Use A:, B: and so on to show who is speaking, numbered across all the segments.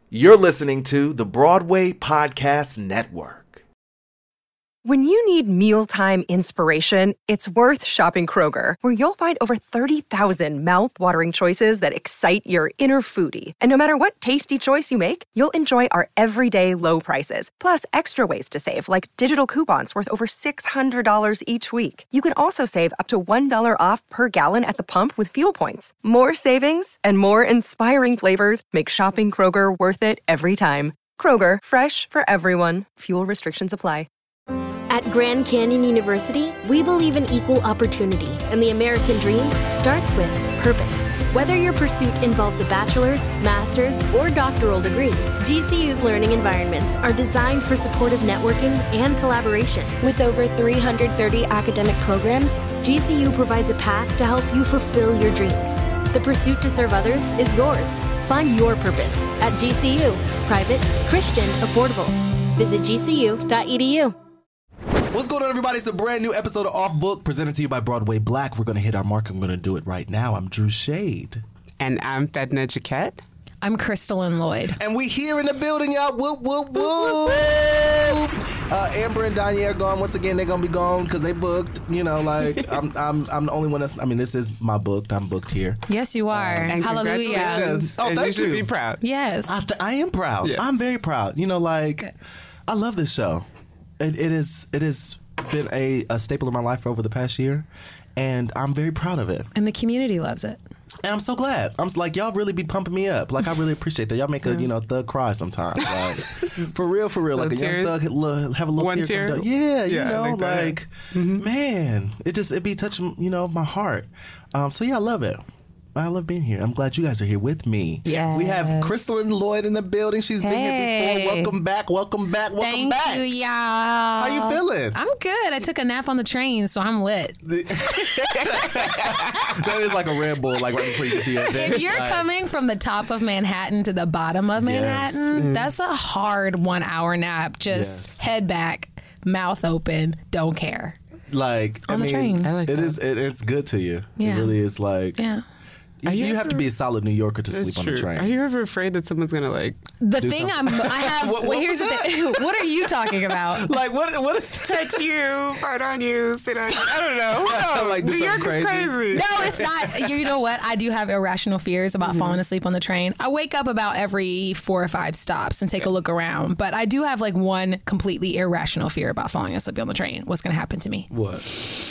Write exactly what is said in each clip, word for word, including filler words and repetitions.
A: You're listening to the Broadway Podcast Network.
B: When you need mealtime inspiration, it's worth shopping Kroger, where you'll find over thirty thousand mouth-watering choices that excite your inner foodie. And no matter what tasty choice you make, you'll enjoy our everyday low prices, plus extra ways to save, like digital coupons worth over six hundred dollars each week. You can also save up to one dollar off per gallon at the pump with fuel points. More savings and more inspiring flavors make shopping Kroger worth it every time. Kroger, fresh for everyone. Fuel restrictions apply.
C: At Grand Canyon University, we believe in equal opportunity, and the American dream starts with purpose. Whether your pursuit involves a bachelor's, master's, or doctoral degree, G C U's learning environments are designed for supportive networking and collaboration. With over three hundred thirty academic programs, G C U provides a path to help you fulfill your dreams. The pursuit to serve others is yours. Find your purpose at G C U. Private, Christian, affordable. Visit G C U dot E D U.
D: What's going on, everybody? It's a brand new episode of Off Book presented to you by Broadway Black. We're going to hit our mark. I'm going to do it right now. I'm Drew Shade.
E: And I'm Fedna Jaquette.
F: I'm Crystalline Lloyd.
D: And we here in the building, y'all. Whoop, whoop, whoop. Uh, Amber and Danye are gone. Once again, they're going to be gone because they booked. You know, like, I'm I'm I'm the only one that's, I mean, this is my book. I'm booked here.
F: Yes, you are.
E: Um, and
F: Hallelujah.
E: congratulations.
D: Oh,
E: and
D: thank
E: you should
D: you.
E: be proud.
F: Yes.
D: I, th- I am proud.
E: Yes.
D: I'm very proud. You know, like,
F: Good.
D: I love this show. It, it is, it has been a, a staple of my life for over the past year, and I'm very proud of it.
F: And the community loves it.
D: And I'm so glad. I'm like, y'all really be pumping me up. Like, I really appreciate that. Y'all make a, you know, thug cry sometimes. Like, for real, for real. Like, a young
E: tears?
D: thug l- have a little
E: One
D: tear.
E: tear?
D: Come down. Yeah, you
E: Yeah,
D: know,
E: like that.
D: like, man, it just, it be touching, you know, my heart. Um, so, yeah, I love it. I love being here. I'm glad you guys are here with me.
F: Yes.
D: We have Crystalline Lloyd in the building. She's been here
F: Hey.
D: before. Welcome back. Welcome back. Welcome
F: Thank
D: back.
F: you, y'all.
D: How you feeling?
F: I'm good. I took a nap on the train, so I'm lit.
D: That is like a Red Bull, like right before you get to your thing.
F: If you're
D: Like,
F: coming from the top of Manhattan to the bottom of
D: Yes.
F: Manhattan, that's a hard one hour nap. Just
D: Yes.
F: head back, mouth open, don't care.
D: like,
F: On
D: I
F: the
D: mean,
F: train.
E: I like
D: it
E: that.
D: is. It, it's good to you.
F: Yeah.
D: It really is. Like,
F: Yeah.
D: you,
E: Are you
D: you have to
E: ever-
D: be a solid New Yorker to
E: That's
D: sleep
E: true.
D: on the train.
E: Are you ever afraid that someone's going to, like...
F: The
D: Do
F: thing
D: something.
F: I'm, I have,
D: What-
F: well,
D: what
F: here's
D: was
F: the thing. What are you talking about?
D: Like, what? What is
E: touch you, fart on you, sit on you. I don't know. No,
D: Like, do
E: New York
D: something
E: is
D: crazy?
E: crazy.
F: No, it's not. You know what? I do have irrational fears about
D: Mm-hmm.
F: falling asleep on the train. I wake up about every four or five stops and take a look around. But I do have like one completely irrational fear about falling asleep on the train. What's going to happen to me?
D: what?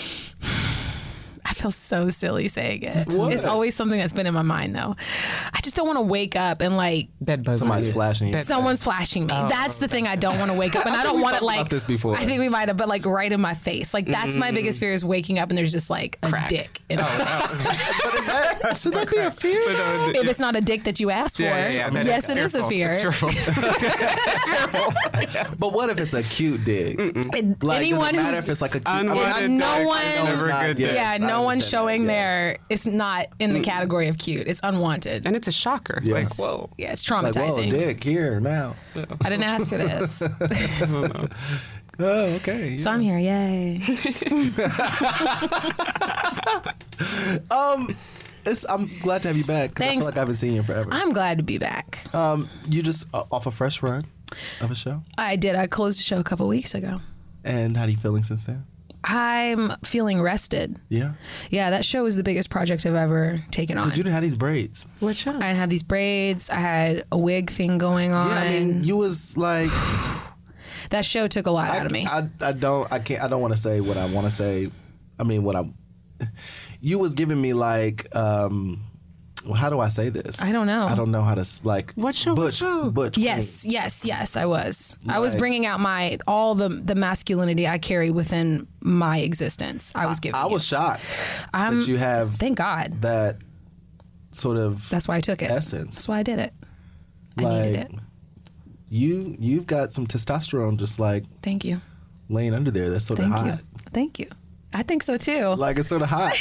F: I feel so silly saying it.
D: What?
F: It's always something that's been in my mind, though. I just don't want to wake up and like
E: Bed buzz on
D: Somebody's
E: you.
D: flashing you.
E: Bed-
F: someone's flashing me. That's the thing I don't want to wake up, and I, don't
D: we
F: want it
D: talked
F: like.
D: about this before.
F: I think we might have, but like right in my face. Like that's my biggest fear is waking up and there's just like a
E: Crack.
F: dick. In
D: But is that, should that be a fear?
E: But, uh,
F: If it's not a dick that you asked for,
E: Yeah, yeah, yeah, but
F: yes,
E: it's
F: it is a
E: fearful.
F: fear.
E: It's fearful.
D: But what if it's a cute dig?
F: And
D: Like,
F: anyone
D: does it matter
F: who's
D: if it's like a cute?
E: Unwanted
F: no
E: dick,
F: one-
E: never
D: It's
E: a
D: not-
E: good dick.
F: yeah,
D: Yes, I
F: no one's
D: understand
F: showing
D: that, yes.
F: there. It's not in the category of cute. It's unwanted.
E: And it's a shocker.
D: Yes.
E: Like, whoa.
F: Yeah, it's
D: Like, whoa,
F: traumatizing.
D: dick here now.
F: I didn't ask for this,
D: Oh, okay.
F: so I'm here. Yay!
D: Um, it's, I'm glad to have you back. 'Cause I
F: Thanks.
D: feel like I haven't seen you in forever.
F: I'm glad to be back.
D: Um, you just uh, off a fresh run of a show,
F: I did. I closed the show a couple weeks ago.
D: and how are you feeling since then?
F: I'm feeling rested.
D: Yeah,
F: Yeah, that show was the biggest project I've ever taken on.
D: because you didn't have these braids.
E: What show?
F: I didn't have these braids. I had a wig thing going on.
D: Yeah, I mean, you was like,
F: that show took a lot
D: I,
F: out of me.
D: I, I don't, I can't, I don't want to say what I want to say. I mean, what I, you was giving me like, um, well, how do I say this?
F: I don't know.
D: I don't know how to s- like.
E: What show, what
D: Butch,
E: show?
D: Butch.
F: Yes, yes, yes, I was. I was
D: Like-
F: bringing out my all the the masculinity I carry within my existence. I was
D: Queen.
F: giving.
D: I
F: you.
D: was shocked
F: I'm-
D: that you have
F: Thank God.
D: that sort of
F: That's why I took it.
D: essence.
F: That's why I did it. I
D: like
F: needed it.
D: you, you've got some testosterone just like
F: Thank you.
D: laying under there. That's sort
F: Thank
D: of
F: you.
D: hot.
F: Thank you. I think so too.
D: Like it's sort of hot.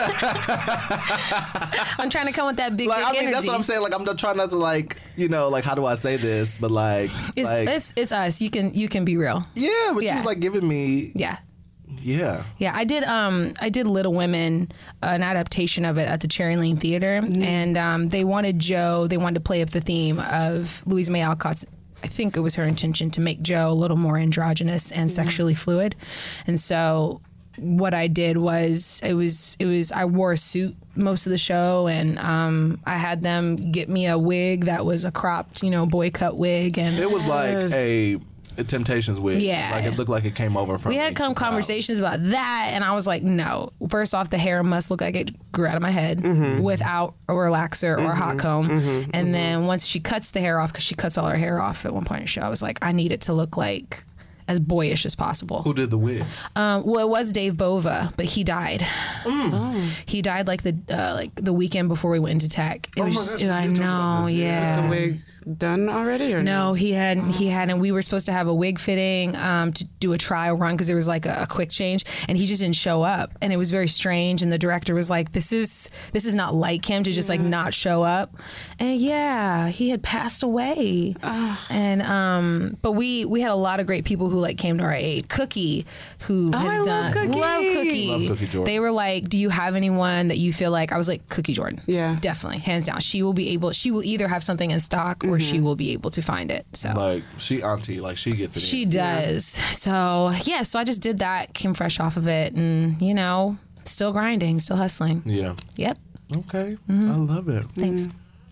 F: I'm trying to come with that big
D: Like
F: dick
D: I mean,
F: energy.
D: that's what I'm saying. Like I'm not trying not to like you know like how do I say this? But like
F: It's,
D: like
F: it's it's us. You can you can be real.
D: yeah, but
F: yeah.
D: you was like giving me
F: Yeah.
D: Yeah.
F: Yeah, I did. Um, I did Little Women, an adaptation of it at the Cherry Lane Theater, and um, they wanted Joe. They wanted to play up the theme of Louisa May Alcott's. I think it was her intention to make Joe a little more androgynous and sexually fluid, and so what I did was it was it was I wore a suit most of the show, and um, I had them get me a wig that was a cropped, you know, boy cut wig, and
D: It was like a, a Temptations wig.
F: Yeah.
D: Like it looked like it came over from
F: we had
D: ancient
F: come
D: times.
F: conversations about that, and I was like, no. First off, the hair must look like it grew out of my head
D: Mm-hmm.
F: without a relaxer or a hot comb. And then once she cuts the hair off, because she cuts all her hair off at one point in the show, I was like, I need it to look like as boyish as possible.
D: Who did the wig?
F: Um, well, it was Dave Bova, but he died.
D: Mm.
F: He died like the uh, like the weekend before we went into tech. It
D: Oh
F: was
D: my
F: just,
D: gosh, we
F: I
D: did talk about
F: know,
D: this, yeah.
F: yeah.
E: The wig done already or no?
F: No, he hadn't. He hadn't. We were supposed to have a wig fitting um, to do a trial run because there was like a, a quick change, and he just didn't show up, and it was very strange. And the director was like, "This is this is not like him to just like not show up." And yeah, he had passed away. And um, but we we had a lot of great people who like came to our aid. Cookie, who
E: Oh,
F: has
E: I love
F: done
E: Cookie.
F: love Cookie.
D: Love Cookie Jordan.
F: They were like, "Do you have anyone that you feel like?" I was like, "Cookie Jordan."
E: Yeah.
F: Definitely, hands down. She will be able. She will either have something in stock or she will be able to find it. So
D: Like she auntie, like she gets it.
F: she
D: in.
F: does. So yeah, so I just did that, came fresh off of it, and you know, still grinding, still hustling.
D: Yeah.
F: Yep.
D: Okay. I love it.
F: Thanks.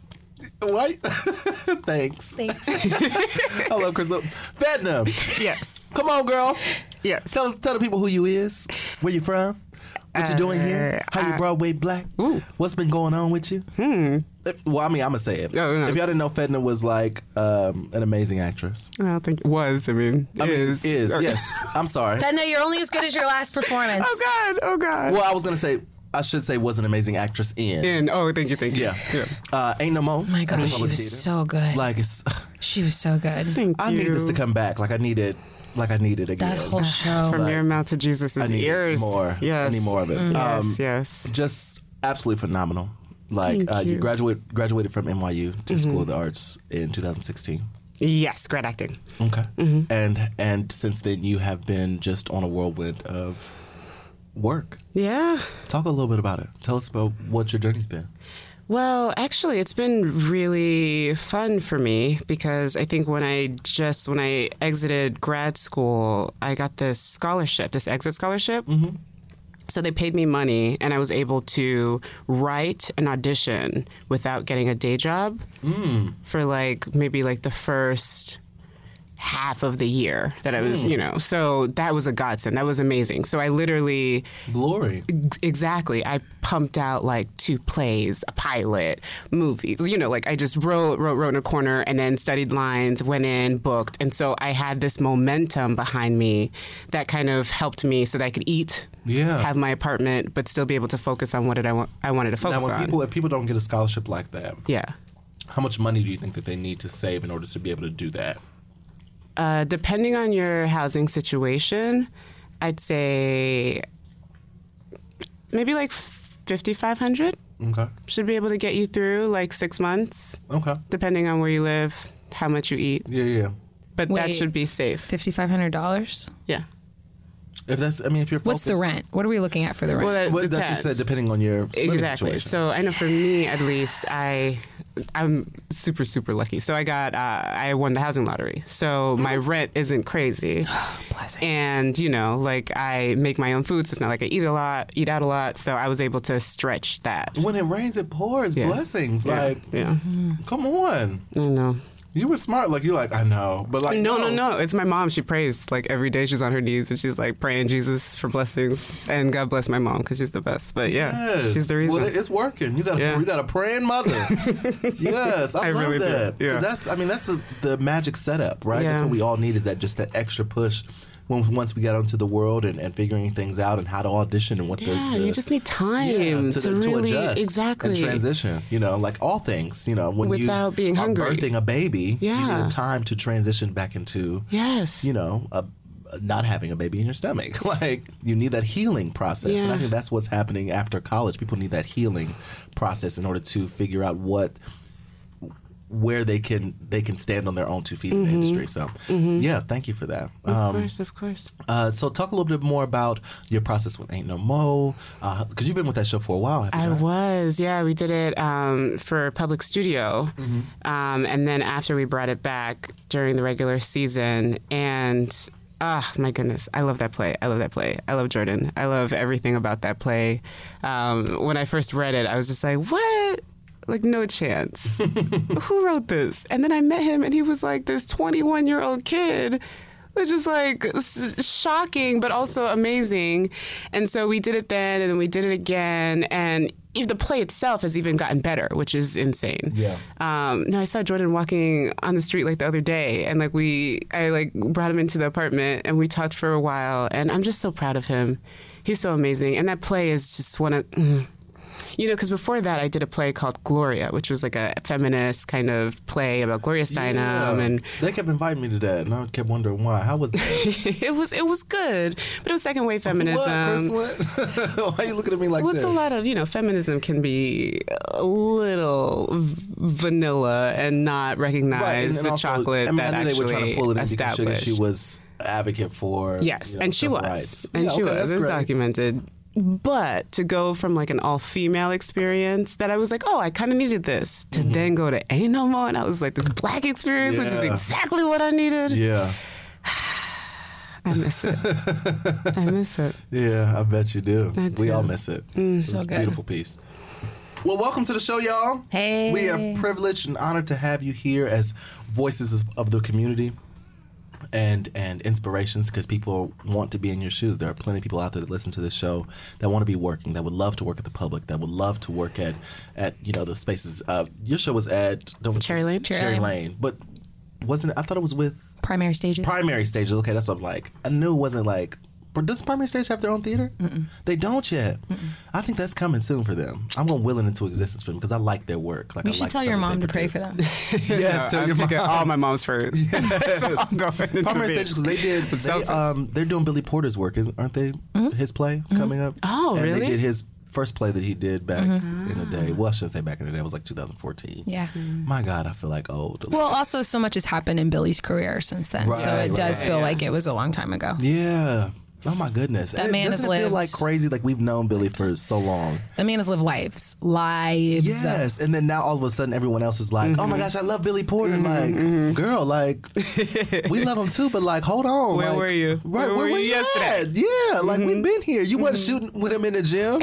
D: What? Thanks.
F: Thanks.
D: I love Crystal. Vietnam.
E: Yes.
D: Come on, girl.
E: Yes.
D: Tell tell the people who you is, where you from, what you doing here, how you
E: uh,
D: Broadway black,
E: Ooh.
D: what's been going on with you. Hmm. Well, I mean, I'm gonna say it.
E: No, no.
D: If y'all didn't know, Fedna was like um, an amazing actress.
E: I don't think it was. I mean,
D: I mean,
E: is.
D: is
E: Okay.
D: yes. I'm sorry.
F: But no, you're only as good as your last performance.
E: Oh God. Oh God.
D: Well, I was gonna say I should say was an amazing actress in.
E: And oh, thank you, thank you.
D: Yeah.
E: Yeah.
D: Uh, Ain't No Mo.
F: Oh my
D: at the
F: gosh, she
D: Public
F: was
D: Theater.
F: so good.
D: Like it's.
F: She was so good.
E: Thank
D: I
E: you.
D: need this to come back. Like I need it. Like I need it again.
F: That whole show.
E: From
D: Like,
E: your mouth to Jesus'
D: I need
E: ears.
D: more.
E: Yes.
D: I need more of it.
F: Mm.
E: Yes.
D: Um,
E: yes.
D: Just absolutely phenomenal. Like
E: Thank
D: uh, you
E: you.
D: graduate graduated from N Y U to
E: Mm-hmm.
D: School of the Arts in two thousand sixteen.
E: Yes. Great acting.
D: Okay.
E: Mm-hmm.
D: And and since then you have been just on a whirlwind of work.
E: Yeah.
D: Talk a little bit about it. Tell us about what your journey's been.
E: Well, actually, it's been really fun for me because I think when I just when I exited grad school, I got this scholarship, this exit scholarship. Mm-hmm. So they paid me money, and I was able to write an audition without getting a day job
D: Mm.
E: for like maybe like the first half of the year that I was, you know. So that was a godsend. That was amazing. So I literally
D: Glory.
E: Exactly. I pumped out like two plays, a pilot, movies. You know, like I just wrote, wrote, wrote in a corner and then studied lines, went in, booked. And so I had this momentum behind me that kind of helped me so that I could eat,
D: Yeah.
E: have my apartment, but still be able to focus on what did I want I wanted to focus
D: Now when
E: on.
D: people if people don't get a scholarship like that,
E: yeah.
D: how much money do you think that they need to save in order to be able to do that?
E: Uh, depending on your housing situation, I'd say maybe like fifty-five hundred
D: Okay.
E: should be able to get you through like six months.
D: Okay.
E: Depending on where you live, how much you eat.
D: Yeah, yeah.
E: But
F: Wait.
E: that should be safe.
F: fifty-five hundred dollars.
E: Yeah.
D: If that's I mean if you're
F: What's the
D: focused-
F: rent? What are we looking at for the rent?
E: Well, that
D: What that she
E: depends.
D: said depending on your living
E: Exactly.
D: situation.
E: So I know for me, at least, I I'm super super lucky. So I got uh, I won the housing lottery. So my rent isn't crazy,
F: Blessings.
E: and you know, like I make my own food, so it's not like I eat a lot, eat out a lot. So I was able to stretch that.
D: when it rains, it pours.
E: Yeah.
D: Blessings.
E: Yeah.
D: Like,
E: Yeah,
D: come on.
E: I know.
D: You were smart. Like, you're like, I know. But, like,
E: No, no, no. It's my mom. She prays like every day. She's on her knees and she's like praying Jesus for blessings. And God bless my mom because she's the best. But yeah,
D: Yes.
E: she's the reason.
D: Well, it's working. You got a,
E: Yeah.
D: you got a praying mother. Yes, I,
E: I
D: love
E: really do.
D: that. 'Cause
E: Yeah.
D: That's, I mean, that's the, the magic setup, right? That's
E: Yeah.
D: what we all need is that just that extra push when once we get out into the world and, and figuring things out and how to audition and what
E: yeah,
D: the, the
E: you just need time
D: yeah,
E: to,
D: to, to
E: really
D: adjust
E: exactly
D: and transition. You know, like all things. You know, when
E: Without
D: you
E: being
D: are
E: hungry.
D: birthing a baby, you
E: Yeah.
D: need time to transition back into
E: Yes.
D: you know, a, not having a baby in your stomach. Like, you need that healing process. And I
E: Yeah.
D: think that's what's happening after college. People need that healing process in order to figure out what where they can they can stand on their own two feet mm-hmm. in the industry. So, mm-hmm. yeah, thank you for that.
E: Of
D: um,
E: course, of course.
D: Uh, so, talk a little bit more about your process with Ain't No Mo, because uh, you've been with that show for a while. Haven't
E: I
D: you?
E: was, yeah. We did it um, for Public Studio, mm-hmm. um, and then after we brought it back during the regular season, and ah, oh, my goodness, I love that play. I love that play. I love Jordan. I love everything about that play. Um, when I first read it, I was just like, what? Like, no chance. Who wrote this? And then I met him, and he was like this twenty-one-year-old kid, which is like shocking, but also amazing. And so we did it then, and then we did it again, and even the play itself has even gotten better, which is insane.
D: Yeah.
E: Um, no, I saw Jordan walking on the street like the other day, and like we, I like brought him into the apartment, and we talked for a while, and I'm just so proud of him. He's so amazing, and that play is just one of. Mm, You know, because before that, I did a play called Gloria, which was like a feminist kind of play about Gloria Steinem,
D: yeah.
E: and
D: they kept inviting me to that, and I kept wondering why. How was that?
E: it was it was good, but it was second wave feminism.
D: What, Why are you looking at me like
E: well,
D: that?
E: It's a lot of, you know, feminism can be a little vanilla and not recognize
D: right, and, and
E: the
D: also,
E: chocolate
D: I mean,
E: that
D: I knew
E: actually
D: they were trying to pull it in
E: established.
D: because she was advocate for
E: yes,
D: you know,
E: and she was,
D: rights.
E: and
D: yeah,
E: she
D: okay,
E: was. It was
D: great.
E: documented. But to go from like an all-female experience that I was like, oh, I kind of needed this, to mm-hmm. then go to Ain't No Mo, and I was like, this black experience, yeah. which is exactly what I needed.
D: Yeah.
E: I miss it. I miss it.
D: Yeah, I bet you do.
E: I
D: we
E: do.
D: all miss it.
E: Mm,
D: it's
F: so
D: a
F: good.
D: beautiful piece. Well, welcome to the show, y'all.
F: Hey.
D: We are privileged and honored to have you here as voices of the community. And and inspirations, because people want to be in your shoes. There are plenty of people out there that listen to this show that want to be working, that would love to work at the Public, that would love to work at, at you know, the spaces. Uh, your show was at don't,
E: Cherry Lane.
D: Cherry,
F: Cherry
D: Lane. Lane, but wasn't it? I thought it was with
F: Primary Stages.
D: Primary Stages. Okay, that's what I'm like. I knew it wasn't like. But does Primary Stage have their own theater? Mm-mm. They don't yet. Mm-mm. I think that's coming soon for them. I'm going to will it into existence for them because I like their work. Like,
F: you
D: I
F: should
D: like
F: tell your mom to pray for them.
D: Yes,
E: no,
D: tell your
E: I'm
D: mom.
E: all my mom's first.
D: Yes. Primary Stages, because they did. They,
E: Selfish.
D: um, they're doing Billy Porter's work, isn't? Aren't they? Mm-hmm. His play mm-hmm. coming up.
E: Oh,
D: and
E: really?
D: They did his first play that he did back mm-hmm. in the day. Well, I shouldn't say back in the day. It was like two thousand fourteen.
F: Yeah.
E: Mm-hmm.
D: My God, I feel like old.
F: Well, also so much has happened in Billy's career since then,
D: Right,
F: so it does
D: right.
F: feel
E: Yeah.
F: like it was a long time ago.
D: Yeah. Oh my goodness!
F: That
D: And
F: man
D: it,
F: has
D: doesn't it feel
F: lived-
D: like crazy? Like we've known Billy for so long.
F: That man has lived lives, lives.
D: Yes, and then now all of a sudden everyone else is like,
E: Mm-hmm.
D: "Oh my gosh, I love Billy Porter!"
E: Mm-hmm,
D: like,
E: mm-hmm.
D: girl, like we love him too, but like, hold on,
E: Where
D: like,
E: were you?
D: Right,
E: Where
D: where,
E: were
D: were
E: you
D: you
E: yesterday?
D: at? Yeah, like
E: Mm-hmm.
D: we've been here. You wasn't shooting with him in the gym,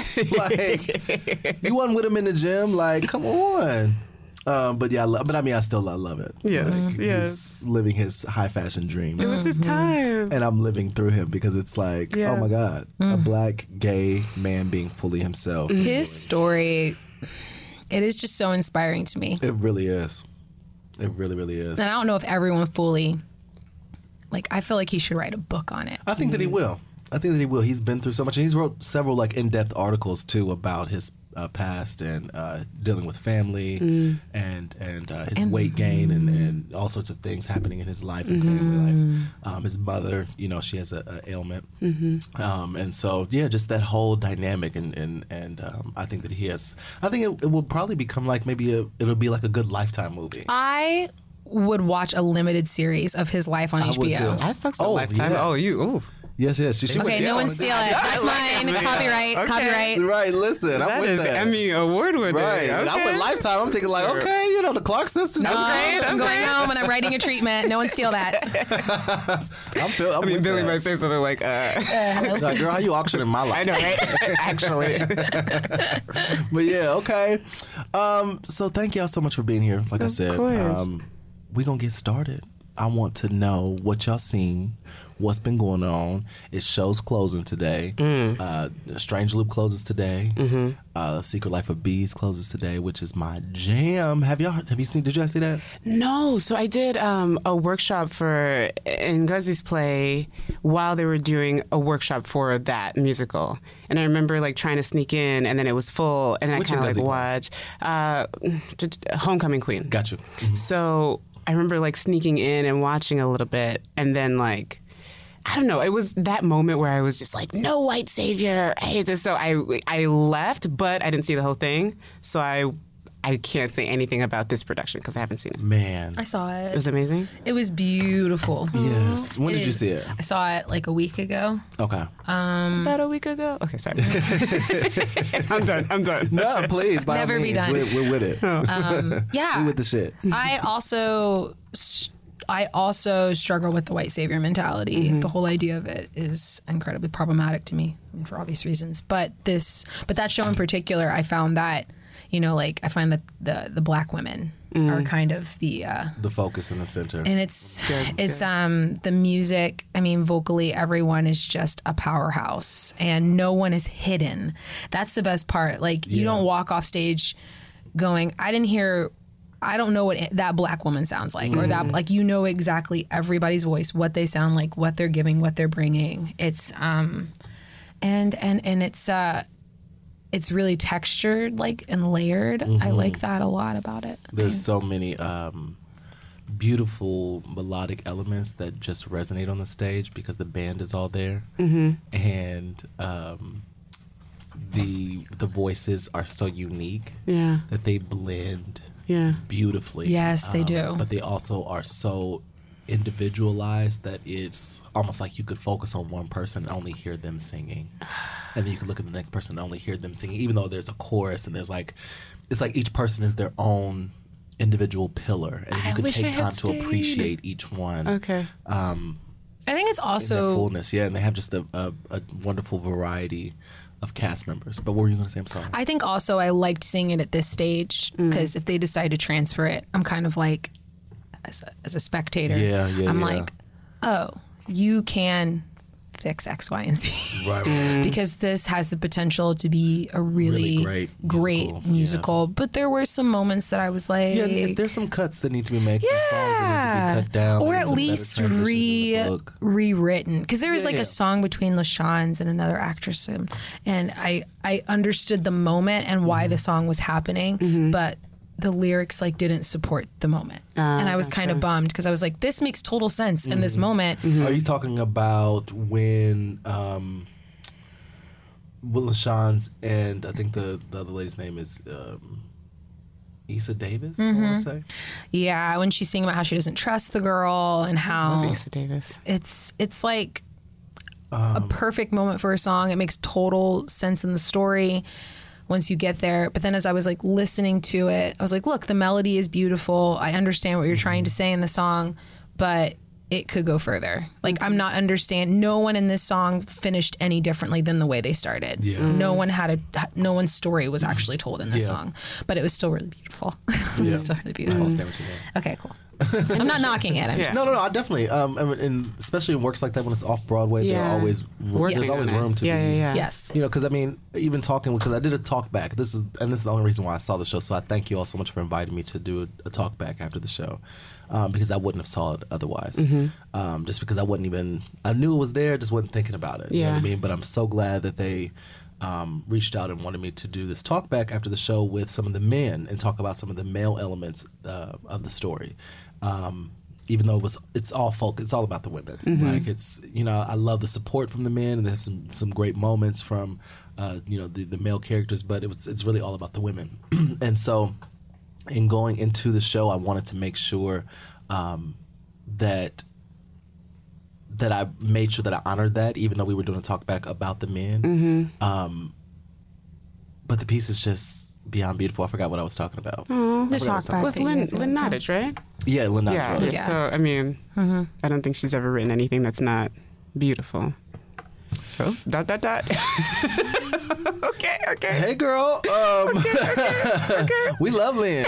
D: like you wasn't with him in the gym. Like, come on. Um, but yeah, I love, but I mean, I still I love it.
E: Yes,
D: like,
E: yes.
D: He's living his high fashion dreams.
E: It was his time.
D: And I'm living through him because it's like,
E: Yeah.
D: oh my God, a black gay man being fully himself.
F: His story, it is just so inspiring to me.
D: It really is. It really, really is.
F: And I don't know if everyone fully, like, I feel like he should write a book on it.
D: I think that he will. I think that he will. He's been through so much, and he's wrote several like in-depth articles too about his uh, past and uh, dealing with family
E: Mm.
D: and and uh, his weight gain and, and all sorts of things happening in his life and family life. Um, his mother, you know, she has a, a ailment,
E: Mm-hmm.
D: um, and so yeah, just that whole dynamic and and and um, I think that he has. I think it, it will probably become like maybe a, it'll be like a good Lifetime movie.
F: I would watch a limited series of his life on
D: I
F: H
D: would
F: B O.
D: too.
E: I fucked
D: Oh,
E: a lifetime.
D: yes.
E: Oh, you. Oh.
D: Yes, yes. She, she
F: Okay,
D: went
F: no
D: down
F: one
D: on
F: steal
D: that.
F: it. That's mine.
E: it.
F: Copyright.
E: Okay.
F: Copyright.
D: Right, listen, I'm
E: That
D: with
E: is
D: that.
E: Emmy award winning.
D: Right.
E: Okay.
D: I went Lifetime. I'm thinking like,
E: Sure.
D: okay, you know, the Clark sisters.
F: No,
E: Okay,
F: I'm
E: okay.
F: going home and I'm writing a treatment. No one steal that.
D: I'm feel, I'm
E: I mean,
D: with
E: Billy
D: that.
E: might say something like, uh,
D: Like, girl, how you auctioning my life?
E: I know, right? Actually.
D: But yeah, okay. Um, so thank y'all so much for being here. Like I
E: Of
D: said,
E: course.
D: um, we gonna get started. I want to know what y'all seen, what's been going on. It's shows closing today.
E: Mm.
D: Uh, Strange Loop closes today.
E: Mm-hmm.
D: Uh, Secret Life of Bees closes today, which is my jam. Have y'all? Have you seen? Did you guys see that?
E: No, so I did um, a workshop for Ngozi's play while they were doing a workshop for that musical, and I remember like trying to sneak in, and then it was full, and
D: Which
E: I kind of
D: Ngozi
E: like
D: play?
E: watched uh, Homecoming Queen.
D: Got you.
E: So I remember like sneaking in and watching a little bit, and then like. I don't know. It was that moment where I was just like, no white savior. I hate this. So I I left, but I didn't see the whole thing. So I I can't say anything about this production because I haven't seen it.
D: Man.
F: I saw it.
E: It was amazing.
F: It was beautiful.
D: Yes. When did
F: It
D: you
F: is-
D: see it?
F: I saw it like a week ago.
D: Okay.
E: About a week ago. Okay, sorry. I'm done. I'm done.
D: No, please. By
F: Never
D: all
F: be
D: means,
F: done.
D: We're, we're with it.
F: Yeah.
D: We're with the shit.
F: I also I also struggle with the white savior mentality. The whole idea of it is incredibly problematic to me, I mean, for obvious reasons. But this but that show in particular, I found that, you know, like I find that the the black women are kind of the uh,
D: The focus in the center.
F: and it's it's um the music. I mean, vocally, everyone is just a powerhouse, and no one is hidden. That's the best part. Like you
D: Yeah.
F: don't walk off stage going, I didn't hear. I don't know what it, that black woman sounds like, or that like you know exactly everybody's voice, what they sound like, what they're giving, what they're bringing. It's um, and and and it's uh, it's really textured, like and layered. I like that a lot about it.
D: There's so many um, beautiful melodic elements that just resonate on the stage because the band is all there, and um, the the voices are so unique
E: Yeah.
D: that they blend
E: Yeah.
D: beautifully.
F: Yes, they do.
D: But they also are so individualized that it's almost like you could focus on one person and only hear them singing, and then you could look at the next person and only hear them singing, even though there's a chorus and there's like, it's like each person is their own individual pillar, and you could
E: wish I
D: take
E: had
D: time to
E: stayed.
D: appreciate each one
E: Okay.
F: I think it's
D: in their
F: also
D: fullness. Yeah, and they have just a, a, a wonderful variety of cast members. But what were you going to say? I'm sorry.
F: I think also I liked seeing it at this stage because if they decide to transfer it, I'm kind of like, as a, as a spectator,
D: Yeah, yeah,
F: I'm
D: yeah.
F: like, oh, you can fix X, Y, and Z.
D: right, right.
F: Because this has the potential to be a really,
D: Really great
F: great
D: musical,
F: musical. But there were some moments that I was like,
D: Yeah, and there's some cuts that need to be made, some songs that need to be cut down,
F: or
D: maybe
F: at
D: some better
F: least
D: transitions in
F: re
D: the book.
F: rewritten, because there was
D: Yeah,
F: like
D: yeah.
F: a song between LaShawns and another actress, and, and I I understood the moment and why
D: Mm-hmm.
F: the song was happening, but the lyrics like didn't support the moment,
E: Ah,
F: and I was kind of bummed because I was like, this makes total sense in this moment.
D: Are you talking about when um, Will LaShawns and I think the, the other lady's name is um, Issa Davis, I want to say?
F: Yeah, when she's singing about how she doesn't trust the girl and how
E: Lisa Davis.
F: it's it's like
D: Um,
F: a perfect moment for a song. It makes total sense in the story once you get there. But then as I was like listening to it, I was like, look, the melody is beautiful. I understand what you're trying to say in the song, but it could go further. Like I'm not understand. No one in this song finished any differently than the way they started.
D: Yeah.
F: No one had a. No one's story was actually told in this
D: Yeah.
F: song, but it was still really beautiful. it
D: Yeah.
F: was still really
D: I
F: beautiful.
D: understand what you mean.
F: Okay, cool. I'm not knocking it. I'm
E: Yeah.
F: just,
D: No, no, no. I definitely, um, and, and especially in works like that when it's off Broadway, there
E: Yeah.
D: are always
E: Working
D: there's always
E: on it.
D: room to
E: yeah,
D: be.
E: yeah, yeah.
F: yes.
D: You know, because I mean, even talking because I did a talk back. This is and this is the only reason why I saw the show. So I thank you all so much for inviting me to do a, a talk back after the show, um, because I wouldn't have saw it otherwise.
E: Mm-hmm.
D: Um, just because I wasn't even I knew it was there, just wasn't thinking about it. You know what I
E: Yeah.
D: mean? But I'm so glad that they um, reached out and wanted me to do this talk back after the show with some of the men and talk about some of the male elements uh, of the story. Um, even though it was, it's all folk, it's all about the women. Like it's, you know, I love the support from the men, and they have some some great moments from, uh, you know, the, the male characters. But it was, it's really all about the women. And so, in going into the show, I wanted to make sure um, that that I made sure that I honored that, even though we were doing a talk back about the men. Um, but the piece is just beyond beautiful. I forgot what I was talking about.
F: The talk back.
E: Was
F: that you
E: Lynn,
F: guys
E: Lynn
F: went to.
E: Nottage, right?
D: Yeah, Lynn Nottage
E: Yeah,
D: wrote it.
E: yeah.
F: Yeah.
E: So, I mean, I don't think she's ever written anything that's not beautiful. Oh, dot, dot, dot. okay, okay.
D: Hey, girl. Um, we love Lynn.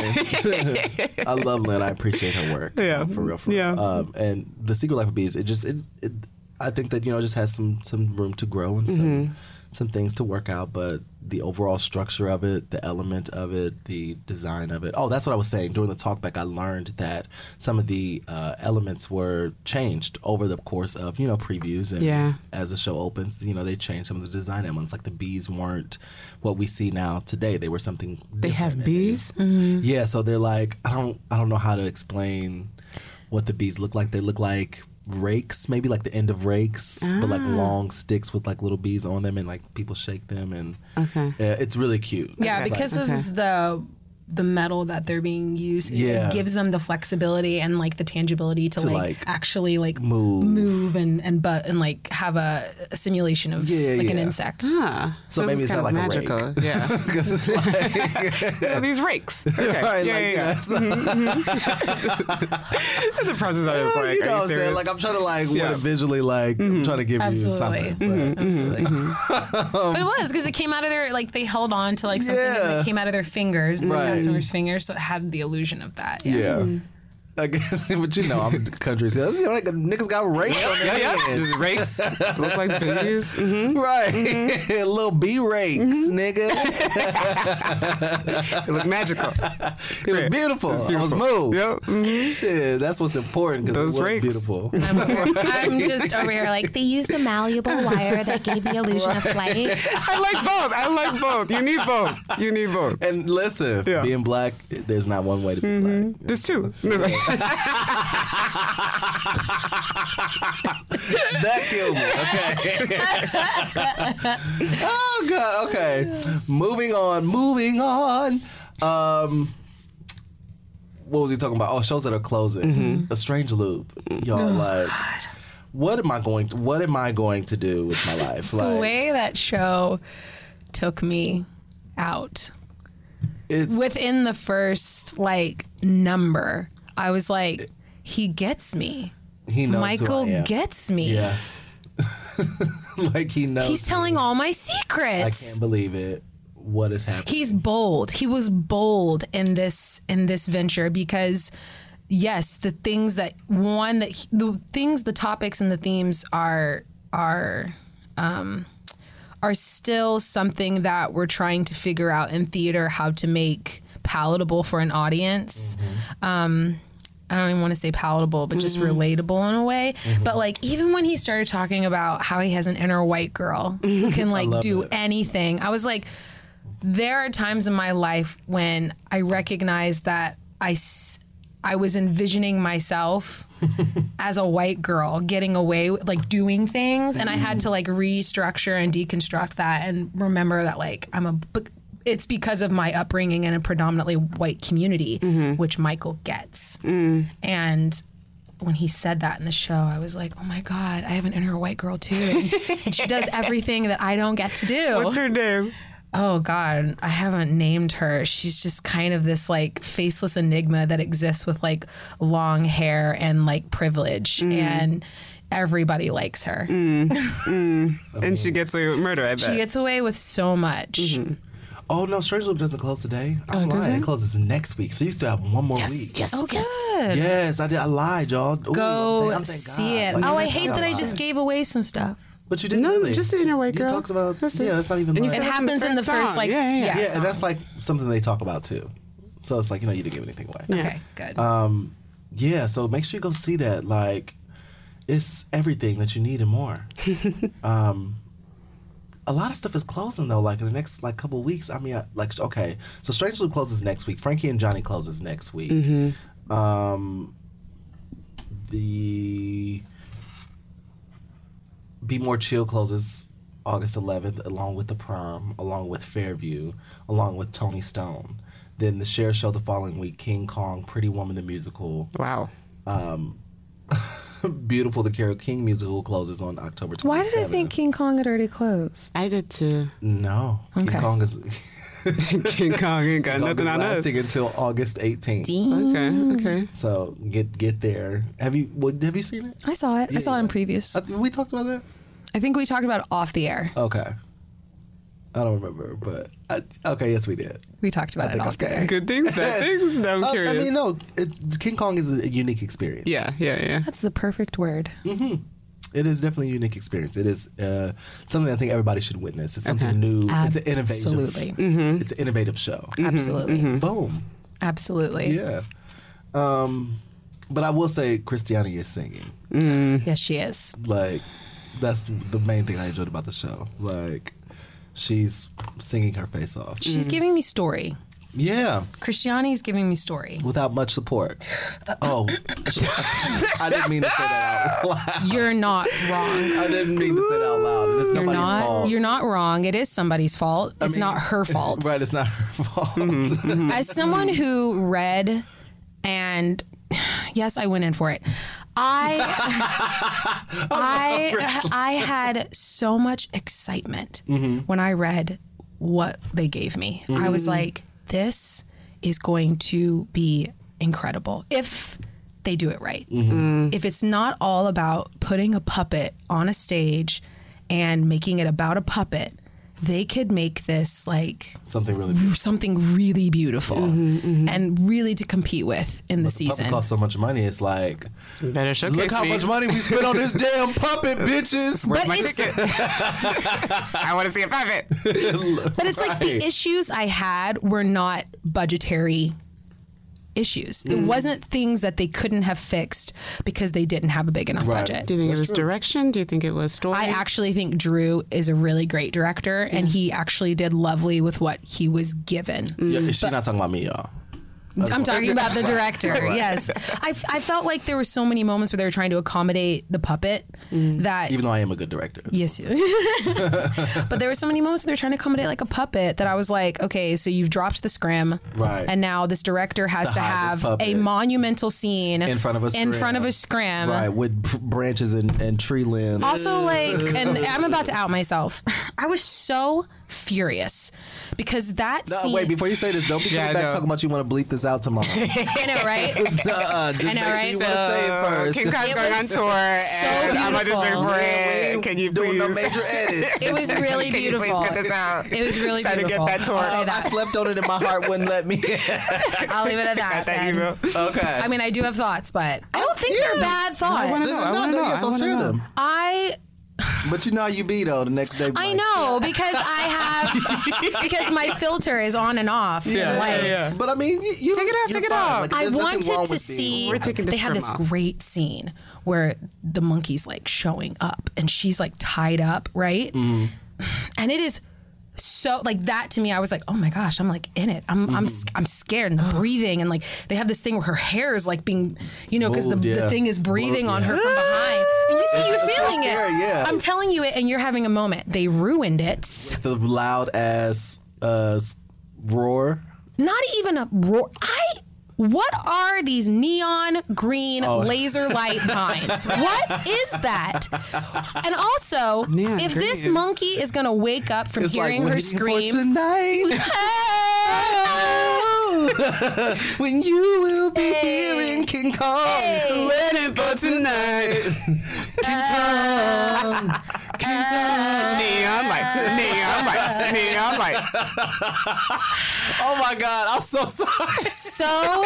D: I love Lynn. I appreciate her work.
E: Yeah.
D: uh, for real. For real.
E: Yeah.
D: Um, and the Secret Life of Bees. It just. It, it. I think that you know it just has some some room to grow and some
E: Mm-hmm.
D: some things to work out. But the overall structure of it, the element of it, the design of it. Oh, that's what I was saying during the talkback. I learned that some of the uh, elements were changed over the course of you know previews and
E: Yeah.
D: as the show opens, you know, they changed some of the design elements. Like the bees weren't what we see now today. They were something.
E: They have
D: different.
E: bees?
D: Yeah, so they're like I don't I don't know how to explain what the bees look like. They look like rakes, maybe like the end of rakes, but like long sticks with like little bees on them, and like people shake them, and
E: Okay.
D: yeah, it's really cute.
F: Yeah,
D: It's like-
F: because
E: Okay.
F: of the the metal that they're being used.
D: Yeah.
F: It gives them the flexibility and like the tangibility to,
D: To,
F: like,
D: like,
F: actually like
D: move.
F: move and and but and like have a, a simulation of
D: Yeah,
F: like an
D: yeah.
F: insect.
E: Huh.
D: So maybe it's
E: kind
D: not
E: of
D: like a
E: magical.
D: rake.
E: Yeah.
D: Because it's like
E: Yeah, these rakes. Okay.
D: right,
E: yeah,
D: like,
E: yeah,
D: you know,
E: yeah.
D: it's like-
E: The process I was like,
D: you know
E: are
D: what I'm saying?
E: serious?
D: Like I'm trying to like
E: Yeah.
D: want to visually like I'm trying to give
F: Absolutely.
D: you something. but-
F: Absolutely. But it was because it came out of their, like, they held on to, like, something
D: Yeah.
F: and it came out of their fingers, the
D: Right.
F: cast members' fingers, so it had the illusion of that. Yeah.
D: Yeah. I guess, but you know, I'm country sales. You know, like, niggas got rakes on their
E: Yeah, yeah.
D: heads.
E: Just rakes. Look like bees. Mm-hmm.
D: Right. Little bee rakes, nigga.
E: It looked magical.
D: It was beautiful. It was moved.
E: Yep. Mm-hmm.
D: Shit, that's what's important because
E: Those
D: it was
E: rakes.
D: beautiful.
F: I'm, I'm just over here like, they used a malleable wire that gave the illusion of flight.
E: I like both. I like both. You need both. You need both.
D: And listen,
E: Yeah.
D: being black, there's not one way to be black.
E: There's two.
D: That killed me. Okay. Oh God. Okay. Moving on. Moving on. Um. What was he talking about? Oh, shows that are closing. A Strange Loop. Y'all like. What am I going? To, what am I going to do with my life?
F: The
D: Like
F: way that show took me out
D: it's
F: within the first like number, I was like, he gets me.
D: he knows
F: Michael
D: who I am.
F: gets me.
D: Yeah. Like he knows.
F: He's telling
D: me.
F: all my
D: I
F: secrets.
D: can't believe it. What is happening?
F: He's bold. He was bold in this in this venture because yes, the things that one that he, the things, the topics and the themes are are um, are still something that we're trying to figure out in theater how to make palatable for an audience.
D: Mm-hmm.
F: Um, I don't even want to say palatable, but just
D: Mm-hmm.
F: relatable in a way. But like, even when he started talking about how he has an inner white girl who can like
D: love
F: do
D: it.
F: anything, I was like, there are times in my life when I recognize that I, s- I was envisioning myself as a white girl getting away with like doing things, and I had to like restructure and deconstruct that and remember that like I'm a b- it's because of my upbringing in a predominantly white community, which Michael gets. And when he said that in the show, I was like, oh my God, I have an inner white girl too. And she does everything that I don't get to do.
E: What's her name?
F: Oh God, I haven't named her. She's just kind of this like faceless enigma that exists with like long hair and like privilege, and everybody likes her.
E: And she gets away with murder, I bet.
F: She gets away with so much.
D: Oh no, Strange Loop doesn't close today. I'm
E: does
D: lying.
E: it?
D: It closes next week, so you still have one more week.
F: Oh, good.
D: Yes, I did. I lied, y'all. Ooh,
F: Go
D: I'm thank
F: see
D: God.
F: it.
D: Like,
F: Oh, I
D: that's
F: hate
D: not
F: that I
D: a
F: just
D: lie.
F: gave away some stuff.
D: But you didn't
E: No,
D: really.
E: just the inner white
D: You
E: girl.
D: talked about.
E: That's it.
D: yeah, that's not even.
E: And you
D: like,
F: It
E: said-
F: happens in the
E: first
F: first
E: song.
F: like
E: Yeah, yeah, yeah.
F: yeah,
D: yeah,
F: song.
D: and that's like something they talk about too. So it's like, you know, you didn't give anything away.
E: Yeah.
F: Okay, good.
D: Um, yeah, so make sure you go see that. Like, it's everything that you need and more. um, a lot of stuff is closing though. Like in the next like couple of weeks. I mean, I, like okay, so Strange Loop closes next week. Frankie and Johnny closes next week.
E: Mm-hmm.
D: Um, the Be More Chill closes August eleventh, along with The Prom, along with Fairview, along with Tony Stone. Then the Cher Show the following week, King Kong, Pretty Woman the Musical,
E: Wow.
D: Beautiful the Carole King musical closes on October twenty-seventh.
F: Why did I think King Kong had already closed?
E: I did too.
D: No.
F: Okay.
D: King Kong is
E: King Kong ain't got
D: Kong
E: nothing
D: is
E: on us.
D: lasting until August eighteenth.
E: Okay, okay.
D: So get get there. Have you what, have you seen it?
F: I saw it. I saw it in previews.
D: I, we talked about that?
F: I think we talked about it off the air.
D: Okay. I don't remember, but I, okay, yes, we did.
F: We talked about
D: I
F: it
D: think
F: off the
D: okay.
F: air.
E: Good things, bad things? No, I'm
D: Uh,
E: curious.
D: I mean, no, it, King Kong is a unique experience.
E: Yeah, yeah, yeah.
F: That's the perfect word.
D: It is definitely a unique experience. It is uh, something I think everybody should witness. It's something
E: Okay.
D: new. It's an innovative.
F: Absolutely.
D: It's an innovative show.
F: Absolutely.
D: Boom.
F: Absolutely.
D: Yeah. Um, but I will say Christiana is singing.
F: Yes, she is.
D: Like, that's the main thing I enjoyed about the show. Like, she's singing her face off.
F: She's giving me story.
D: Yeah.
F: Christiani's giving me story.
D: Without much support. Oh. I didn't mean to say that out loud.
F: You're not wrong.
D: I didn't mean to say that out loud. It's
F: You're
D: nobody's
F: not.
D: fault.
F: You're not wrong. It is somebody's fault. It's
D: mean-
F: not her fault.
D: Right, it's not her fault.
E: Mm-hmm.
F: As someone who read and yes, I went in for it. I I I had so much excitement
D: Mm-hmm.
F: when I read what they gave me. I was like, this is going to be incredible if they do it right.
D: Mm-hmm.
F: If it's not all about putting a puppet on a stage and making it about a puppet, they could make this like
D: Something really beautiful.
F: something really beautiful and really to compete with in the,
D: The puppet
F: season.
D: costs so much money. It's like,
E: You better showcase
D: look how
E: me.
D: much money we spent on this damn puppet, bitches.
E: Where's
F: But
E: my
F: it's-
E: ticket? I want to see a puppet.
F: But it's like the
D: Right.
F: issues I had were not budgetary issues. It wasn't things that they couldn't have fixed because they didn't have a big enough
D: Right.
F: budget.
E: Do you think it was direction? Do you think it was story?
F: I actually think Drew is a really great director, and he actually did lovely with what he was given.
D: Yeah, she's not talking about me, y'all.
F: I'm talking about the director. Yes, I, I felt like there were so many moments where they were trying to accommodate the puppet that
D: Even though I am a good director.
F: yes, but there were so many moments where they're trying to accommodate like a puppet that I was like, okay, so you've dropped the scrim,
D: Right.
F: And now this director has
D: To
F: to,
D: hide this
F: have
D: puppet.
F: a monumental scene
D: In front of a
F: in
D: scrim.
F: front of a scrim.
D: Right, with b- branches and, and tree limbs.
F: Also, like, and I'm about to out myself. I was so furious because that
D: No,
F: scene.
D: wait, before you say this, don't be coming
E: Yeah,
D: back
E: no.
D: talking about you want to bleep this out tomorrow.
F: I know, right?
D: uh, just
F: I know,
D: make sure
F: right?
D: you want to say it first.
E: King Kong's
F: It
E: going on
F: was
E: tour, and I'm
F: beautiful.
E: auditioning for
D: Yeah, we
E: it. Can you
D: doing
E: please?
D: no major edits.
F: It was really
E: Can you please
F: beautiful.
E: cut this out?
F: It was really
E: Trying to get
F: beautiful.
E: that tour.
F: I'll say
D: I
F: that.
D: slept on it and my heart wouldn't let me.
F: I'll leave it at that.
E: Got that
F: then.
E: email?
D: Okay.
F: I mean, I do have thoughts, but I don't think they're
D: Yeah.
F: bad thoughts.
E: wanna
D: This is
E: know, I
D: not,
E: wanna know,
D: yes,
E: I
D: I'll
E: wanna
D: share
E: know.
D: them.
F: I
D: But you know how you be though. The next day, be
F: I
D: like,
F: know because I have because my filter is on and off.
E: Yeah,
F: like,
E: yeah, yeah.
D: But I mean, you, you
E: Take it off,
D: you're
E: take it
D: fine.
E: off.
D: Like,
F: I
D: there's nothing
F: wanted
D: wrong
F: to
D: with being-
F: see.
E: We're taking
F: they
E: this
F: had
E: from
F: this
E: off.
F: great scene where the monkey's like showing up and she's like tied up, right?
D: Mm-hmm.
F: And it is so like that to me. I was like, oh my gosh, I'm like in it. I'm I'm
D: Mm-hmm.
F: s- I'm scared and the breathing and like they have this thing where her hair is like being, you know, because the,
D: Moved, yeah.
F: the thing is breathing
D: Moved,
F: on her
D: yeah.
F: from behind. And you see, you're
D: It's so
F: feeling it.
D: scary, yeah.
F: I'm telling you it, and you're having a moment. They ruined it.
D: the loud ass uh, s- roar.
F: Not even a roar. I. What are these neon green
D: Oh.
F: laser light vines? What is that? And also,
E: Neon
F: if this
E: green.
F: monkey is gonna wake up from
D: It's
F: hearing
D: like
F: her
D: waiting for
F: scream,
D: tonight. When you will be hearing King Kong, waiting for tonight. King Kong, King Kong.
E: Neon lights, neon lights, neon lights.
D: Oh my God, I'm so sorry.
F: so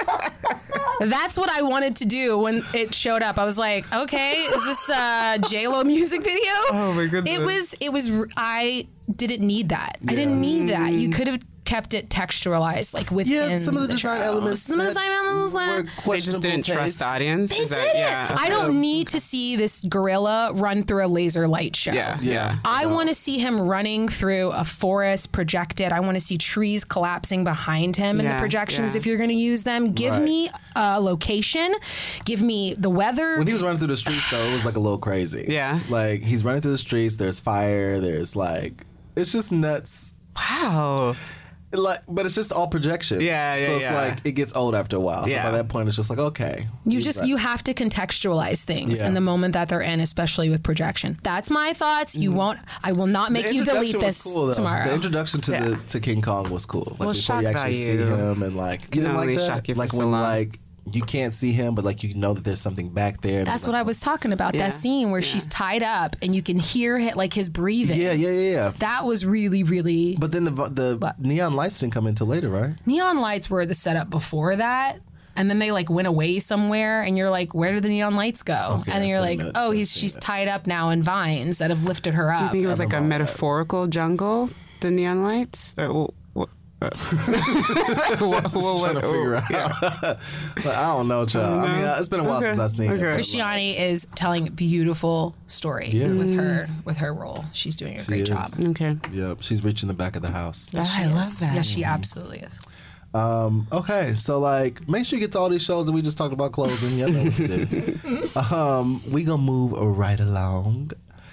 F: that's what I wanted to do when it showed up. I was like, okay, is this a J Lo music video?
E: Oh my goodness.
F: It was. It was. I didn't need that. I didn't need that. You could have kept it textualized, like within.
D: Yeah, some of the
F: the
D: design
F: show.
D: elements.
F: Some of the design elements.
D: were
F: uh,
E: They
D: questionable
E: just didn't
D: taste.
E: trust the audience.
F: They
E: Is
F: did
E: that,
F: it.
E: yeah,
F: I
E: okay.
F: don't need to see this gorilla run through a laser light show.
E: Yeah, yeah.
F: I want to see him running through a forest projected. I want to see trees collapsing behind him in
E: Yeah,
F: the projections
E: yeah.
F: if you're going to use them. Give
D: Right.
F: me a location. Give me the weather.
D: When he was running through the streets, though, it was like a little crazy.
E: Yeah.
D: Like, he's running through the streets, there's fire, there's like, it's just nuts.
E: Wow.
D: Like, but it's just all projection.
E: Yeah, yeah,
D: So it's
E: yeah.
D: like, it gets old after a while. So
E: Yeah.
D: by that point, it's just like, okay.
F: You
D: he's
F: just
D: right.
F: you have to contextualize things
D: Yeah.
F: in the moment that they're in, especially with projection. That's my thoughts. You won't. I will not make
D: The
F: you delete
D: introduction was
F: this
D: cool, though.
F: tomorrow.
D: The introduction to
E: Yeah.
D: the to King Kong was cool. Like
E: Well,
D: before
E: shock
D: you actually see
E: value
D: him and like you
E: can
D: didn't like
E: only
D: that.
E: shock you for
D: like
E: so
D: when
E: long.
D: like you can't see him, but like you know that there's something back there. and
F: That's
D: like,
F: what I was talking about.
E: Yeah.
F: That scene where
E: Yeah.
F: she's tied up and you can hear it, like his breathing.
D: Yeah, yeah, yeah, yeah.
F: That was really, really.
D: But then the the
F: But-
D: neon lights didn't come until later, right?
F: Neon lights were the setup before that. And then they like went away somewhere, and you're like, "Where did the neon lights go?"
D: Okay,
F: and then
D: that's
F: you're
D: what I
F: like,
D: meant.
F: "Oh,
D: So
F: he's
D: I've seen
F: she's
D: it.
F: tied up now in vines that have lifted her
E: Do you
F: up."
E: think it was like a
D: remember all that.
E: metaphorical jungle, the neon lights? Uh, wh- wh- uh, what, what,
D: Trying to figure out. But I don't know, child. I mean, uh, it's been a while
E: Okay,
D: since I've seen
E: okay.
D: it.
F: Christiani is telling a beautiful story
D: Yeah.
F: with her with her role. She's doing a great
D: is.
F: job.
E: Okay.
D: Yep, she's reaching the back of the house.
E: I love that.
F: Yes, she absolutely is.
D: Um, okay, so like, make sure you get to all these shows that we just talked about closing. You know what to do. um, we gonna move right along,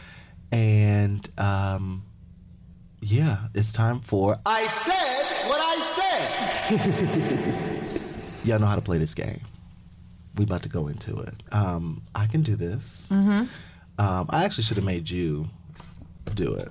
D: and um, yeah, it's time for I said what I said. Y'all know how to play this game. We about to go into it. Um, I can do this. Mm-hmm. Um, I actually should have made you do it.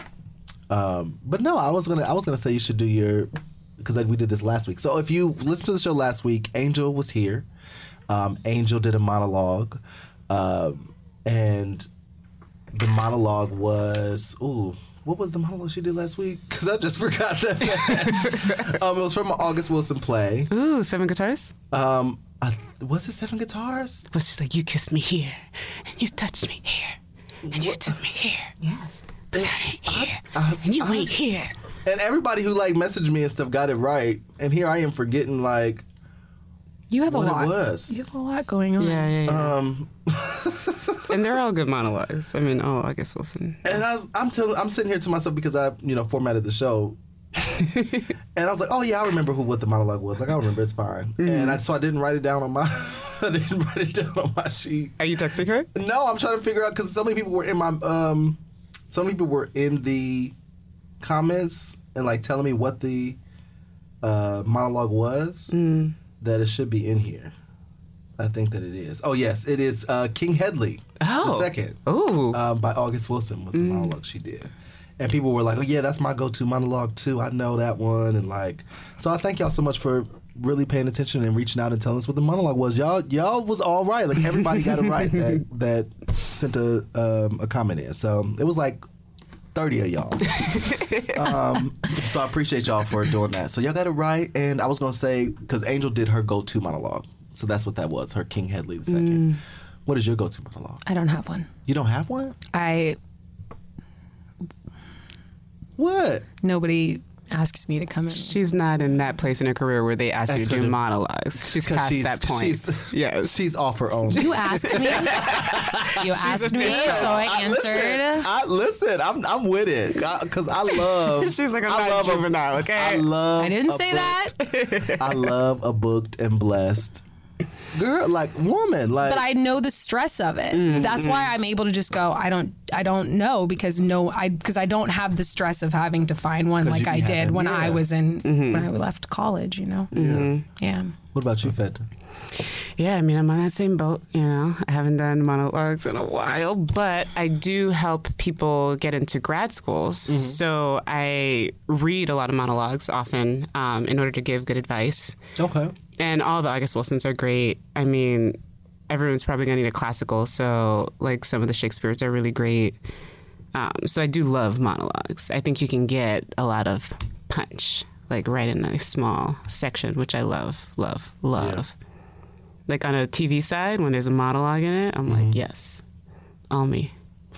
D: Um, but no, I was gonna I was gonna say you should do your. Because like we did this last week. So if you listened to the show last week, Angel was here. Um, Angel did a monologue. Um, and the monologue was, ooh, what was the monologue she did last week? Because I just forgot that. um, it was from an August Wilson play.
E: Ooh, Seven Guitars?
D: Um, I, was it Seven Guitars?
E: Was she's like, you kissed me here, and you touched me here, and you took me here.
G: Yes.
E: But I ain't here,
D: I- I-
E: and you
D: I-
E: ain't here.
D: And everybody who like messaged me and stuff got it right. And here I am forgetting like
F: You have
D: what
F: a lot.
D: it was.
F: You have a lot going on.
E: Yeah, yeah, yeah.
D: Um,
E: And they're all good monologues. I mean, oh, I guess Wilson.
D: and I was, I'm telling, I'm sitting here to myself because I, you know, formatted the show, and I was like, oh yeah, I remember who what the monologue was. Like I remember, it's fine. And I, so I didn't write it down on my, I didn't write it down on my sheet.
E: Are you texting her?
D: No, I'm trying to figure out because so many people were in my, um, so many people were in the comments and like telling me what the uh, monologue was that it should be in here. I think that it is. Oh yes, it is. Uh, King Headley,
E: Oh.
D: the second.
E: Ooh.
D: Um, by August Wilson was the monologue she did. And people were like, oh yeah, that's my go-to monologue too. I know that one. And like, so I thank y'all so much for really paying attention and reaching out and telling us what the monologue was. Y'all y'all was all right. Like everybody got it right that that sent a um, a comment in. So it was like thirty of y'all. um, so I appreciate y'all for doing that. So y'all got it right. And I was going to say, because Angel did her go-to monologue. So that's what that was, her King Headley the second. What is your go-to monologue?
F: I don't have one.
D: You don't have one?
F: I
D: What?
F: nobody asks me to come in.
E: She's not in that place in her career where they ask you
D: Ask
E: to
D: her
E: do
D: to-
E: monologues. She's
D: 'Cause
E: past
D: she's-
E: that point.
D: she's-
E: yes.
D: She's off her own.
F: You asked me. You asked me, so I answered.
D: Listen, I, listen I'm, I'm with it because I love.
E: She's like, I'm
D: I
E: not
D: love
E: juvenile,
D: a,
E: okay?
D: I love.
F: I didn't
D: a
F: say
D: booked-
F: that.
D: I love a booked and blessed girl, like woman, like.
F: But I know the stress of it. That's why I'm able to just go. I don't. I don't know because no. I because I don't have the stress of having to find one
D: 'Cause
F: like
D: you
F: I
D: be
F: did
D: having-
F: when
D: yeah.
F: I was in when I left college. You know.
D: yeah.
F: Yeah.
D: What about you, Feta?
E: Yeah, I mean, I'm on that same boat, you know. I haven't done monologues in a while, but I do help people get into grad schools. So I read a lot of monologues often um, in order to give good advice.
D: Okay.
E: And all the August Wilsons are great. I mean, everyone's probably going to need a classical, so like some of the Shakespeares are really great. Um, so I do love monologues. I think you can get a lot of punch, like right in a small section, which I love, love, love.
D: Yeah.
E: Like on a T V side, when there's a monologue in it, I'm like, yes, all me.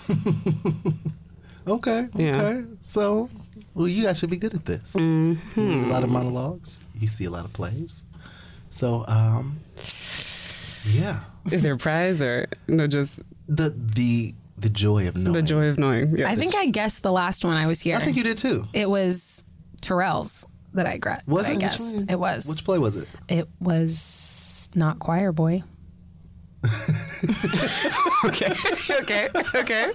D: Okay.
E: Yeah.
D: Okay. So, well, you guys should be good at this. You read a lot of monologues. You see a lot of plays. So, um, yeah.
E: Is there a prize or no? Just
D: The the the joy of knowing.
E: the joy of knowing. Yes.
F: I think I guessed the last one I was here.
D: I think you did too.
F: It was Terrell's that I gra-
D: Was
F: that I
D: it? Which
F: guessed.
D: one?
F: It was.
D: Which play was it?
F: It was not Choir Boy.
E: okay, okay, okay.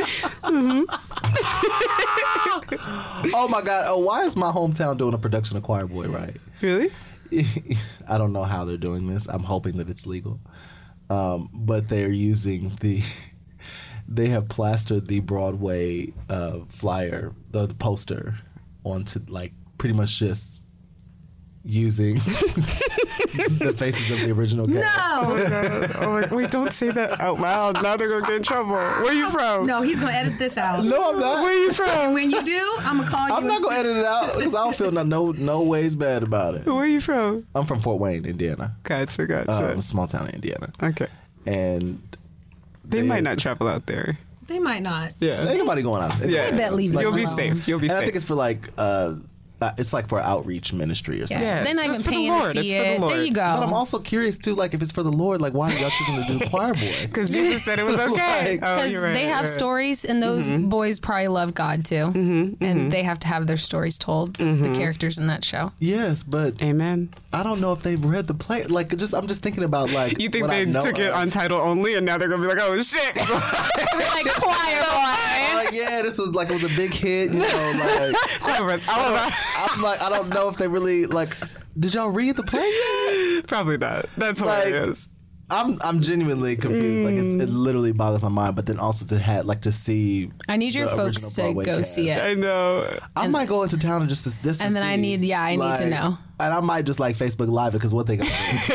D: Oh my God! Oh, why is my hometown doing a production of Choir Boy? Right?
E: Really?
D: I don't know how they're doing this. I'm hoping that it's legal, um, but they're using the. They have plastered the Broadway uh, flyer, the, the poster, onto like pretty much just using the faces of the original cast.
E: Oh my god! Oh my, wait, don't say that out loud. Now they're gonna get in trouble. Where you from?
G: No, he's gonna edit this out.
D: No, I'm not.
E: Where you from?
G: When you do, I'm gonna call you.
D: I'm not
G: and
D: gonna edit it out because I don't feel no, no no ways bad about it.
E: Where you from?
D: I'm from Fort Wayne, Indiana,
E: Gotcha, gotcha.
D: um, a small town in Indiana,
E: okay.
D: and
E: They might not travel out there.
G: They might not.
E: Yeah.
D: ain't nobody going out there.
E: Yeah.
F: bet leave it
E: You'll be
F: alone.
E: safe. You'll be
D: And I
E: safe.
D: think it's for like uh, uh, it's like for outreach ministry or something.
F: Yeah.
E: Yes,
F: They're not
E: it's
F: even
E: for the
F: paying
E: Lord.
F: to see
E: It's for the
F: it.
E: Lord.
F: There you go.
D: But I'm also curious too, like if it's for the Lord, like why are y'all choosing to do choir boy?
E: Because Jesus said it was okay.
D: Like-
E: oh,
F: Because
E: you're right,
F: they have
E: you're right.
F: stories, and those boys probably love God too, mm-hmm, and
E: mm-hmm.
F: they have to have their stories told.
E: Mm-hmm.
F: The characters in that show.
D: Yes, but
E: Amen.
D: I don't know if they've read the play. Like, just I'm just thinking about like.
E: You think
D: what I
E: they
D: know
E: took it
D: of.
E: on title only, and now they're gonna be like, "Oh shit!"
F: like choir boy.
D: Like, yeah, this was like it was a big hit. You know, like
E: All of us, all of us.
D: I'm like I don't know if they really like. Did y'all read the play yet?
E: Probably not. That's
D: Like,
E: hilarious.
D: I'm I'm genuinely confused. Like it's, it literally boggles my mind. But then also to have like to see.
F: I need your
D: the
F: folks
D: original
F: to
D: Broadway
F: go
D: cast.
F: see it.
E: I know.
D: I might go into town and just to, just to
F: And then I
D: see,
F: need- yeah, I need to
D: like-
F: know.
D: And I might just like Facebook Live it because what they got.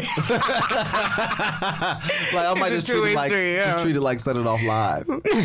D: Like I might
E: It's
D: just
E: a
D: treat
E: two-way
D: it like
E: street, yeah.
D: just treat it like set it off live.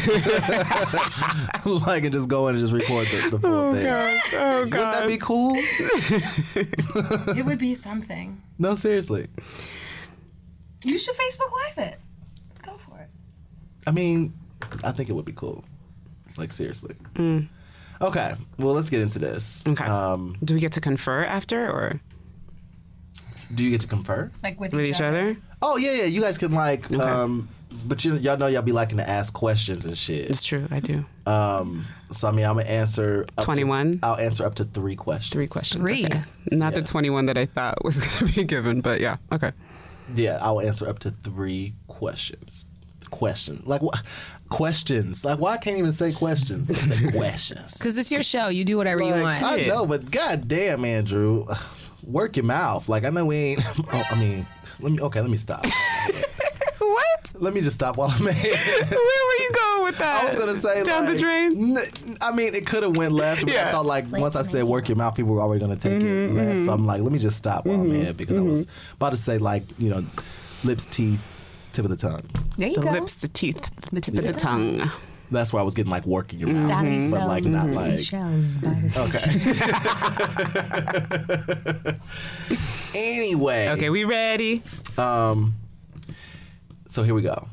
D: Like and just go in and just record the, the full
E: Oh
D: thing.
E: god. Oh
D: Wouldn't that be
E: god.
D: cool?
G: It would be something.
D: No, seriously.
G: You should Facebook Live it. Go for it.
D: I mean, I think it would be cool. Like seriously. Okay, well let's get into this.
E: Okay.
D: Um,
E: Do we get to confer after, or
D: do you get to confer?
G: Like with,
E: with each other?
D: Oh yeah, yeah. You guys can like, um, but you y'all know y'all be liking to ask questions and shit.
E: It's true. I do.
D: Um, so I mean, I'm gonna answer up to-
E: twenty-one?
D: I'll answer up to three questions.
E: Three questions.
F: Three.
E: Okay. Not the
D: Yes.
E: twenty-one that I thought was going to be given, but yeah. Okay.
D: Yeah, I will answer up to three questions. Question like what? Questions like why I can't even say questions? I say questions.
F: Because it's your show. You do whatever you
D: Like,
F: want.
D: I
E: Yeah.
D: know, but goddamn, Andrew, work your mouth. Like I know we ain't. Oh, I mean, let me. Okay, let me stop.
E: What?
D: Let me just stop while I'm ahead.
E: Where were you going with that?
D: I was gonna say
E: down
D: like,
E: the drain.
D: n- I mean, it could have went left, but I
E: Yeah.
D: thought like once I said work your mouth, people were already gonna take it left. So I'm like, let me just stop while I'm ahead because I was about to say like you know, lips, teeth, tip of the tongue.
F: There you
E: The
F: go.
E: lips, the teeth, the tip of the tongue.
D: That's where I was getting like working your mouth, but like not like. Okay. Anyway.
E: Okay, we ready?
D: Um. So here we go.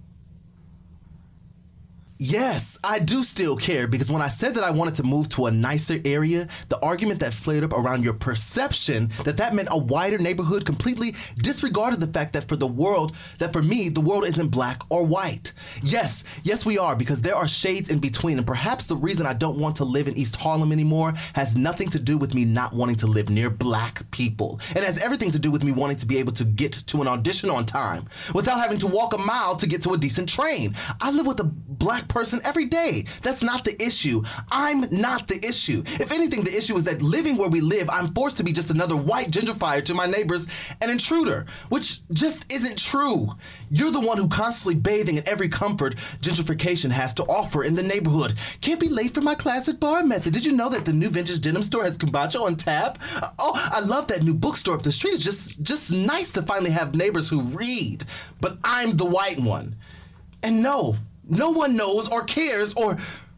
D: Yes, I do still care because when I said that I wanted to move to a nicer area, the argument that flared up around your perception that that meant a wider neighborhood completely disregarded the fact that for the world, that for me, the world isn't black or white. Yes, yes we are because there are shades in between and perhaps the reason I don't want to live in East Harlem anymore has nothing to do with me not wanting to live near black people. It has everything to do with me wanting to be able to get to an audition on time without having to walk a mile to get to a decent train. I live with a black person every day. That's not the issue. I'm not the issue. If anything, the issue is that living where we live, I'm forced to be just another white gentrifier to my neighbors, an intruder, which just isn't true. You're the one who constantly bathing in every comfort gentrification has to offer in the neighborhood. Can't be late for my class at bar method. Did you know that the new vintage denim store has kombucha on tap? Oh, I love that new bookstore up the street. It's just, just nice to finally have neighbors who read. But I'm the white one. And no, no one knows or cares or...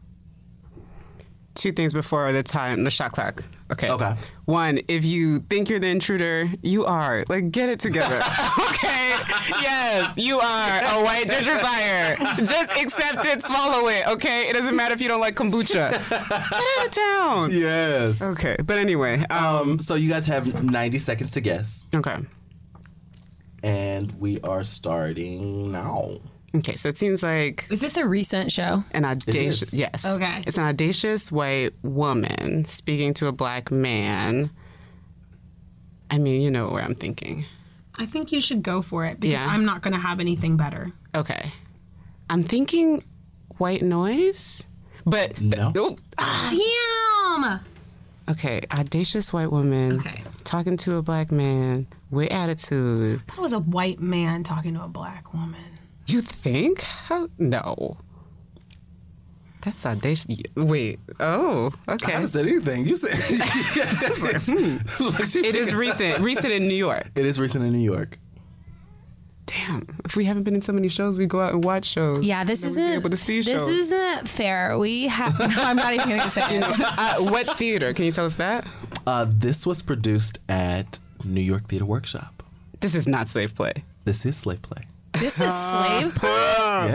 E: Two things before the time, the shot clock. Okay.
D: Okay.
E: One, if you think you're the intruder, you are. Like, get it together. Okay? Yes, you are a white gentrifier. Just accept it, swallow it, okay? It doesn't matter if you don't like kombucha. Get out of town.
D: Yes.
E: Okay, but anyway. Um,
D: Um, so you guys have ninety seconds to guess.
E: okay.
D: And we are starting now.
E: Okay, so it seems like
F: Is this a recent show?
E: an audacious,
D: is.
E: yes.
F: Okay.
E: It's an audacious white woman speaking to a black man. I mean, you know where I'm thinking.
F: I think you should go for it because
E: Yeah.
F: I'm not going to have anything better.
E: Okay. I'm thinking white noise, but
D: No.
E: oh, ah.
F: Damn!
E: Okay, audacious white woman
F: Okay.
E: talking to a black man with attitude.
F: That was a white man talking to a black woman.
E: You think? How? No. That's audacious. Wait. Oh,
D: I
E: okay.
D: haven't said anything. You said... It's like, hmm. Like, she-
E: It is recent. Recent in New York.
D: It is recent in New York.
E: Damn. If we haven't been in so many shows, we go out and watch shows.
F: Yeah, this
E: Then we'd be
F: isn't.
E: able to see
F: This
E: shows.
F: isn't fair. We have. No, I'm not even going to say it.
E: uh, what theater? Can you tell us that?
D: Uh, this was produced at New York Theater Workshop.
E: This is not slave play.
D: This is Slave Play.
F: This is slave play.
D: Yes.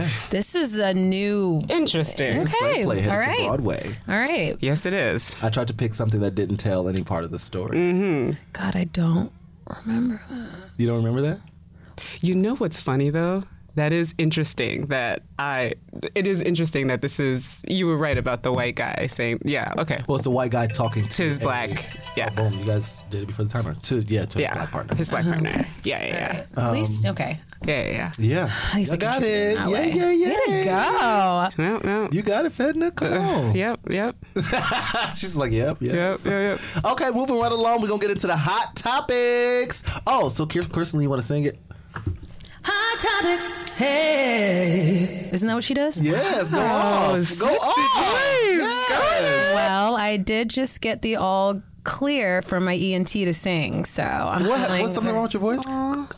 D: Yes.
F: This is a new.
E: Interesting.
D: It's a
F: Okay,
D: straight play headed
F: all
D: to
F: right.
D: Broadway.
F: All right.
E: Yes, it is.
D: I tried to pick something that didn't tell any part of the story.
E: Mm-hmm.
F: God, I don't remember that.
D: You don't remember that?
E: You know what's funny though? That is interesting that I, it is interesting that this is, you were right about the white guy saying, yeah, okay.
D: Well, it's a white guy talking to,
E: To his
D: a-
E: black, yeah.
D: Oh, boom, you guys did it before the timer. To, yeah, to his
E: Yeah,
D: black partner.
E: his black partner. Yeah, yeah, yeah.
F: At least, okay.
E: Yeah, yeah, yeah.
D: Yeah.
F: At least
D: You
F: I
D: got
F: contributed
D: it.
F: in that
D: Yeah,
F: way.
D: yeah, yeah.
F: Way to go.
E: No, no.
D: You got it, Fedna. Come on.
E: Yep, yep,
D: She's like, yep, yep.
E: yep, yep, yep.
D: Okay, moving right along. We're going to get into the hot topics. Oh, so Kirsten, you want to sing it?
F: Hot topics. Hey. Isn't that what she does?
D: Yes, go
E: Oh,
D: off. Go
E: sexy
D: off. Yes.
F: Well, I did just get the all clear from my E N T to sing, so I'm
D: What,
F: feeling-
D: what's something wrong with your voice?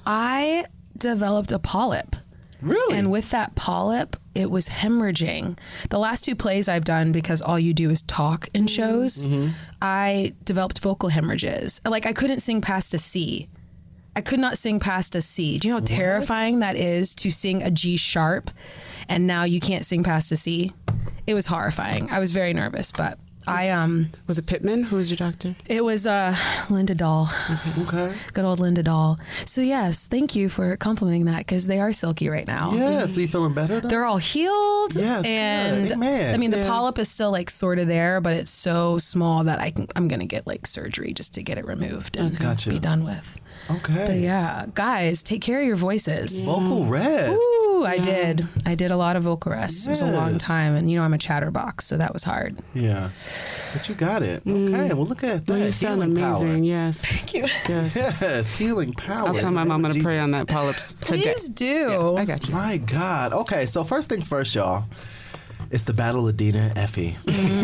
F: I developed a polyp.
D: Really?
F: And with that polyp, it was hemorrhaging. The last two plays I've done, because all you do is talk in shows, I developed vocal hemorrhages. Like, I couldn't sing past a C. I could not sing past a C. Do you know how terrifying that is to sing a G sharp and now you can't sing past a C? It was horrifying. I was very nervous, but I um
E: Was it Pittman? Who was your doctor?
F: it was uh Linda Dahl.
D: Okay.
F: Good old Linda Dahl. So yes, thank you for complimenting that, because they are silky right now.
D: Yeah, so you feeling better though?
F: They're all healed.
D: Yes, good.
F: and
D: Amen.
F: I mean, the
E: Yeah.
F: polyp is still like sort of there, but it's so small that I can, I'm gonna get like surgery just to get it removed and
D: Gotcha.
F: be done with.
D: Okay.
F: But yeah, guys, take care of your voices.
D: Vocal rest.
F: Ooh, I did. I did a lot of vocal rest. It was a long
D: Yes.
F: time, and you know I'm a chatterbox, so that was hard.
D: Yeah. But you got it. Okay, well look at that.
E: Oh, you sound
D: healing
E: amazing.
D: power.
E: Yes.
F: Thank you.
E: Yes.
D: Yes, healing power.
E: I'll tell my mom I'm gonna pray on that polyps today.
F: Please do.
E: I got you.
D: My God. Okay, so first things first, y'all. It's the Battle of Dina and Effie.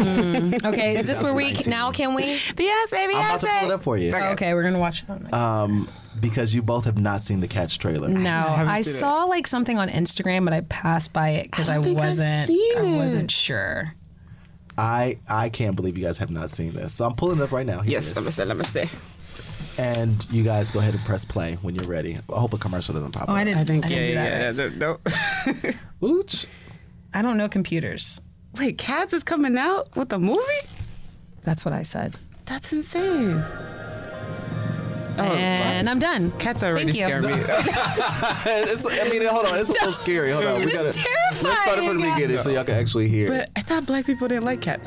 F: Okay, is this where we now can we?
E: Yes, baby.
D: I'm about
E: Yes,
D: to pull it up for you.
F: Okay, we're gonna watch it on my
D: Um, because you both have not seen the Cats trailer.
F: No,
E: haven't
F: I
E: seen it.
F: saw like something on Instagram, but I passed by it because I,
E: think I've
F: wasn't.
E: seen
F: I
E: it.
F: wasn't sure.
D: I I can't believe you guys have not seen this. So I'm pulling it up right now. Here
E: Yes,
D: it
E: let me
D: is.
E: say, let me say.
D: And you guys go ahead and press play when you're ready. I hope a commercial doesn't pop
F: Oh,
D: up.
F: I didn't.
E: I think,
F: I
E: yeah,
F: didn't do
E: yeah,
F: that
E: yeah.
F: right.
E: No.
D: Ooch.
F: I don't know computers.
E: Wait, Cats is coming out with a movie?
F: That's what I said.
E: That's insane. Oh,
F: And I'm done.
E: Cats already
F: Thank you.
E: scare me.
D: It's, I mean, hold on. It's a little scary. Hold on.
F: It
D: We
F: is
D: gotta, let's start it from the
F: terrifying.
D: beginning so y'all can actually hear.
E: But I thought black people didn't like cats.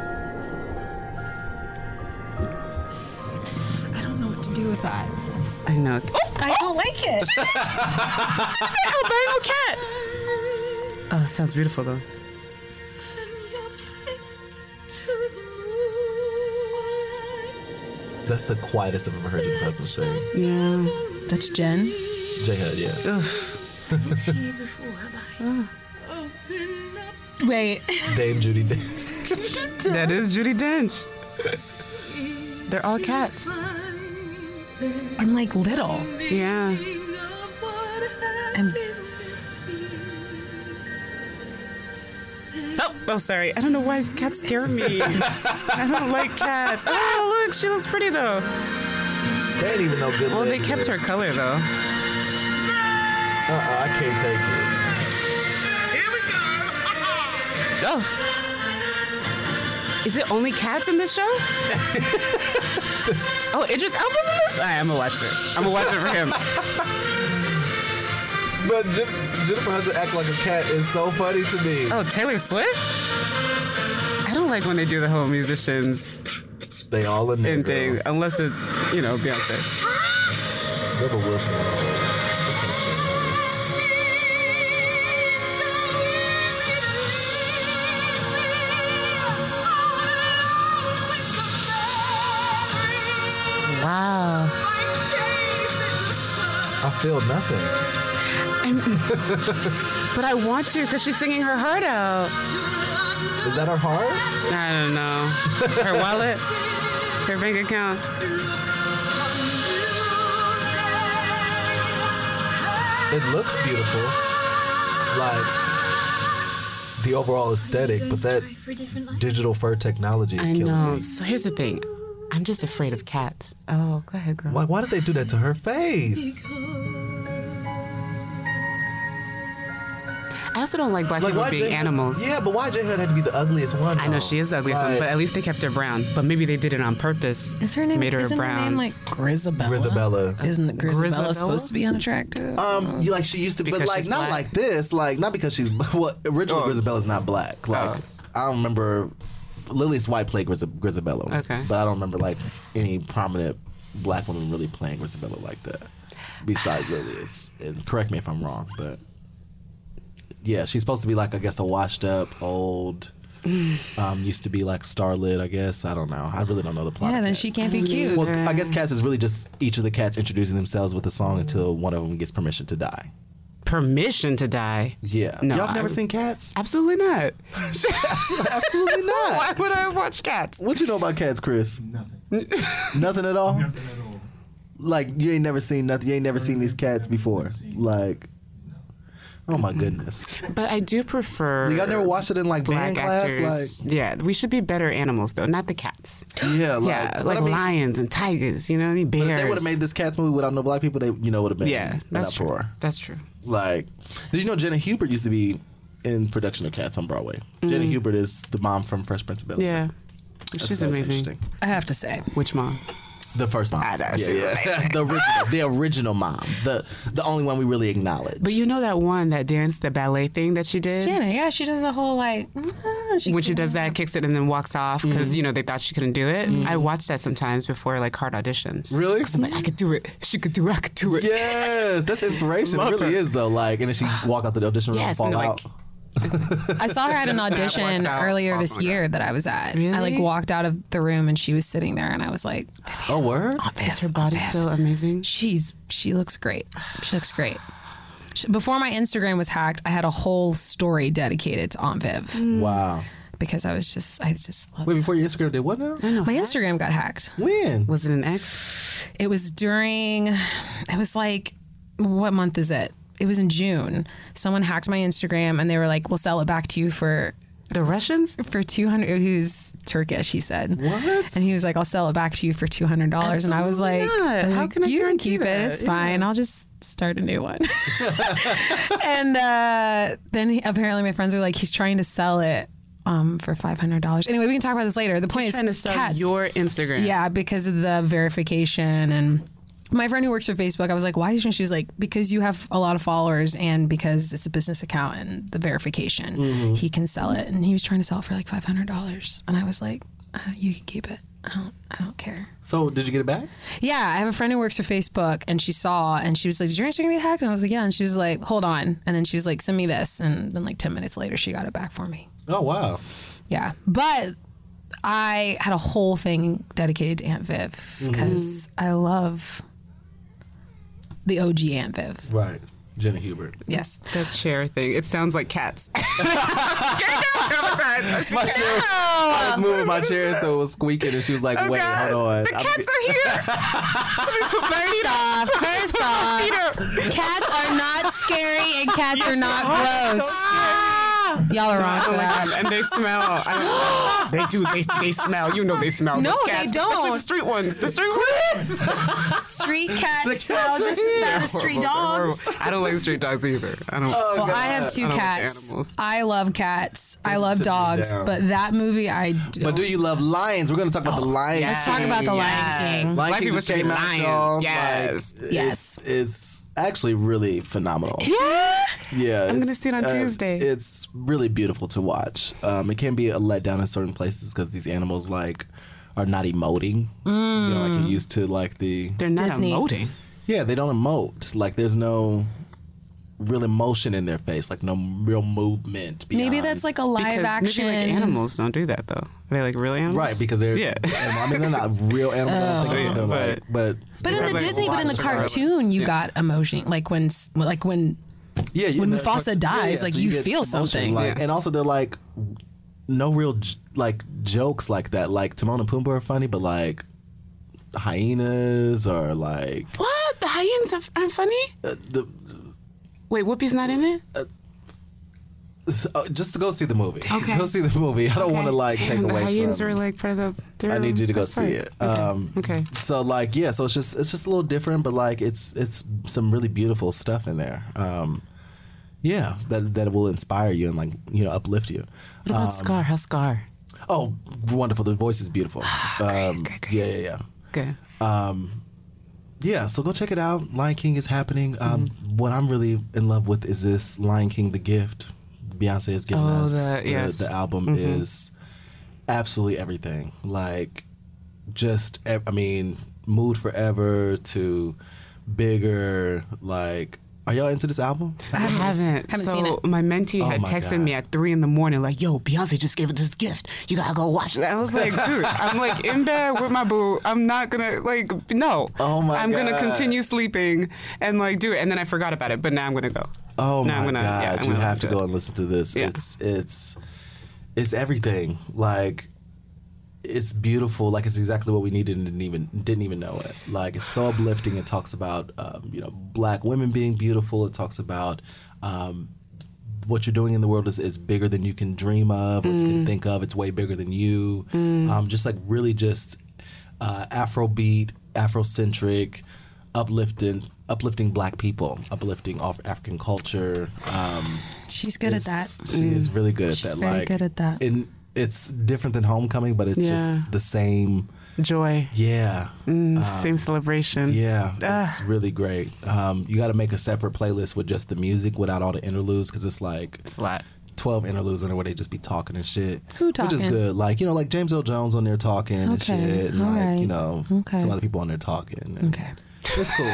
F: I don't know what to do with that.
E: I know.
F: I don't like it.
E: Albino cat. Oh, it sounds beautiful though.
D: That's the quietest I've ever heard your husband sing.
E: Yeah.
F: That's Jen.
D: J Hud, yeah.
F: Wait.
D: Dame Judy Dench.
E: That is Judi Dench. They're all cats.
F: I'm like little.
E: Yeah.
F: And
E: Oh, oh, sorry. I don't know why cats scare me. I don't like cats. Oh, look, she looks pretty though.
D: They ain't even no good.
E: Well, they
D: legs
E: kept
D: there.
E: her color though.
D: Uh-uh, I can't take it.
E: Oh. Is it only cats in this show? Oh, Idris Elba's in this? All right, I'm gonna watch it. I'm gonna watch it for him.
D: But Jen- Jennifer Hudson act like a cat is so funny to me.
E: Oh, Taylor Swift? I don't like when they do the whole musicians
D: They all in there.
E: in
D: girl.
E: thing, unless it's, you know, Beyonce.
D: Rebel Wilson.
E: Wow.
D: I feel nothing.
E: But I want to because she's singing her heart out.
D: Is that her heart?
E: I don't know. Her wallet, her bank account.
D: It looks beautiful. Like the overall aesthetic, but that digital fur technology is
E: I
D: killing
E: know.
D: me.
E: So here's the thing. I'm just afraid of cats. Oh, go ahead, girl.
D: Why, why did they do that to her face?
E: I also don't like black
D: Like,
E: people
D: why
E: being
D: J-
E: animals.
D: Yeah, but why J Hood had to be the ugliest one?
E: I know
D: though?
E: she is the ugliest one,
D: Like,
E: but at least they kept her brown. But maybe they did it on purpose.
F: Is her name?
E: Made her
F: isn't
E: brown.
F: her name like Grisabella?
D: Grisabella.
F: Isn't Grisabella,
E: Grisabella?
F: supposed to be unattractive?
D: Um, you, like she used to,
E: Because
D: but like
E: she's
D: not
E: black?
D: like this. Like not because she's well. Originally,
E: Oh.
D: Grisabella's not black. Like
E: Oh.
D: I don't remember. Lilius White played Gris- Grisabella.
E: Okay.
D: but I don't remember like any prominent black woman really playing Grisabella like that. Besides Lilius, and correct me if I'm wrong, but yeah, she's supposed to be like I guess a washed up old. Um, used to be like starlit, I guess. I don't know. I really don't know the plot.
F: yeah,
D: of
F: then
D: Cats.
F: she can't be cute.
D: Well, I guess Cats is really just each of the cats introducing themselves with a song until one of them gets permission to die.
E: Permission to die.
D: Yeah.
E: No,
D: Y'all have never
E: I-
D: seen Cats?
E: Absolutely not.
D: Absolutely not.
E: Why would I watch Cats?
D: What you know about Cats, Chris?
H: Nothing.
D: Nothing at all?
H: Nothing at all.
D: Like, you ain't never seen nothing. You ain't never seen these cats before. Like, oh my goodness.
E: But I do prefer.
D: Y'all never watched it in like
E: black
D: band class?
E: actors. yeah, we should be better animals though, not the cats.
D: Like, yeah, like,
E: yeah,
D: but
E: like
D: I mean,
E: lions and tigers. You know, any bears.
D: but if they would have made this Cats movie without no black people, they, you know, would have been
E: Yeah,
D: an
E: that's true.
D: uproar.
E: That's true.
D: Like, did you know Jenna Hubert used to be in production of Cats on Broadway? Jenna Hubert is the mom from Fresh Prince of Bel-Air.
E: Yeah,
D: That's-
E: she's
D: that's
E: amazing.
D: interesting.
F: I have to say.
E: Which mom?
D: The first mom.
E: I know,
D: yeah,
E: she's
D: yeah. the original, the original mom, the the only one we really acknowledge.
E: But you know that one that dance, the ballet thing that she did.
F: Jenna, yeah, she does a whole like. ah, she
E: When she does that, kicks it, and then walks off because
D: Mm-hmm.
E: you know they thought she couldn't do it. I watch that sometimes before like hard auditions.
D: Really?
E: 'Cause I'm like, I could do it. She could do it. I could do it.
D: Yes, that's inspiration. It
E: Love
D: really
E: her.
D: is though. Like, and then she walk out the audition room
E: Yes,
D: and fall
E: and
D: out.
E: like-
F: I saw her at an audition
E: works out.
F: earlier
E: Oh
F: this
E: my
F: year that I was at. I like
E: Really?
F: walked out of the room and she was sitting there and I was like,
D: Oh, word?
E: Is her body still amazing?
F: she's she looks great. She looks great. She- Before my Instagram was hacked, I had a whole story dedicated to Aunt Viv
D: Wow.
F: because I was just I just loved
D: Wait, before your Instagram did what now?
F: my Instagram got hacked.
D: When?
E: Was it an ex?
F: It was during, it was like, what month is it? It was in June. Someone hacked my Instagram and they were like, we'll sell it back to you for
E: The Russians?
F: for two hundred. He was Turkish, he said.
D: What?
F: And he was like, I'll sell it back to you for two hundred dollars. And I was like,
E: Absolutely not.
F: I was
E: How
F: like,
E: can a
F: you can
E: parent do
F: keep it.
E: that?
F: It's fine. I'll just start a new one. and uh, then he, apparently my friends were like, he's trying to sell it um, for five hundred dollars. Anyway, we can talk about this later. The point
E: He's
F: is,
E: trying to sell
F: cats.
E: your Instagram.
F: Yeah, because of the verification. And my friend who works for Facebook, I was like, why is she? She was like, because you have a lot of followers and because it's a business account and the verification,
E: Mm-hmm.
F: he can sell it. And he was trying to sell it for like five hundred dollars. And I was like, uh, you can keep it. I don't, I don't care.
D: So, did you get it back?
F: Yeah, I have a friend who works for Facebook and she saw and she was like, did your Instagram get hacked? And I was like, yeah. And she was like, hold on. And then she was like, send me this. And then like ten minutes later, she got it back for me.
D: Oh, wow.
F: Yeah. But I had a whole thing dedicated to Aunt Viv because I love the O G Aunt Viv.
D: Right. Jenna Hubert.
F: Yes.
E: The chair thing. It sounds like cats.
D: My chair. I was moving my chair so it was squeaking, and she was like, "Wait,
E: God.
D: hold on."
E: The
D: I'm-
E: cats are here.
F: First off, first off, cats are not scary and cats are not gross. Y'all are wrong
E: Oh
F: for
E: my
F: that.
E: God. And they smell. I don't, they do. They they smell. You know they smell.
F: No,
E: Those
F: they
E: cats,
F: don't.
E: Especially the street ones. The street ones.
F: Street cats
D: The
F: smell
D: cats are
F: just as bad
D: here.
F: as street
E: They're horrible.
F: dogs.
E: I don't like street dogs either. I don't.
D: Oh,
F: Well,
D: God.
F: I have two
E: I don't like
F: cats.
E: animals.
F: I love cats. I
D: just
F: love
D: took me
F: dogs.
D: down.
F: But that movie, I do.
D: But do you love lions? We're going to talk about the lions.
E: Let's
F: talk about the Lion King.
D: Lion
E: Black
D: King
E: people
D: just
E: should be
D: came out,
E: lions.
D: y'all.
E: Yes.
D: Like,
F: Yes.
D: It's, it's actually really phenomenal.
F: Yeah.
D: Yeah,
E: I'm gonna
D: it's,
E: see it on
D: uh,
E: Tuesday.
D: It's really beautiful to watch. Um, it can be a letdown in certain places because these animals like are not emoting. You know, like you're used to like the
E: They're not
F: Disney.
E: emoting.
D: yeah, they don't emote. Like there's no real emotion in their face, like no real movement.
F: Maybe
D: beyond-
F: that's like a live
E: Because
F: action.
E: maybe like animals don't do that though. Are they like real animals?
D: right because they're.
E: Yeah.
D: animal- I mean, they're not real animals. I don't think
E: Oh.
D: they're
E: But-
D: like, but
F: But in the
E: like
F: Disney, but in the
E: watch the Scarlet.
F: cartoon, you got emotion. Like when, like when,
D: yeah, you
F: when
D: know,
F: Mufasa
D: yeah,
F: dies, like,
D: so
F: you
D: get
F: feel
D: emotion,
F: something.
D: like-
E: Yeah.
D: and also they're like no real j- like jokes like that. Like Timon and Pumbaa are funny, but like hyenas or like
E: What? The hyenas are- aren't funny?
D: uh, the
E: Wait, Whoopi's not in it?
D: uh, just to go see the movie.
F: Okay.
D: Go see the movie. I don't want to like
E: Damn,
D: take
E: the
D: away
E: hyenas
D: from.
E: are like part of the. they're-
D: I need you to go
E: that's
D: see
E: right.
D: it.
E: Okay.
D: Um,
E: okay.
D: So like yeah, so it's just it's just a little different, but like it's it's some really beautiful stuff in there. Um, Yeah, that that will inspire you and like you know uplift you.
E: What about
D: Um,
E: Scar? How's Scar?
D: Oh, wonderful! The voice is beautiful.
E: great,
D: um,
E: great, great.
D: Yeah, yeah, yeah.
E: Good.
D: Um, yeah, so go check it out. Lion King is happening. Um,
E: Mm-hmm.
D: What I'm really in love with is this Lion King: The Gift. Beyonce is giving
E: Oh,
D: us
E: the-
D: the,
E: yes.
D: the album
E: Mhm.
D: is absolutely everything. Like, just ev- I mean, Mood Forever to Bigger. Like, are y'all into this album?
E: I haven't.
F: haven't
E: so
F: seen it.
E: my mentee
D: Oh
E: had
D: my
E: texted
D: God.
E: me at three in the morning, like, "Yo, Beyonce just gave it this gift. You gotta go watch it." I was like, "Dude, I'm like in bed with my boo. I'm not gonna like no.
D: Oh my
E: I'm gonna
D: God.
E: continue sleeping and like do it." And then I forgot about it, but now I'm gonna go.
D: Oh
E: Now
D: my
E: I'm gonna-
D: God!
E: yeah, I'm
D: you
E: gonna
D: have to
E: do
D: go
E: it.
D: and listen to this.
E: Yeah.
D: It's it's it's everything. Like, it's beautiful. Like, it's exactly what we needed and didn't even didn't even know it. Like, it's so uplifting. It talks about um, you know black women being beautiful. It talks about um, what you're doing in the world is, is bigger than you can dream of or you can think of. It's way bigger than you. Um, just like really just uh, Afrobeat, Afrocentric, uplifting uplifting black people, uplifting Af- African culture. Um,
F: She's good at that.
D: it's- She is really good at
F: She's
D: that.
F: very
D: like,
F: good at that.
D: And it's different than Homecoming, but it's
E: Yeah.
D: just the same.
E: Joy,
D: Yeah.
E: mm, same celebration.
D: Yeah,
E: Ah.
D: it's really great. Um, you got to make a separate playlist with just the music without all the interludes because it's like
E: It's a lot.
D: twelve interludes in there where they just be talking and shit.
F: Who
D: Which is
F: talking?
D: good. Like, you know, like James Earl Jones on there talking and
F: Okay,
D: shit. And
F: all
D: like,
F: right.
D: you know,
F: Okay.
D: some other people on there talking. and
F: Okay.
D: It's cool.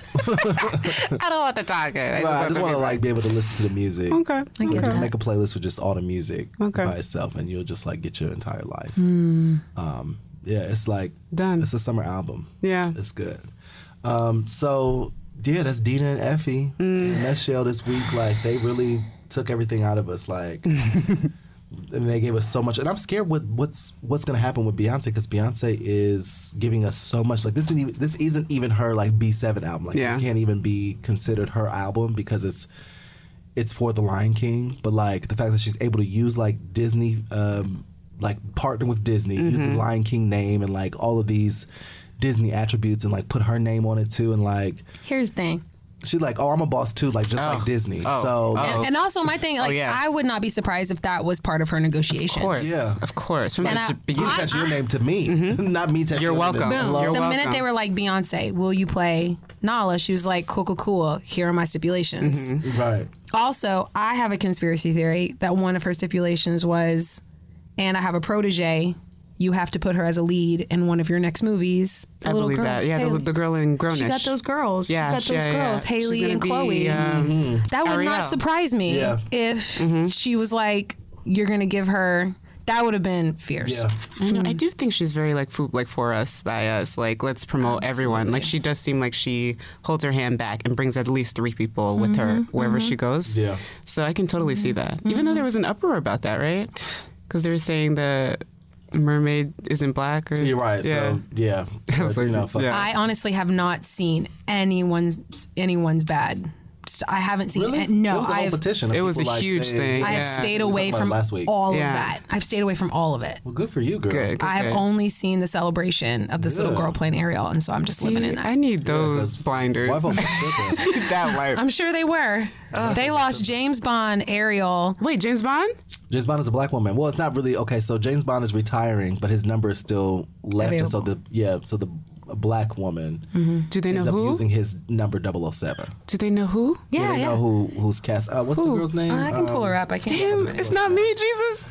E: I don't want to talk it. I
D: Right, I just want to like be able to listen to the music.
E: Okay.
D: So
F: get
D: just
F: that.
D: make a playlist with just all the music
E: Okay.
D: by itself, and you'll just like get your entire life.
F: Hmm.
D: Um, yeah, it's like
E: Done.
D: It's a summer album.
E: Yeah.
D: It's good. Um, so yeah, that's Dina and Effie.
E: Mm.
D: And that show this week, like they really took everything out of us. Like, and they gave us so much. And I'm scared what what's what's gonna happen with Beyonce because Beyonce is giving us so much. Like this isn't even, this isn't even her like B seven album. Like
E: Yeah.
D: this can't even be considered her album because it's it's for the Lion King. But like the fact that she's able to use like Disney, um, like partner with Disney, use
E: Mm-hmm.
D: the Lion King name and like all of these Disney attributes and like put her name on it too and like
F: Here's the thing.
D: she's like, oh, I'm a boss too, like just
E: Oh.
D: like Disney.
E: Oh.
D: So
E: Oh.
F: And, and also my thing, like
E: yes.
F: I would not be surprised if that was part of her negotiations.
E: Of course.
D: Yeah.
E: Of course. From
F: And
E: the
F: I-
D: you
E: beginning.
D: attach your name to me, not me touching
E: You're
D: your
E: welcome.
D: name.
F: Boom.
D: Hello?
E: You're
F: the
E: welcome.
F: minute they were like, Beyonce, will you play Nala? She was like, cool, cool, cool. Here are my stipulations.
D: Right.
F: Also, I have a conspiracy theory that one of her stipulations was, and I have a protege. You have to put her as a lead in one of your next movies. The
E: I
F: little
E: believe
F: girl,
E: that. Yeah, the,
F: Haley.
E: the girl in Grownish.
F: She got those girls.
E: Yeah,
F: She's got those
E: yeah, yeah.
F: girls,
E: She's
F: Haley
E: gonna
F: and
E: be,
F: Chloe.
E: um,
F: That would
E: Ariel.
F: not surprise me
E: Yeah.
F: if she was like, you're going to give her. That would have been fierce.
D: Yeah.
E: I know. I do think she's very like food, like for us, by us. Like, let's promote everyone. Like, she does seem like she holds her hand back and brings at least three people with her wherever she goes.
D: Yeah.
E: So I can totally see that. Even though there was an uproar about that, right? Because they were saying that mermaid isn't black. Or,
D: You're right.
E: Yeah.
D: So yeah,
E: I was
D: But, you
E: like,
D: know, fuck
E: yeah.
F: I honestly have not seen anyone's anyone's bad. Just- I haven't seen
D: Really?
F: it. No,
D: There was a whole
F: I've,
D: petition. of
E: It was
D: people,
E: a
D: like,
E: huge
D: saying-
E: thing.
F: I have
E: Yeah.
F: stayed
D: We talked
F: away
D: about it
F: from
D: last week.
F: all
E: Yeah.
F: of that. I've stayed away from all of it.
D: Well, good for you, girl.
E: Good.
F: I have
E: Okay.
F: only seen the celebration of this little
D: Yeah.
F: girl playing Ariel, and so I'm just living in that.
E: I need
D: Yeah,
E: those
D: 'cause
E: blinders.
D: white folks are different.
E: that life.
F: I'm sure they were. They lost James Bond, Ariel.
E: Wait, James Bond?
D: James Bond is a black woman. Well, it's not really okay. So James Bond is retiring, but his number is still left, and so the
F: Available.
D: yeah, so the a black woman
E: Do they know
D: ends up
E: who?
D: using his number double oh seven.
E: Do they know who?
F: Yeah,
D: they
F: yeah.
D: know who who's cast. Uh, what's the
E: Who?
D: girl's name?
F: I can pull her
D: Um,
F: up. I can't.
E: Damn, it's not me, Jesus.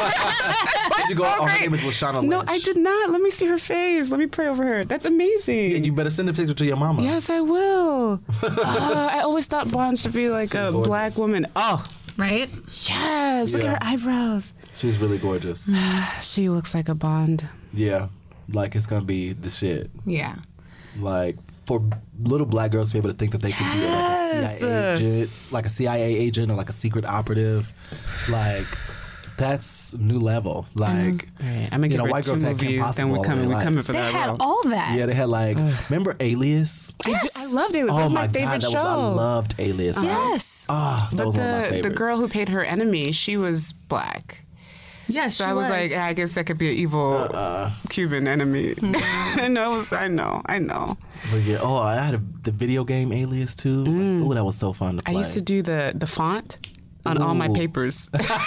D: Did you go?
E: so
D: Oh, her
E: great.
D: name is Lashana Lynch.
E: No, I did not. Let me see her face. Let me pray over her. That's amazing.
D: Yeah, you better send a picture to your mama.
E: Yes, I will. uh, I always thought Bond should be like a
D: gorgeous.
E: black woman. Oh,
F: Right?
E: yes. Look
D: Yeah.
E: at her eyebrows.
D: She's really gorgeous.
E: She looks like a Bond.
D: Yeah, like it's gonna be the shit.
F: Yeah.
D: Like for little black girls to be able to think that they can be like a
E: Yes.
D: C I A agent, like a C I A agent or like a secret operative, like that's new level. Like
E: All right, I'm gonna
D: you
E: give
D: know,
E: her
D: white
E: two
D: girls had Kim
E: movies. Then
D: Possible
E: we
D: all
E: coming.
D: their
E: We
D: life.
E: coming for
F: They
E: that
F: had
E: role.
F: all that.
D: Yeah, they had like remember Alias?
E: I, do, I loved it. That
D: Oh
E: was
D: my
E: my favorite
D: god, that
E: show.
D: was I loved Alias.
F: Yes.
D: Ah, that
E: But
D: was one of my
E: the the
D: favorites.
E: girl who played her enemy, she was black.
G: Yes,
E: so
G: she
E: I was,
G: was.
E: like, I guess that could be an evil
D: Uh-uh.
E: Cuban enemy. I know, I know, I know.
D: But yeah, oh, I had a, the video game Alias too.
E: Mm.
D: Like, oh, that was so fun to
E: I
D: play.
E: used to do the the font on all my
D: Ooh.
E: papers.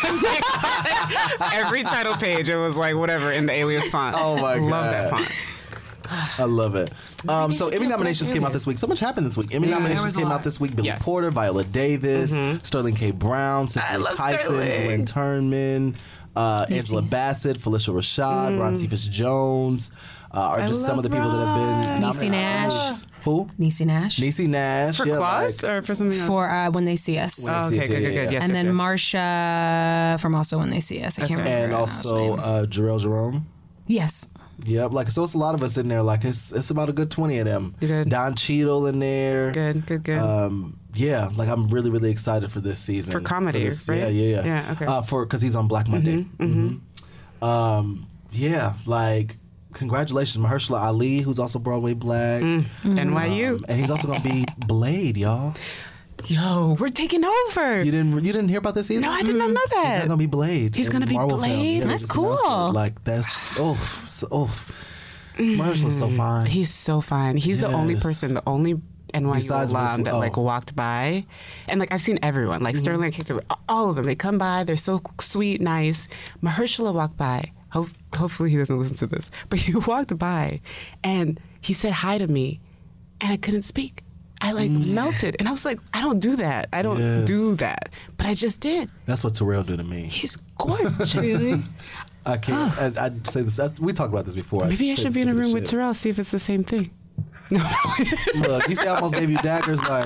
E: Every title page, it was like whatever in the Alias font.
D: Oh my
E: Love
D: God.
E: that font.
D: I love it. Um, so Emmy nominations came out this week. So much happened this week. Emmy
G: Yeah, there
D: nominations
G: was a
D: came
G: lot.
D: out this week. Billy
E: Yes.
D: Porter, Viola Davis, Sterling K. Brown, Cicely
E: love
D: Tyson,
E: Sterling.
D: Glenn Turnman, uh, Angela Bassett, Felicia Rashad, Ron Cephas Jones uh, are
E: I
D: just some of the
E: love
D: people that have been
E: Ron.
D: nominated.
G: Niecy Nash.
D: Who?
G: Niecy Nash.
D: Niecy Nash.
E: For
D: yeah,
E: Claus
D: like-
E: or for something else?
G: For uh, When They See Us.
D: When They
E: oh,
D: See
E: okay,
D: Us,
E: good,
D: yeah,
E: good,
D: yeah,
E: good.
D: yeah.
E: Yes,
G: and
E: yes,
G: then
E: yes.
G: Marsha from Also When They See Us. I can't remember.
D: and
G: her last
D: also
G: name.
D: uh, Jarrell Jerome.
G: yes.
D: Yep, like so it's a lot of us in there. Like it's it's about a good twenty of them.
E: Good.
D: Don Cheadle in there.
E: Good, good, good.
D: Um, yeah, like I'm really really excited for this season.
E: For comedy,
D: this-
E: right?
D: Yeah, yeah, yeah.
E: Yeah, okay.
D: Uh, for because he's on Black Monday. Mm-hmm. Um, yeah, like congratulations, Mahershala Ali, who's also Broadway Black,
E: N Y U.
D: and he's also gonna be Blade, y'all.
E: Yo, we're taking over.
D: You didn't you didn't hear about this either?
E: No, I did not know
D: He's
E: that.
D: not gonna be Blade.
E: He's
D: in
E: gonna be
D: Marvel film.
E: Blade?
D: Yeah, they
G: That's
D: just announced
G: cool.
D: it. Like that's oh so, oh. Mahershala's so fine.
E: He's so fine. He's the only
D: Yes.
E: person, the only N Y U
D: Besides
E: alum
D: Wesley-
E: that like
D: oh.
E: walked by, and like I've seen everyone, like Sterling kicked it, all of them. They come by, they're so sweet, nice. Mahershala walked by. Hope, hopefully he doesn't listen to this, but he walked by, and he said hi to me, and I couldn't speak. I like melted, and I was like, I don't do that. I don't
D: Yes.
E: do that, but I just did.
D: That's what Terrell did to me.
E: He's gorgeous.
D: I can't. I, I'd say this. That's, we talked about this before.
E: Maybe I
D: say
E: should
D: the
E: be in a room
D: stupidest
E: with
D: shit.
E: Terrell, see if it's the same thing. No.
D: Look, you see, I almost gave you daggers. Like,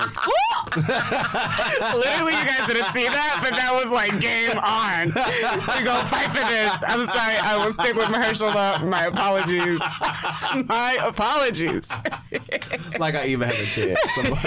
E: Literally, you guys didn't see that, but that was like game on. We go fight for this. I'm sorry. I will stick with Mahershala. My apologies. My apologies.
D: like I even had a chance.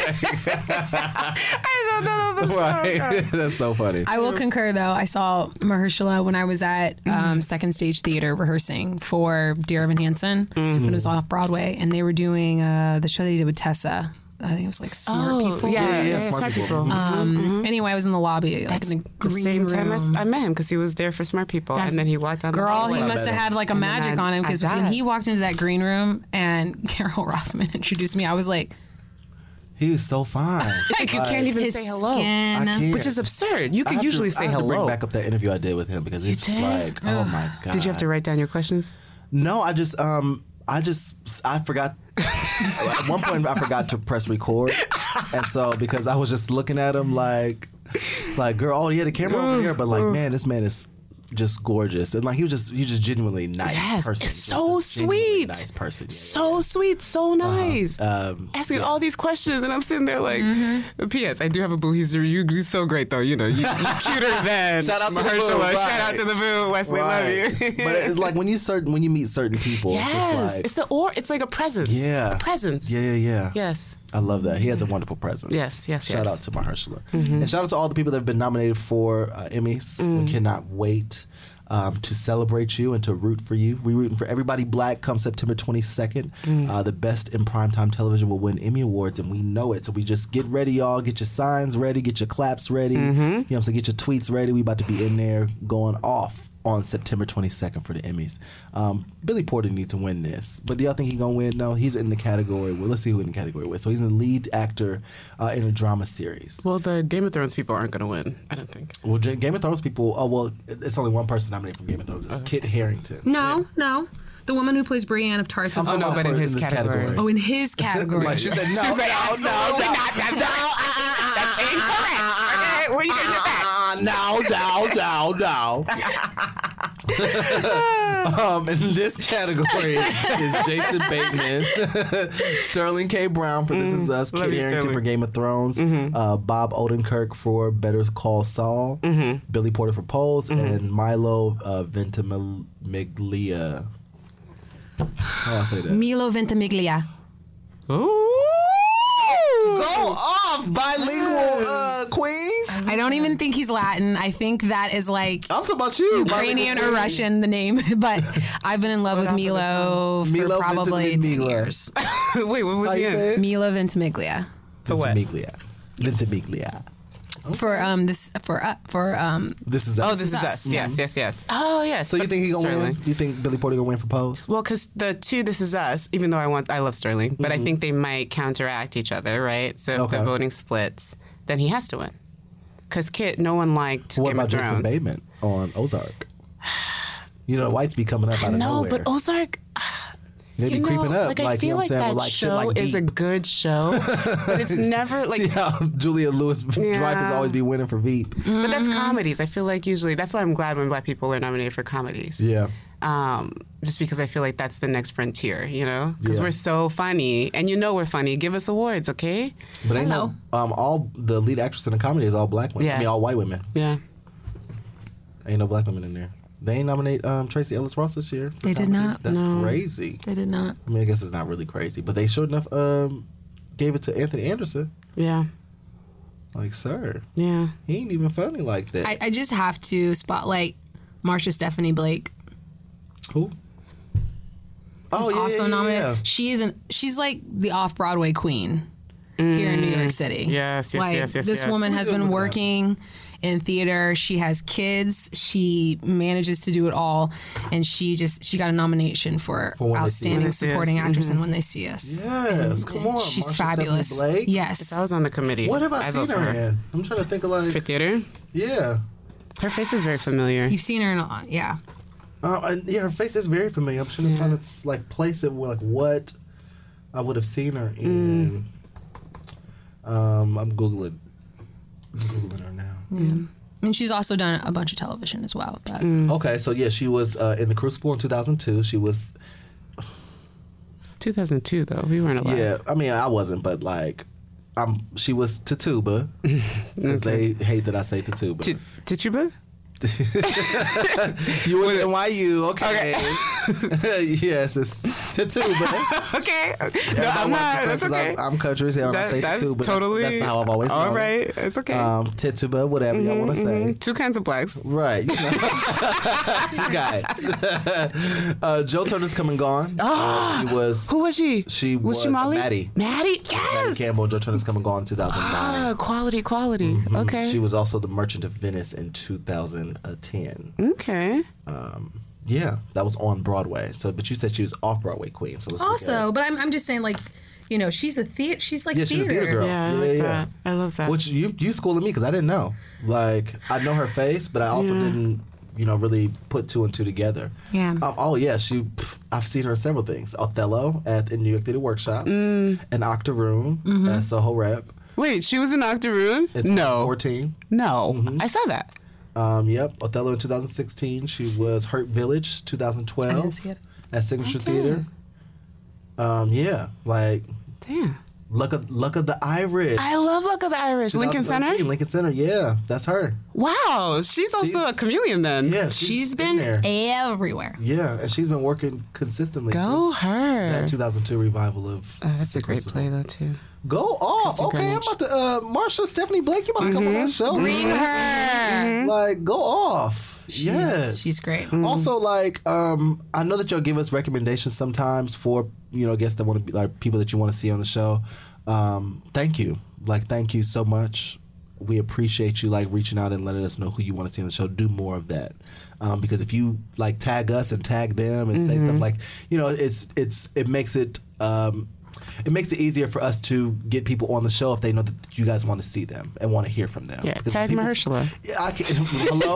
E: I don't know.
D: right? That's so funny.
G: I will concur, though. I saw Mahershala when I was at um, Second Stage Theater rehearsing for Dear Evan Hansen when it was off Broadway, and they were doing uh, the show they did with Tessa. I think it was like Smart People.
E: Yeah,
D: Yeah,
E: yeah,
D: yeah,
E: yeah,
D: smart
E: smart
D: people.
E: people.
G: Um, Anyway, I was in the lobby, like in the
E: the
G: green
E: same time
G: room.
E: I, I met him because he was there for smart people,
G: That's-
E: and then he walked down the
G: Girl,
E: hallway.
G: he must have
D: better.
G: had like a
E: And then
G: magic
E: I-
G: on him
E: I
G: because when
E: died.
G: he walked into that green room and Carol Rothman introduced me, I was like,
D: He was so fine.
E: Like, you can't even
G: his
E: say hello,
G: skin.
D: I can't.
E: which is absurd. You
D: I
E: could
D: have
E: usually
D: to,
E: say
D: I have to bring
E: hello.
D: back up that interview I did with him because it's just
E: did?
D: like, oh my god.
E: Did you have to write down your questions?
D: No, I just um I just I forgot at one point I forgot to press record. And so because I was just looking at him like like girl, oh yeah, the camera over here, but like man, this man is just gorgeous. And like he was just he was just genuinely nice
E: Yes,
D: person.
E: it's
D: Just
E: so
D: a genuinely
E: sweet.
D: Nice person. Yeah,
E: So sweat, so nice.
D: Um,
E: Asking
D: yeah.
E: all these questions, and I'm sitting there like, P S I do have a boo. He's you, you're so great though. You know, you, you're cuter than
D: Shout out to the boo,
E: Mahershala.
D: right.
E: Shout out to the boo. Wesley, love you.
D: but it's like when you certain when you meet certain people, it's
E: yes,
D: just like
E: it's the or. It's like a presence.
D: yeah,
E: a presence.
D: Yeah, yeah, yeah.
E: Yes.
D: I love that. He has a wonderful presence.
E: Yes, yes,
D: Shout
E: yes.
D: out to Mahershala. And shout out to all the people that have been nominated for uh, Emmys. We cannot wait um, to celebrate you and to root for you. We're rooting for everybody black come September twenty-second. Uh, the best in primetime television will win Emmy Awards, and we know it. So we just get ready, y'all. Get your signs ready. Get your claps ready. You know what I'm saying? Get your tweets ready. We about to be in there going off on September twenty-second for the Emmys. Um, Billy Porter need to win this. But do y'all think he gonna win? No, he's in the category. Well, let's see who in the category with. So he's the lead actor uh, in a drama series.
E: Well, the Game of Thrones people aren't going to win. I don't think.
D: Well, J- Game of Thrones people, oh, well, it's only one person nominated from Game of Thrones. It's Kit Harington.
G: no, no. The woman who plays Brienne of Tarth is
D: I'm
E: no,
G: also.
E: but in
D: for-
E: his
D: this
E: category.
G: Oh, in his category.
D: Like she said, no,
E: She's like,
D: no,
E: absolutely
D: no,
E: not. That's not. That's incorrect. Okay, where you getting your back?
D: Uh, no, no, no, no. um, in this category is Jason Bateman, Sterling K. Brown for This Is Us,
E: Love
D: Kit
E: you,
D: Harington
E: Sterling.
D: for Game of Thrones, uh, Bob Odenkirk for Better Call Saul, Billy Porter for Pose, and Milo uh, Ventimiglia. How do I say that?
G: Milo Ventimiglia.
E: Ooh.
D: Go off, bilingual uh, queen.
G: I don't even think he's Latin. I think that is like
D: I'm talking about you,
G: Ukrainian
D: bilingual
G: or
D: queen.
G: Russian, the name. But I've been in love with Milo for
D: Milo
G: probably ten
D: Ventimiglia.
G: years.
E: Wait, what was
D: How
E: he
D: you
E: in?
D: say it?
G: Milo Ventimiglia.
E: The what?
D: Ventimiglia. Ventimiglia.
G: for um this for uh, for um.
D: This is us.
E: Oh, this is us. Yes, yes, yes. Oh, yes.
D: So you think he gonna
E: Sterling.
D: win? You think Billy Porter gonna win for Pose?
E: Well, because the two This Is Us, even though I want, I love Sterling, but
D: Mm-hmm.
E: I think they might counteract each other, right? So if
D: Okay.
E: the voting splits, then he has to win. Because Kit, no one liked
D: What
E: Game
D: about
E: of
D: Jason
E: Thrones.
D: Bateman on Ozark? You know, the whites be coming up out
E: I
D: of
E: know,
D: nowhere.
E: but Ozark.
D: they be
E: you know,
D: creeping up.
E: Like, I
D: like,
E: feel
D: you know what
E: like
D: I'm saying?
E: that
D: With, like, shit
E: show
D: like
E: is a
D: Veep.
E: good show, but it's never like.
D: See how Julia Louis
E: Yeah.
D: Dreyfus always be winning for Veep.
E: But that's comedies. I feel like usually that's why I'm glad when black people are nominated for comedies.
D: Yeah.
E: Um, just because I feel like that's the next frontier, you know? Because
D: Yeah.
E: we're so funny, and you know we're funny. Give us awards, okay?
D: But ain't no, um, all the lead actress in the comedy is all black women.
E: Yeah.
D: I mean, all white women.
E: Yeah.
D: Ain't no black women in there. They ain't nominate um, Tracy Ellis Ross this year. for
G: They did
D: comedy.
G: not?
D: That's
E: No.
D: crazy.
G: They did not.
D: I mean, I guess it's not really crazy, but they sure enough um, gave it to Anthony Anderson.
E: Yeah.
D: Like, sir,
E: Yeah.
D: he ain't even funny like that.
G: I, I just have to spotlight Marsha Stephanie Blake.
D: Who?
G: Who's
D: Oh, yeah,
G: also
D: yeah, yeah,
G: nominated.
D: yeah.
G: She isn't. She's like the off Broadway queen here in New York City.
E: Yes, yes,
G: like,
E: yes, yes,
G: This
E: yes.
G: woman has
D: What are you
G: been
D: doing with
G: working in theater. She has kids. She manages to do it all, and she just she got a nomination for,
D: For When They See
G: outstanding
E: Us.
G: supporting
E: Yes.
G: actress in When They See Us.
D: Yes, come on.
G: She's
D: Marsha
G: fabulous.
D: Stephanie Blake.
G: Yes.
E: I was on the committee.
D: What have I,
E: I
D: seen
E: vote
D: her
E: for
D: in? I'm trying to think of like,
E: For theater?
D: yeah.
E: Her face is very familiar.
G: You've seen her in a yeah.
D: Uh, and yeah, her face is very familiar. I'm trying to trying to like place it with like what I would have seen her in. Um, I'm googling, I'm googling her now.
G: I mean, she's also done a bunch of television as well. But
D: Okay, so yeah, she was uh, in The Crucible in two thousand two. She was,
E: two thousand two, though. We weren't alive.
D: yeah. I mean, I wasn't, but like, um, she was Tituba because they hate that I say Tituba.
E: T- Tituba?
D: You was N Y U, okay? Yes, it's Tituba.
E: Okay. No,
D: Everybody
E: I'm
D: wanna
E: not.
D: correct
E: That's
D: us.
E: okay.
D: I'm, I'm country as hell, and I
E: That-
D: say
E: that's
D: Tituba.
E: totally.
D: That's, that's how I've always known
E: All
D: it.
E: right. It's okay.
D: Um, Tituba, whatever y'all want to say.
E: Two kinds of blacks.
D: Right. You know. Two guys. uh, Joe Turner's Come and Gone. Uh, she was.
E: Who was she?
D: She was,
E: was she Molly?
D: Maddie.
E: Maddie?
D: Maddie
E: Yes.
D: Campbell. Joe Turner's Come and Gone in two thousand nine.
E: Ah, quality, quality. Okay.
D: She was also the Merchant of Venice in two thousand ten.
E: okay.
D: Um, yeah, that was on Broadway. So, but you said she was off Broadway queen. So let's look
G: also,
D: at,
G: but I'm I'm just saying like, you know, she's a theater. She's like
D: yeah, she's a
G: theater.
D: theater girl.
E: Yeah, I
D: yeah,
E: like
D: yeah.
E: that. I love that.
D: Which you you schooling me because I didn't know. Like I know her face, but I also
E: Yeah.
D: didn't, you know, really put two and two together.
G: Yeah.
D: Um, oh yeah, she. Pff, I've seen her in several things. Othello at in New York Theater Workshop,
E: Mm.
D: and Octoroon
E: Mm-hmm.
D: at Soho Rep.
E: Wait, she was in Octoroon?
D: In
E: No.
D: fourteen.
E: No.
D: Mm-hmm.
E: I saw that.
D: Um, yep, Othello in two thousand sixteen. She was Hurt Village two thousand twelve
G: see it.
D: at Signature
E: Okay.
D: Theater. Um, yeah, like
E: Damn.
D: Luck of Luck of the Irish.
E: I love Luck of the Irish. Lincoln
D: twenty thirteen,
E: Center?
D: Lincoln Center, yeah, that's her.
E: Wow. She's also
D: She's-
E: a chameleon then.
D: Yeah,
G: she's been
D: there.
G: everywhere.
D: Yeah, and she's been working consistently
E: Go
D: since
E: her.
D: that two thousand two revival of.
E: Oh, that's a
D: The
E: great
D: Crucible.
E: play though too.
D: Go off.
E: Chrissy
D: Okay,
E: Greenwich.
D: I'm about to. Uh, Marsha, Stephanie Blake, you about to come on our show.
G: Bring her.
D: Like, go off. yes.
G: She's great.
D: Also, like, um, I know that y'all give us recommendations sometimes for, you know, guests that want to be, like, people that you want to see on the show. Um, thank you. Like, thank you so much. We appreciate you, like, reaching out and letting us know who you want to see on the show. Do more of that. Um, because if you, like, tag us and tag them and say stuff like, you know, it's, it's, it makes it, um, it makes it easier for us to get people on the show if they know that you guys want to see them and want to hear from them.
E: Yeah,
D: Because
E: tag
D: people-
E: Mahershala.
D: Yeah, I can, hello,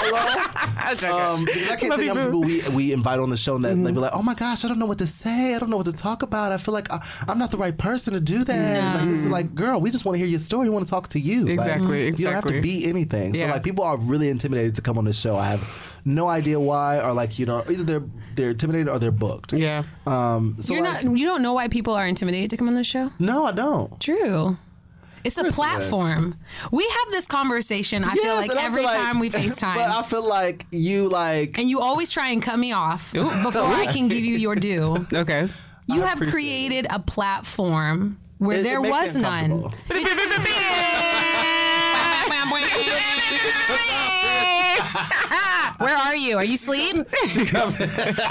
D: hello. Um, because I can't
E: Love
D: tell
E: you,
D: how many
E: boo.
D: people we we invite on the show and that they be like, oh my gosh, I don't know what to say. I don't know what to talk about. I feel like I, I'm not the right person to do that. Like, it's like, girl, we just want to hear your story. We want to talk to you. Like,
E: Exactly,
D: You don't have to
E: exactly.
D: be anything. So
E: Yeah.
D: like, people are really intimidated to come on the show. I have no idea why, or like, you know, either they're they're intimidated or they're booked.
E: Yeah.
D: Um. So
G: You're
D: like,
G: not. You don't know why people are intimidated to come on the show.
D: no, I don't.
G: True. It's a
D: Listen.
G: platform. We have this conversation. I feel
D: Yes,
G: like
D: and I
G: every
D: feel like-
G: time we FaceTime.
D: But I feel like you like.
G: and you always try and cut me off before I can give you your due.
E: Okay.
G: You
D: I
G: have
D: appreciate
G: created a platform where
D: It- it
G: there
D: makes me
G: was none.
D: uncomfortable.
G: Where are you? Are you asleep?
D: Coming.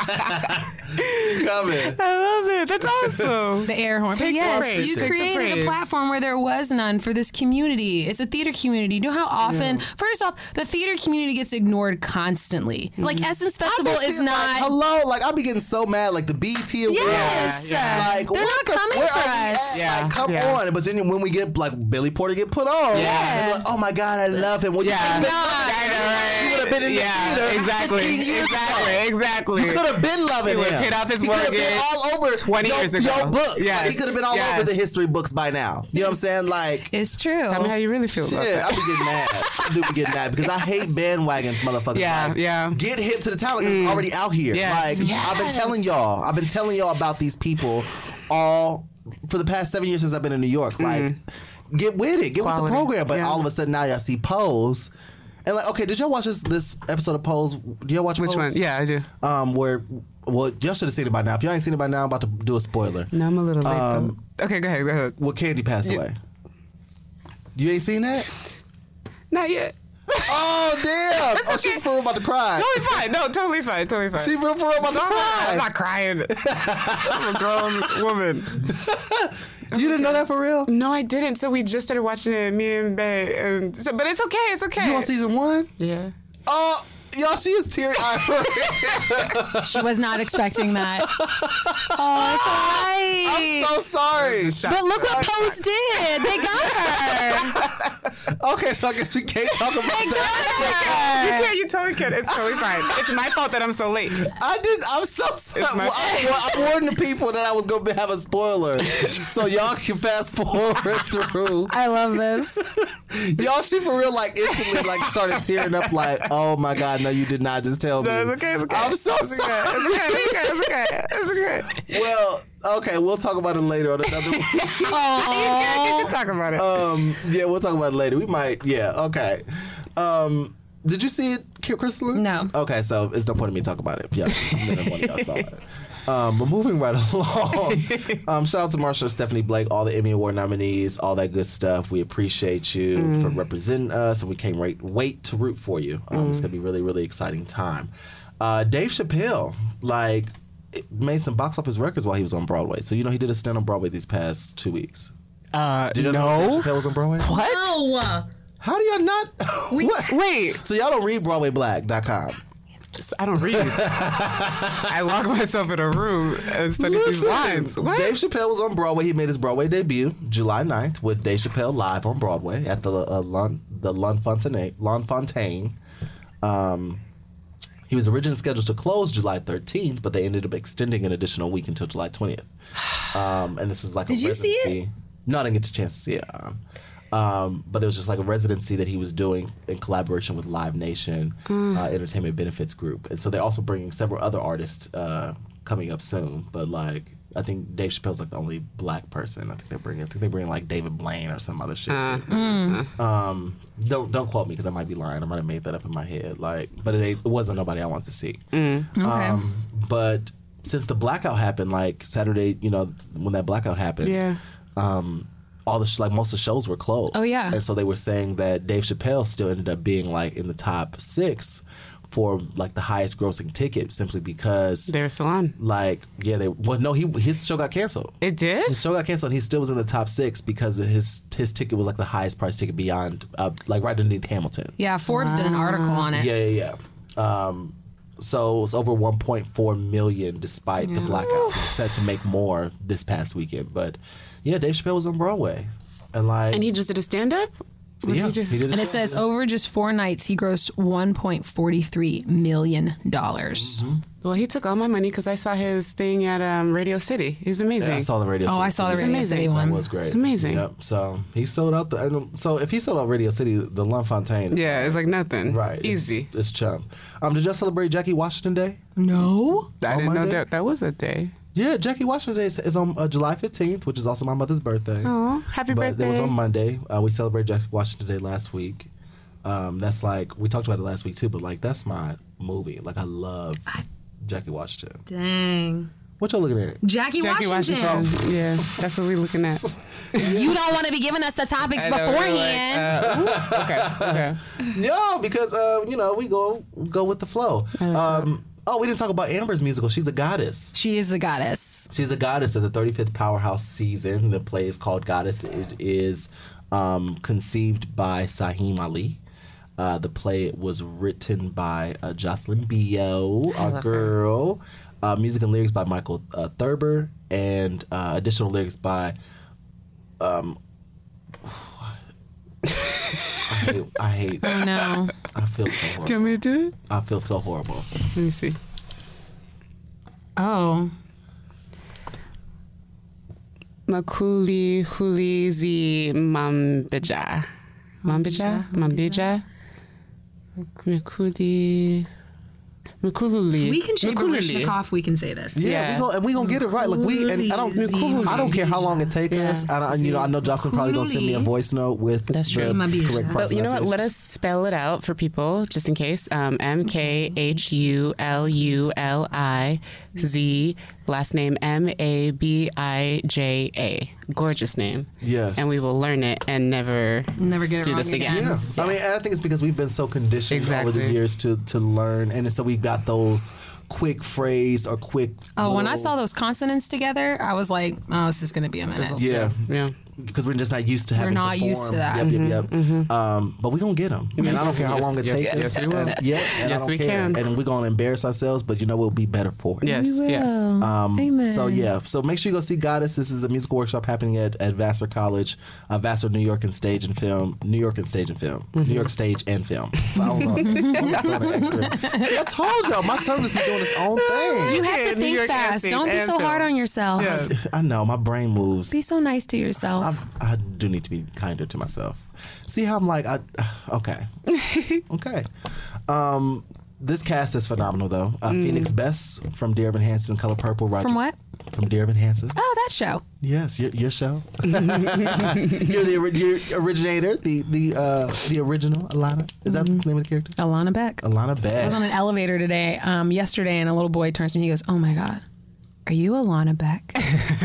E: I love it. That's awesome.
G: The air horn. But
E: Take the
G: yes,
E: praise.
G: you
E: Take the
G: created a
E: praise.
G: platform where there was none for this community. It's a theater community. You know how often, first off, the theater community gets ignored constantly. Like Essence Festival
D: I've been
G: is
D: seeing,
G: not.
D: Like, hello, like I'll be getting so mad. Like the B E T Awards.
G: Yes,
E: Yeah,
D: Like
G: they're
D: what
G: not
D: the-
G: coming
D: where
G: for
D: are we
G: us.
D: at?
E: Yeah,
D: Like come
E: yeah.
D: on. But then when we get like Billy Porter get put on,
E: Yeah.
D: they're like, oh my God, I love him. Well, you
E: Yeah.
D: could've been
E: I
D: loving
E: know,
D: him.
E: right?
D: You would have been in the
E: Yeah,
D: theater
E: exactly,
D: fifteen years
E: exactly,
D: ago.
E: exactly.
D: You could have been loving
E: He
D: him.
E: would've paid off his
D: He could have been
E: mortgage
D: all over
E: twenty
D: your,
E: years ago.
D: Your books.
E: Yes.
D: Like, he could have been all
E: Yes.
D: over the history books by now. You know what I'm saying? Like.
G: It's true.
E: Tell me how you really feel about
D: Shit,
E: that.
D: I be getting mad. I do be getting mad because I hate bandwagon motherfuckers.
E: Yeah,
D: like,
E: yeah.
D: Get hip to the talent because it's already out here.
E: Yes.
D: Like I've been telling y'all, I've been telling y'all about these people all for the past seven years since I've been in New York. Like, get with it, get
E: Quality.
D: with the program. But
E: Yeah.
D: all of a sudden now y'all see Pose, and like, okay, did y'all watch this this episode of Pose? Do y'all watch
E: Which
D: Pose?
E: one? Yeah, I do.
D: Um, where well, y'all should have seen it by now. If y'all ain't seen it by now, I'm about to do a spoiler.
E: No, I'm a little late.
D: Um,
E: though. Okay, go ahead, go ahead.
D: Well, Candy passed
E: Yeah.
D: away. You ain't seen that?
E: Not yet.
D: Oh damn! Oh, she for real about to cry.
E: Totally fine. No, totally fine. Totally fine.
D: She real for real about to
E: No,
D: cry.
E: I'm not crying. I'm a grown woman.
D: You didn't know that for real?
E: No, I didn't. So we just started watching it, me and Bay. And so, but it's okay. It's okay.
D: You on season one?
E: Yeah.
D: Oh, y'all, she is teary eyed.
G: She was not expecting that. Oh, it's all right.
D: I'm so sorry.
G: But look what Pose did. They got her.
D: Okay, so I guess we can't talk about
G: They got
D: that.
E: You
G: her.
E: can't. You totally can. It's totally fine. It's my fault that I'm so late.
D: I did. I'm so sorry.
E: my-
D: Well, I, well, I warned the people that I was going to have a spoiler, so y'all can fast forward through.
G: I love this.
D: Y'all, she for real, like instantly, like started tearing up, like, oh my God, no, you did not just tell me.
E: No, it's okay. It's okay.
D: I'm so
E: it's
D: sorry.
E: Okay. It's okay. It's okay. It's okay. It's okay.
D: Well, okay, we'll talk about it later on another week.
E: You can, you can talk about it.
D: Um, yeah, we'll talk about it later. We might, yeah, okay. Um, did you see it, Crystal?
G: No.
D: Okay, so it's no point in me talking about it. Yeah, neither one of y'all saw it. Um, but moving right along, um, shout out to Marsha and Stephanie Blake, all the Emmy Award nominees, all that good stuff. We appreciate you
E: Mm.
D: for representing us, and we can't wait, wait to root for you. Um,
E: Mm.
D: It's gonna be really, really exciting time. Uh, Dave Chappelle, like, it made some box office records while he was on Broadway. So you know he did a stand on Broadway these past two weeks.
E: Uh,
D: Did you know Dave Chappelle was on Broadway?
E: What?
F: No.
D: How do y'all not? What?
E: Wait.
D: So y'all don't read Broadway Black dot com.
E: I don't read. I lock myself in a room and study these lines. What?
D: Dave Chappelle was on Broadway. He made his Broadway debut July ninth with Dave Chappelle live on Broadway at the uh, Lon, the Lon Fontaine. Lon Fontaine. Um, he was originally scheduled to close July thirteenth, but they ended up extending an additional week until July twentieth. Um, and this is like
F: Did
D: a
F: you see
D: residency.
F: it?
D: No, I didn't get a chance to see it. Um, um, but it was just like a residency that he was doing in collaboration with Live Nation uh, Entertainment Benefits Group. And so they're also bringing several other artists uh, coming up soon. But like, I think Dave Chappelle's like the only black person. I think they're bringing. I think they're bringing like David Blaine or some other shit too. Um, don't don't quote me because I might be lying. I might have made that up in my head. Like, but it, it wasn't nobody I wanted to see. Um, but since the blackout happened, like Saturday, you know, when that blackout happened,
E: Yeah.
D: um, all the sh- like most of the shows were closed.
G: Oh, yeah.
D: and so they were saying that Dave Chappelle still ended up being like in the top six for like the highest grossing ticket simply because
E: Their salon.
D: like yeah they well no he his show got canceled.
E: It did?
D: His show got canceled. And he still was in the top six because his his ticket was like the highest price ticket beyond uh, like right underneath Hamilton.
G: Yeah, Forbes did an article on it.
D: Yeah, yeah, yeah. Um, so it was over one point four million despite the blackout. It was set to make more this past weekend, but yeah, Dave Chappelle was on Broadway, and like
E: And he just did a stand up?
D: yeah, he did.
G: And
D: a
G: it
D: show.
G: says over just four nights, he grossed one point four three million dollars.
E: Well, he took all my money because I saw his thing at um, Radio City. He was amazing.
D: Yeah, I saw the radio.
G: Oh,
D: City
G: I saw the
D: thing.
G: Radio
E: amazing.
G: City
E: That
G: one.
D: That was great.
E: It's amazing.
D: Yep. So he sold out the. and So if he sold out Radio City, the Lon Fontaine. is
E: Yeah,
D: like-
E: it's like nothing.
D: right. it's-
E: Easy.
D: It's, chump. Um, did y'all celebrate Jackie Washington Day?
G: No.
E: I
D: on
E: didn't know
D: Monday?
E: that that was a day.
D: Yeah, Jackie Washington Day is, is on uh, July fifteenth, which is also my mother's birthday.
E: Oh, happy
D: but
E: birthday.
D: it was on Monday. Uh, we celebrated Jackie Washington Day last week. Um, that's like we talked about it last week too, but like that's my movie. Like I love Jackie Washington.
G: Dang.
D: What y'all looking at?
G: Jackie,
E: Jackie
G: Washington.
E: Washington. Yeah, that's what we're looking at.
G: You don't want to be giving us the topics
E: I know, we're
G: beforehand.
E: like, uh, okay, okay.
D: No, because uh, you know we go go with the flow. Um, oh, we didn't talk about Amber's musical. She's a goddess.
G: She is the goddess.
D: She's a goddess of the thirty-fifth Powerhouse season. The play is called Goddess. It is um, conceived by Saheem Ali. Uh, the play was written by uh, Jocelyn Bio, our girl. Uh, music and lyrics by Michael uh, Thurber, and uh, additional lyrics by. Um, I hate. I hate.
G: Oh no.
D: I feel so horrible.
E: Do you want me to do it?
D: I feel so horrible.
E: Let me see.
G: Oh.
E: Makuli Hulizi Mambija. Mambija? Mambija? Makuli. Makululi.
G: We can shave
E: Makululi.
G: Barishnikov. We can say this.
D: Yeah,
E: Yeah.
D: we gonna, and we gonna get it right. Like we, and I don't,
G: Cooley.
D: I don't care how long it takes
E: Yeah.
D: us. I don't, you know, I know Jocelyn probably gonna send me a voice note with
E: That's
D: the
E: true.
D: correct
E: But you know what?
D: pronunciation.
E: Let us spell it out for people, just in case. Um, M K H U L U L I Z. Last name M A B I J A. Gorgeous name.
D: Yes.
E: And we will learn it and never
G: Never get it
E: do
G: wrong
E: this again.
G: again.
D: Yeah. I mean, and I think it's because we've been so conditioned over the
E: Exactly.
D: years to to learn, and so we've got those quick phrase or quick.
G: Oh, when I
D: little-
G: saw those consonants together, I was like, oh, this is going to be a minute.
D: yeah,
E: Yeah.
D: because we're just not used to having.
G: not
D: to
G: used
D: form.
G: to that.
D: Yep, yep, yep. Um, but we're gonna get them, and I don't care how long it
E: Yes,
D: takes.
E: yes, yes, we will.
D: And, yeah, and
E: Yes,
D: I don't
E: we
D: care.
E: can.
D: And we're gonna embarrass ourselves, but you know we'll be better for it.
E: Yes, yes.
D: Um,
G: Amen.
D: So yeah, so make sure you go see Goddess. This is a musical workshop happening at, at Vassar College, uh, Vassar New York and Stage and Film, New York and Stage and Film,
E: Mm-hmm.
D: New York Stage and Film. I, don't know. I'm throwing an extra. See, I told y'all, my tongue just be doing its own thing.
G: You have
E: Yeah,
G: to
E: New
G: think
E: York
G: fast.
E: accent
G: Don't be
E: and
G: so hard
E: film.
G: on yourself.
E: Yeah.
D: I know my brain moves.
G: Be so nice to yourself.
D: I've, I do need to be kinder to myself. See how I'm like, I, okay, okay. Um, this cast is phenomenal though. Uh, Phoenix Best from Dear Evan Hansen, Color Purple. Roger,
G: From what?
D: From Dear Evan Hansen.
G: Oh, that show.
D: Yes, your, your show. You're the ori- you're originator, the the uh, the original Alana. Is that the name of the character?
G: Alana Beck.
D: Alana
G: I was
D: Beck.
G: on an elevator today, um, yesterday, and a little boy turns to me. He goes, "Oh my God, are you Alana Beck?"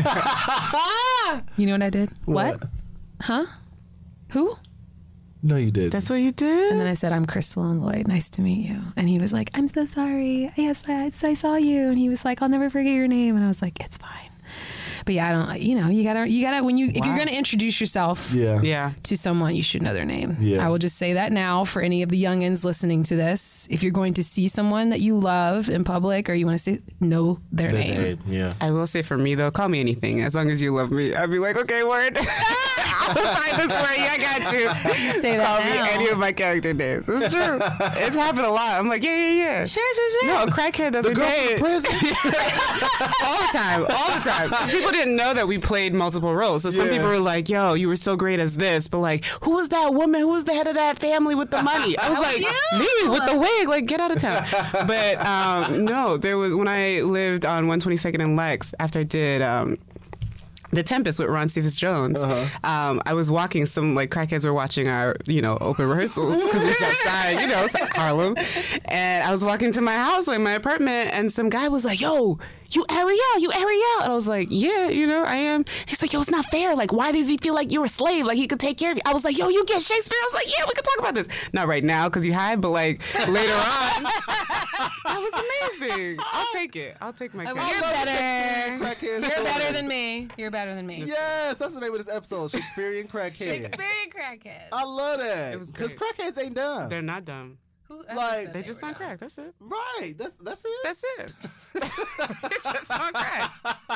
G: You know what I did? What? Huh? Who?
D: No, you did.
E: That's what you did?
G: And then I said, "I'm Crystal and Lloyd. Nice to meet you." And he was like, "I'm so sorry. Yes, I, I saw you." And he was like, "I'll never forget your name." And I was like, "It's fine." But yeah, I don't. You know, you gotta, you gotta. When you, if you're gonna introduce yourself,
D: yeah.
E: Yeah.
G: to someone, you should know their name.
D: Yeah.
G: I will just say that now for any of the youngins listening to this. If you're going to see someone that you love in public or you want to see, know their
D: Their
G: name.
D: name, yeah.
E: I will say for me though, call me anything as long as you love me. I'd be like, okay, word. I'll sign this for you. I got you.
G: You say that
E: Call
G: now.
E: me any of my character names. It's true. It's happened a lot. I'm like, yeah, yeah, yeah.
G: Sure, sure, sure.
E: No, a crackhead the other
D: Girl
E: day.
D: from the prison.
E: all the time, all the time. 'Cause people didn't know that we played multiple roles. So some
D: Yeah.
E: people were like, yo, you were so great as this. But like, who was that woman? Who was the head of that family with the money? I was like, me with the wig. Like, get out of town. But um, no, there was, when I lived on one twenty-second and Lex, after I did... Um, The Tempest with Ron Cephas Jones.
D: Uh-huh.
E: Um, I was walking. Some like crackheads were watching our, you know, open rehearsals because it's outside, you know, it's like Harlem. And I was walking to my house, like my apartment, and some guy was like, "Yo, you Ariel, you Ariel," and I was like, "Yeah, you know, I am." He's like, "Yo, it's not fair. Like, why does he feel like you're a slave? Like he could take care of you?" I was like, "Yo, you get Shakespeare?" I was like, "Yeah, we could talk about this. Not right now because you hide, but like later on." That was amazing. I'll take it. I'll take my.
G: You're
E: cake.
G: better.
D: Crackhead
G: You're
D: story.
G: better than me. You're better than me.
D: Yes, that's the name of this episode. Shakespearean Crackhead.
G: Shakespearean crackhead.
D: I love that.
E: It was
D: Because
E: great.
D: crackheads ain't dumb.
E: They're not dumb.
G: Who
D: Like,
E: They just on crack. That's it.
D: Right. That's that's it.
E: That's it. It's just on crack.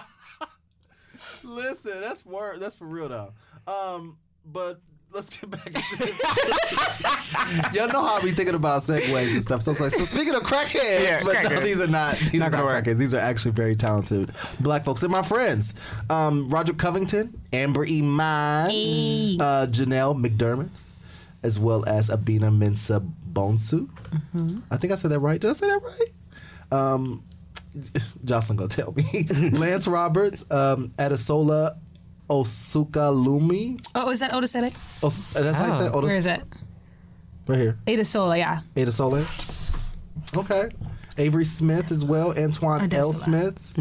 D: Listen, that's word. That's for real though. Um, but let's get back into this. Y'all know how I be thinking about segues and stuff. So it's like, so speaking of crackheads,
E: Yeah,
D: but no,
E: crackheads.
D: these are not. These
E: Not
D: are not
E: gonna work.
D: crackheads. These are actually very talented black folks. And my friends, um, Roger Covington, Amber Iman, uh, Janelle McDermott, as well as Abina Mensa Bonsu. I think I said that right. Did I say that right? Um, Jocelyn gonna tell me. Lance Roberts, um, Adesola Osukalumi.
G: Oh, is that Otis Edek?
D: Os- that's how you say it? Otis?
G: Where is it?
D: Right here.
G: Ada Sola, yeah.
D: Adesola. Okay. Avery Smith as well. Antoine L.
G: Adesola.
D: Smith.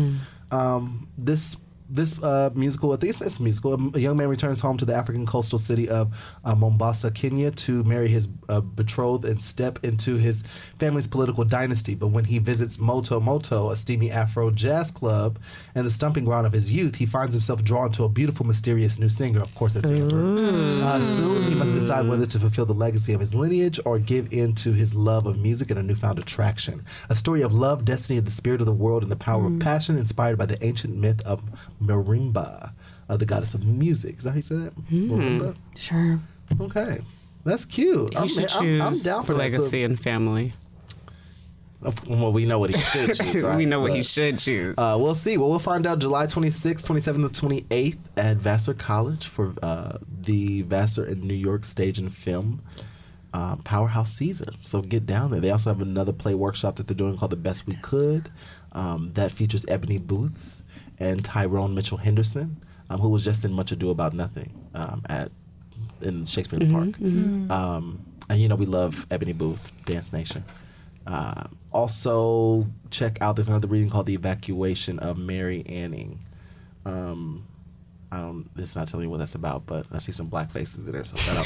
D: Um, this this uh, musical, I think it's, it's a musical. A young man returns home to the African coastal city of uh, Mombasa, Kenya, to marry his uh, betrothed and step into his family's political dynasty. But when he visits Moto Moto, a steamy Afro jazz club, and the stomping ground of his youth, he finds himself drawn to a beautiful, mysterious new singer. Of course, that's Amber. Uh, soon, he must decide whether to fulfill the legacy of his lineage or give in to his love of music and a newfound attraction. A story of love, destiny, and the spirit of the world and the power mm. of passion, inspired by the ancient myth of Marimba, uh, the goddess of music. Is that how you say that? Mm. Marimba?
G: Sure.
D: Okay. That's cute.
E: He
D: I'm,
E: should
D: I'm,
E: choose
D: I'm down for
E: legacy
D: that. So,
E: and family.
D: well, we know what he should choose, right?
E: We know what
D: but,
E: he should choose.
D: Uh, we'll see. Well, we'll find out July twenty-sixth, twenty-seventh, and twenty-eighth at Vassar College for uh, the Vassar and New York Stage and Film uh, Powerhouse season. So get down there. They also have another play workshop that they're doing called The Best We Could. Um, that features Ebony Booth and Tyrone Mitchell Henderson, um, who was just in Much Ado About Nothing um, at in Shakespeare in the
E: mm-hmm,
D: Park.
E: Mm-hmm.
D: Um, and you know we love Ebony Booth, Dance Nation. Uh, also, check out, there's another reading called The Evacuation of Mary Anning. Um, I don't, it's not telling you what that's about, but I see some black faces in there, so shout out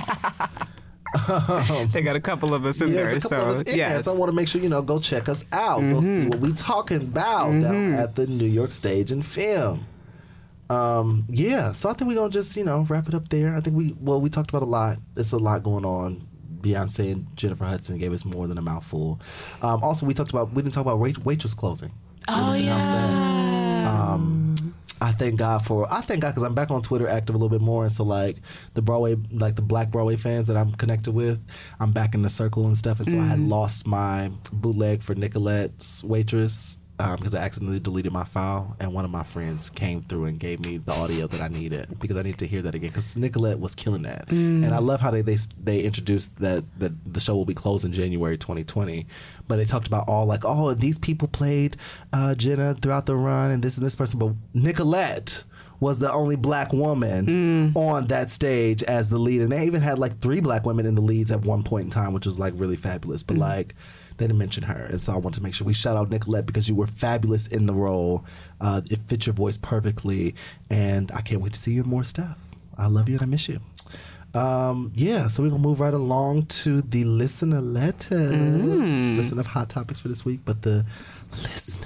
D: to y'all. um,
E: they got a couple of us in
D: yeah,
E: there,
D: a couple
E: so
D: of us in
E: yes.
D: there, so I want to make sure, you know, go check us out. Mm-hmm. Go see what we talking about mm-hmm. down at the New York Stage and Film. Um, yeah, so I think we're going to just, you know, wrap it up there. I think we, well, we talked about a lot. There's a lot going on. Beyonce and Jennifer Hudson gave us more than a mouthful. Um, also, we talked about, we didn't talk about Wait- Waitress closing.
G: Oh, yeah.
D: Um, I thank God for, I thank God because I'm back on Twitter active a little bit more. And so, like, the Broadway, like the Black Broadway fans that I'm connected with, I'm back in the circle and stuff. And so mm. I had lost my bootleg for Nicolette's Waitress because um, I accidentally deleted my file, and one of my friends came through and gave me the audio that I needed because I need to hear that again because Nicolette was killing that. Mm. And I love how they, they they introduced that, that the show will be closed in January twenty twenty, but they talked about all like, oh, these people played uh, Jenna throughout the run and this and this person, but Nicolette was the only black woman mm. on that stage as the lead, and they even had like three black women in the leads at one point in time, which was like really fabulous. But mm. like, they didn't mention her, and so I want to make sure we shout out Nicolette because you were fabulous in the role. Uh, it fit your voice perfectly, and I can't wait to see you in more stuff. I love you and I miss you. Um, yeah, so we're gonna move right along to the listener letters. Mm. Listen of hot topics for this week, but the listener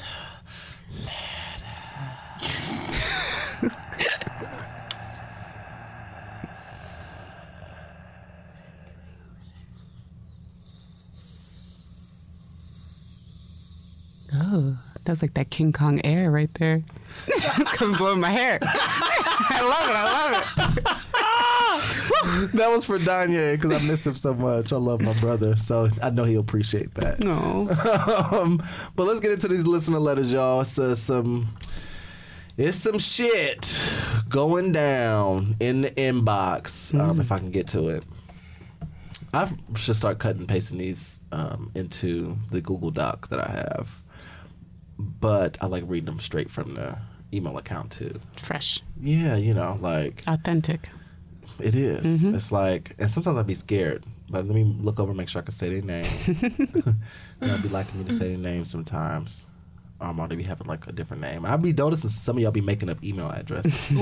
E: Oh, that was like that King Kong air right there. Come blowing my hair. I love it. I love
D: it. That was for Danye because I miss him so much. I love my brother, so I know he'll appreciate that.
E: No.
D: um, but let's get into these listener letters, y'all. It's uh, some, it's some shit going down in the inbox. Mm. Um, if I can get to it. I should start cutting and pasting these um, into the Google Doc that I have. But I like reading them straight from the email account too.
E: Fresh.
D: Yeah, you know, like
E: authentic.
D: It is. Mm-hmm. It's like, and sometimes I'd be scared, but let me look over and make sure I can say their name. And I'd be liking me to say their name sometimes. Um, or they be having like a different name. I'd be noticing some of y'all be making up email addresses.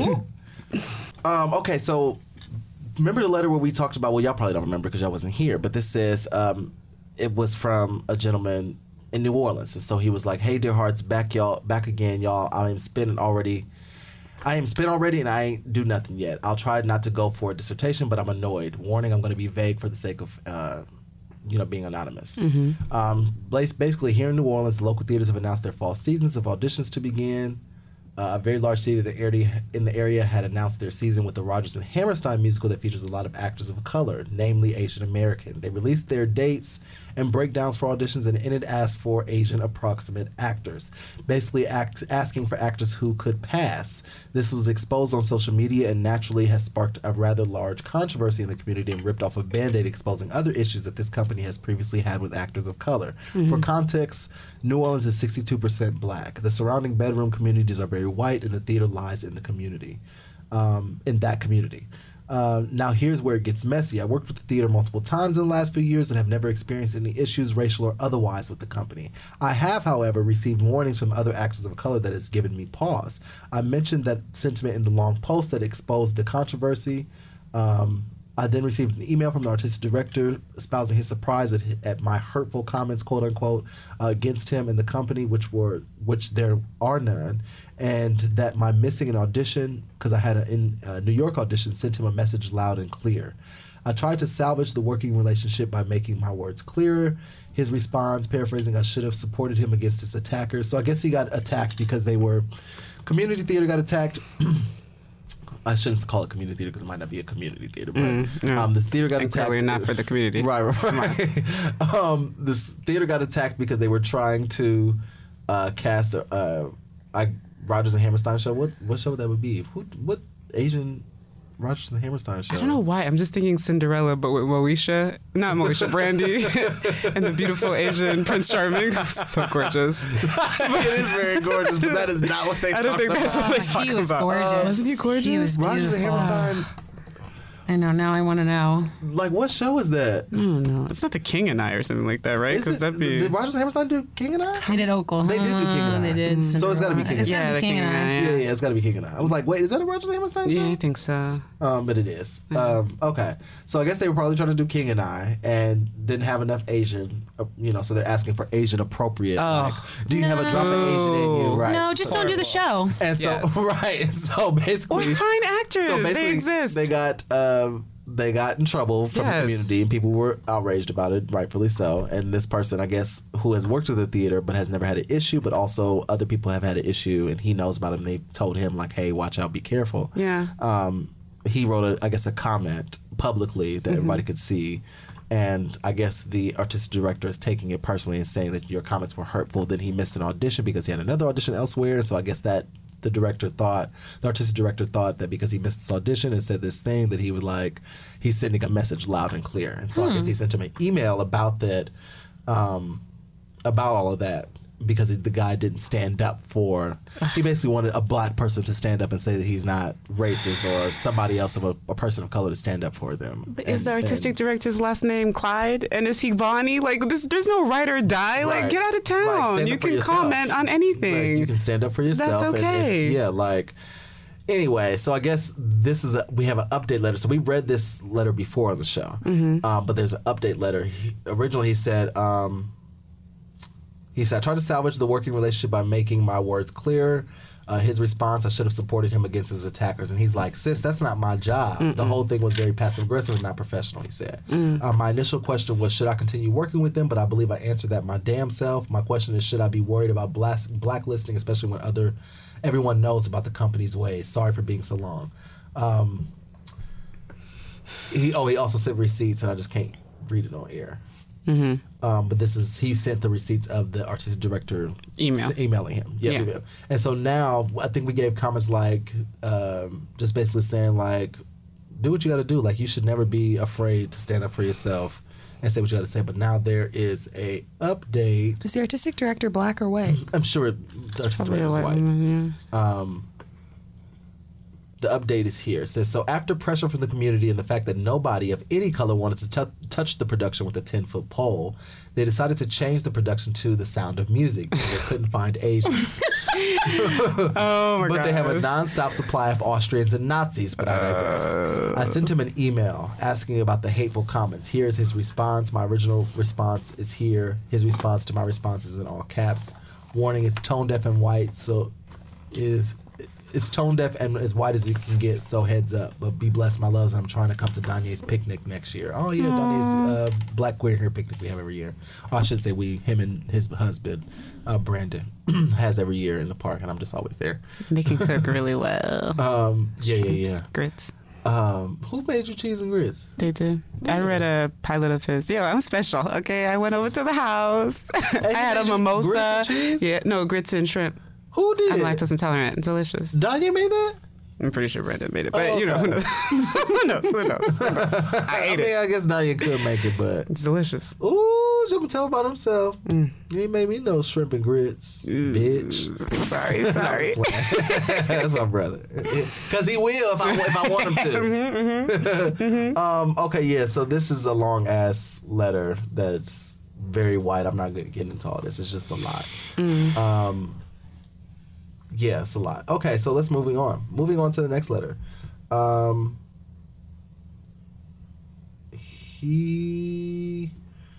D: um, okay, so remember the letter where we talked about? Well, y'all probably don't remember because y'all wasn't here, but this says um, it was from a gentleman in New Orleans, and so he was like, "Hey, dear hearts, back y'all, back again, y'all. I am spinning already. I am spent already, and I ain't do nothing yet. I'll try not to go for a dissertation, but I'm annoyed. Warning: I'm going to be vague for the sake of, uh, you know, being anonymous. Mm-hmm. Um, basically, here in New Orleans, the local theaters have announced their fall seasons of auditions to begin. Uh, a very large theater in the area had announced their season with the Rodgers and Hammerstein musical that features a lot of actors of color, namely Asian American. They released their dates and breakdowns for auditions, and in it asked for Asian approximate actors, basically act, asking for actors who could pass. This was exposed on social media and naturally has sparked a rather large controversy in the community and ripped off a Band-Aid exposing other issues that this company has previously had with actors of color. Mm-hmm. For context, New Orleans is sixty-two percent black. The surrounding bedroom communities are very white, and the theater lies in the community, um, in that community. Uh, now here's where it gets messy. I worked with the theater multiple times in the last few years and have never experienced any issues, racial or otherwise, with the company. I have, however, received warnings from other actors of color that has given me pause. I mentioned that sentiment in the long post that exposed the controversy. Um, I then received an email from the artistic director espousing his surprise at, at my hurtful comments, quote unquote, uh, against him and the company, which were which there are none, and that my missing an audition because I had a in a New York audition sent him a message loud and clear. I tried to salvage the working relationship by making my words clearer. His response, paraphrasing, I should have supported him against his attackers. So I guess he got attacked because they were community theater got attacked. I shouldn't call it community theater because it might not be a community theater, but
E: Mm, no.
D: um, this theater got
E: And
D: attacked.
E: clearly not for the community.
D: Right, right, right. um, this theater got attacked because they were trying to uh, cast a uh, I, Rodgers and Hammerstein show. What what show would that would be? Who, what Asian Rodgers and Hammerstein show?
E: I don't know why. I'm just thinking Cinderella, but with Moesha, not Moesha, Brandy, and the beautiful Asian Prince Charming. So gorgeous.
D: It is very gorgeous, but that is not what they
E: I don't
D: talked
E: think that's
D: about.
E: what they
G: Oh,
E: talking
G: he was
E: about.
G: gorgeous.
E: Oh, wasn't he gorgeous?
G: He was
D: Rodgers and
G: beautiful.
D: Hammerstein.
G: I know. Now I want to know.
D: Like, what show is that?
E: I don't know. It's not The King and I or something like that, right?
D: Is
E: Because
D: it-
E: that'd be.
D: Did Rodgers and Hammerstein do King and I?
G: They did Oklahoma.
D: They did do King and I.
G: They did.
D: So it's gotta be
G: Cinderella.
D: King and
G: It's
D: I.
G: gotta
E: Yeah,
G: be
E: the
G: King and I.
D: Yeah, yeah, it's got to be King and I. I was like, wait, is that a Rodgers and Hammerstein show?
E: Yeah, I think so.
D: Um, but it is. Um, okay. So I guess they were probably trying to do King and I and didn't have enough Asian, uh, you know, so they're asking for Asian appropriate.
E: Oh.
D: Like, do you have a drop of Asian in you? Right.
G: No, just
D: So-
G: don't do the show.
D: And so,
E: Yes.
D: right. And so
E: Or
D: basically.
E: find actors.
D: So basically,
E: they exist.
D: They got um, they got in trouble from the
E: Yes.
D: community, and people were outraged about it, rightfully so. And this person, I guess, who has worked at the theater but has never had an issue, but also other people have had an issue, and he knows about it. And they told him like, "Hey, watch out, be careful."
E: Yeah.
D: Um, he wrote, a, I guess, a comment publicly that everybody could see. And I guess the artistic director is taking it personally and saying that your comments were hurtful. Then he missed an audition because he had another audition elsewhere. So I guess that the director thought, the artistic director thought that because he missed this audition and said this thing that he would like, he's sending a message loud and clear. And so I guess he sent him an email about that, um, about all of that. Because the guy didn't stand up for, he basically wanted a black person to stand up and say that he's not racist, or somebody else of a, a person of color to stand up for them.
E: But is the
D: And-
E: artistic
D: and-
E: director's last name Clyde? And is he Bonnie? Like, this, there's no ride or die.
D: Right.
E: Like, get out of
D: Right,
E: town.
D: stand
E: You
D: up for
E: can
D: yourself.
E: comment on
D: Right,
E: anything.
D: you can stand up for yourself. and if-
E: okay.
D: yeah, like. Anyway, so I guess this is a, we have an update letter. So we read this letter before on the show,
E: Mm-hmm.
D: um, but there's an update letter. He, originally, he said. Um, He said, I tried to salvage the working relationship by making my words clearer. Uh, his response, I should have supported him against his attackers. And he's like, sis, that's not my job. Mm-mm. The whole thing was very passive-aggressive and not professional, he said. Mm. Uh, my initial question was, should I continue working with them? But I believe I answered that my damn self. My question is, should I be worried about black- blacklisting, especially when other everyone knows about the company's ways? Sorry for being so long. Um, he, oh, he also sent receipts, and I just can't read it on air. Mm-hmm. Um, but this is, he sent the receipts of the artistic director
E: Email.
D: s- emailing him. Yeah,
E: Yeah.
D: email. And so now I think we gave comments like, um, just basically saying like, do what you got to do. Like, you should never be afraid to stand up for yourself and say what you got to say. But now there is a update.
G: Is the artistic director black or white?
D: I'm sure it, the artistic
E: Probably
D: director
E: a
D: is
E: white
D: white.
E: woman,
D: Um, the update is here. It says, so after pressure from the community and the fact that nobody of any color wanted to t- touch the production with a ten-foot pole, they decided to change the production to The Sound of Music because they couldn't find Asians.
E: Oh, my God.
D: But they have a non-stop supply of Austrians and Nazis, but I digress.
E: Uh.
D: I sent him an email asking about the hateful comments. Here's his response. My original response is here. His response to my response is in all caps. Warning, it's tone deaf and white, so is it's tone deaf and as white as it can get, so heads up. But be blessed, my loves. I'm trying to come to Danye's picnic next year. Oh, yeah, Danye's uh, Black Queer Hair picnic we have every year. Or I should say we, him and his husband, uh, Brandon, has every year in the park, and I'm just always there.
E: They can cook really well.
D: Um, yeah, yeah, yeah.
E: Grits.
D: Um, who made you cheese and grits?
E: They did. I read a pilot of his. Yo, I'm special. Okay, I went over to the house. I had a
D: made you
E: mimosa.
D: grits and cheese?
E: Yeah, no grits and shrimp.
D: Who did?
E: I'm lactose intolerant. Delicious.
D: Danya made that?
E: I'm pretty sure Brandon made it, but
D: Oh,
E: you know,
D: okay.
E: who knows? who knows? Who knows? Who knows? I
D: I
E: ate
D: mean,
E: it.
D: I guess Danya could make it, but
E: It's delicious.
D: ooh, told you I'm gonna tell about himself. Mm. He ain't made me no shrimp and grits, mm. bitch.
E: Sorry, sorry.
D: That's my brother. Because he will if I if I want him to. mm-hmm, mm-hmm, mm-hmm. um, okay, yeah. So this is a long ass letter that's very wide. I'm not gonna get into all this. It's just a lot. Mm. Um, yeah, it's a lot. Okay, so let's moving on. Moving on to the next letter. Um, he.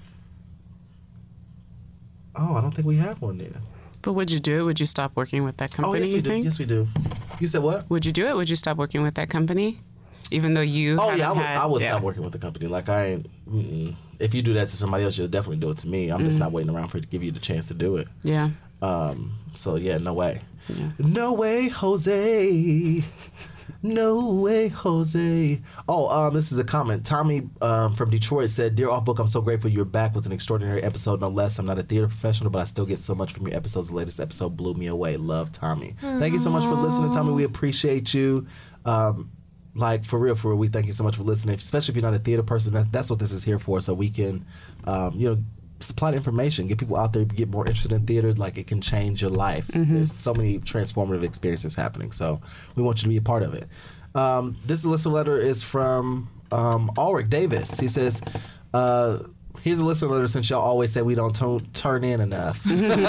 D: Oh, I don't think we have one there.
E: But would you do it? Would you stop working with that company?
D: Oh, yes, we
E: you
D: do.
E: think?
D: Yes, we do. You said what?
E: Would you do it? Would you stop working with that company? Even though you
D: Oh, yeah, I would,
E: had,
D: I would
E: yeah.
D: stop working with the company. Like, I ain't... Mm-mm. If you do that to somebody else, you'll definitely do it to me. I'm mm-hmm. just not waiting around for it to give you the chance to do it.
E: Yeah.
D: Um. So, yeah, no way.
E: Yeah.
D: No way, Jose. No way, Jose. Oh, um, this is a comment. Tommy um, from Detroit said, Dear Off Book, I'm so grateful you're back with an extraordinary episode, no less. I'm not a theater professional, but I still get so much from your episodes. The latest episode blew me away. Love, Tommy. Aww. Thank you so much for listening, Tommy. We appreciate you. Um, like, for real, for real, we thank you so much for listening, especially if you're not a theater person. That's, that's what this is here for, so we can, um, you know, supply the information, get people out there to get more interested in theater. Like, it can change your life. Mm-hmm. There's so many transformative experiences happening, so we want you to be a part of it. Um, this listener letter is from um, Ulrich Davis. He says, uh, here's a listener letter since y'all always say we don't t- turn in enough.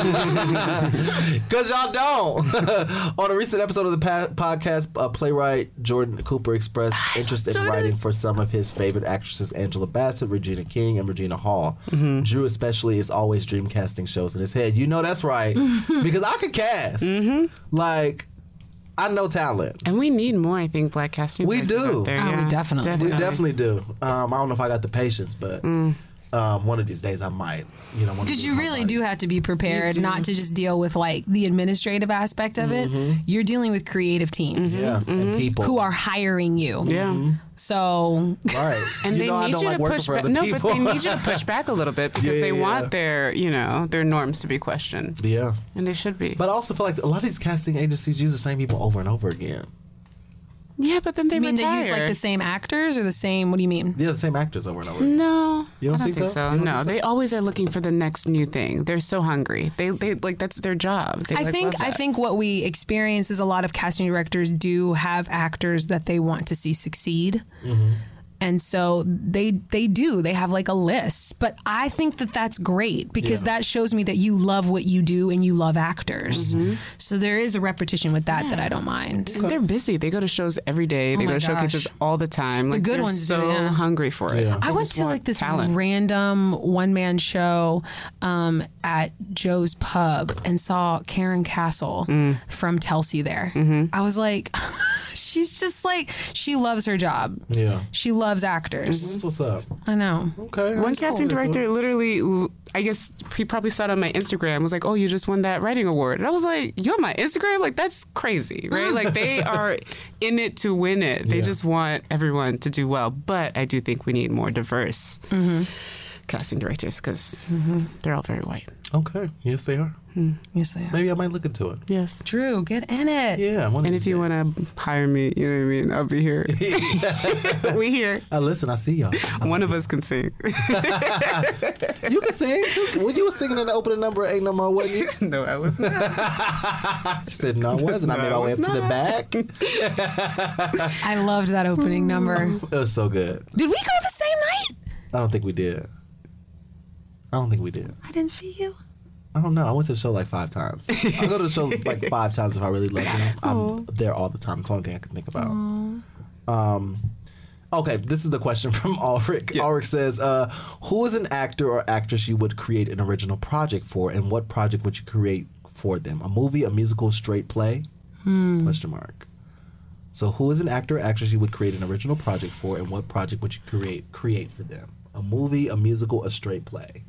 D: Because y'all don't. On a recent episode of the pa- podcast, uh, playwright Jordan Cooper expressed interest in
E: Jordan.
D: writing for some of his favorite actresses, Angela Bassett, Regina King, and Regina Hall. Mm-hmm. Drew especially is always dream casting shows in his head. You know that's right. Because I could cast. Mm-hmm. Like... I know talent.
E: And we need more, I think, black casting
D: We do.
E: out there.
G: Oh,
E: yeah.
G: we definitely,
E: definitely
D: We definitely do. Um, I don't know if I got the patience, but mm. um, one of these days I might. You know, one
G: Because
D: of
G: you really do have to be prepared not to just deal with like the administrative aspect of
D: mm-hmm.
G: it. You're dealing with creative teams.
D: Yeah, mm-hmm. and people
G: who are hiring you.
E: Yeah.
G: Mm-hmm. So
D: right,
E: and
D: you
E: they
D: know
E: need
D: I don't
E: you
D: like
E: to
D: working
E: push
D: for
E: back.
D: other
E: No,
D: people.
E: but they need you to push back a little bit because
D: yeah,
E: they
D: yeah.
E: want their, you know, their norms to be questioned.
D: Yeah,
E: and they should be.
D: But I also feel like a lot of these casting agencies use the same people over and over again.
E: Yeah, but then they
G: you mean
E: retire.
G: they use like the same actors or the same? What do you mean?
D: Yeah, the same actors over and over. Again.
E: No,
D: you don't
E: I don't
D: think,
E: think so.
D: Don't
E: no,
D: think
E: they
D: so?
E: always are looking for the next new thing. They're so hungry. They they like that's their job. They,
G: I
E: like,
G: think
E: love
G: I
E: that.
G: think what we experience is a lot of casting directors do have actors that they want to see succeed. Mm-hmm. And so they they do. They have like a list. But I think that that's great because
D: Yeah.
G: that shows me that you love what you do and you love actors. Mm-hmm. So there is a repetition with that yeah. that I don't mind.
E: And they're busy. They go to shows every day. They
G: oh
E: go to
G: gosh.
E: showcases all the time. Like,
G: the good
E: they're
G: ones
E: so
G: do, yeah.
E: hungry for it.
D: Yeah.
G: I
E: They
G: went
E: just
G: to
E: want
G: like this
E: talent.
G: random one man show um, at Joe's Pub and saw Karen Castle
E: Mm.
G: from Telsey there.
E: Mm-hmm.
G: I was like, she's just like, she loves her job.
D: Yeah,
G: She loves actors.
D: that's what's up.
G: I know.
D: Okay,
E: One
D: that's
E: casting
D: cool.
E: director literally, I guess he probably saw it on my Instagram, was like, oh, you just won that writing award. And I was like, you're on my Instagram? Like, that's crazy, right? Like, they are in it to win it. They
D: Yeah.
E: just want everyone to do well. But I do think we need more diverse mm-hmm. casting directors because mm-hmm. they're all very white.
D: Okay, yes they are.
E: Hmm.
G: Yes, they are.
D: Maybe I might look into it.
E: Yes.
G: Drew, get in it.
D: Yeah, one of
E: And
D: these
E: if you
D: days.
E: want to hire me, you know what I mean, I'll be here. we here.
D: Uh, listen, I see y'all.
E: One of us can sing.
D: You can sing. When you were singing in the opening number, Ain't No More, wasn't you?
E: No, I was not.
D: She said, no, I wasn't. I
E: No,
D: made
E: I
D: my way up
E: was
D: to the
E: not.
D: back.
G: I loved that opening number.
D: It was so good.
G: Did we go the same night?
D: I don't think we did. I don't think we did.
G: I didn't see you.
D: I don't know. I went to the show like five times. I go to the shows like five times if I really love them. I'm there all the time. It's the only thing I can think about. Um, okay, this is the question from Ulrich.
E: Yes.
D: Ulrich says, uh, who is an actor or actress you would create an original project for, and what project would you create for them? A movie, a musical, straight play? Hmm. Question mark. So who is an actor or actress you would create an original project for, and what project would you create create for them? A movie, a musical, a straight play?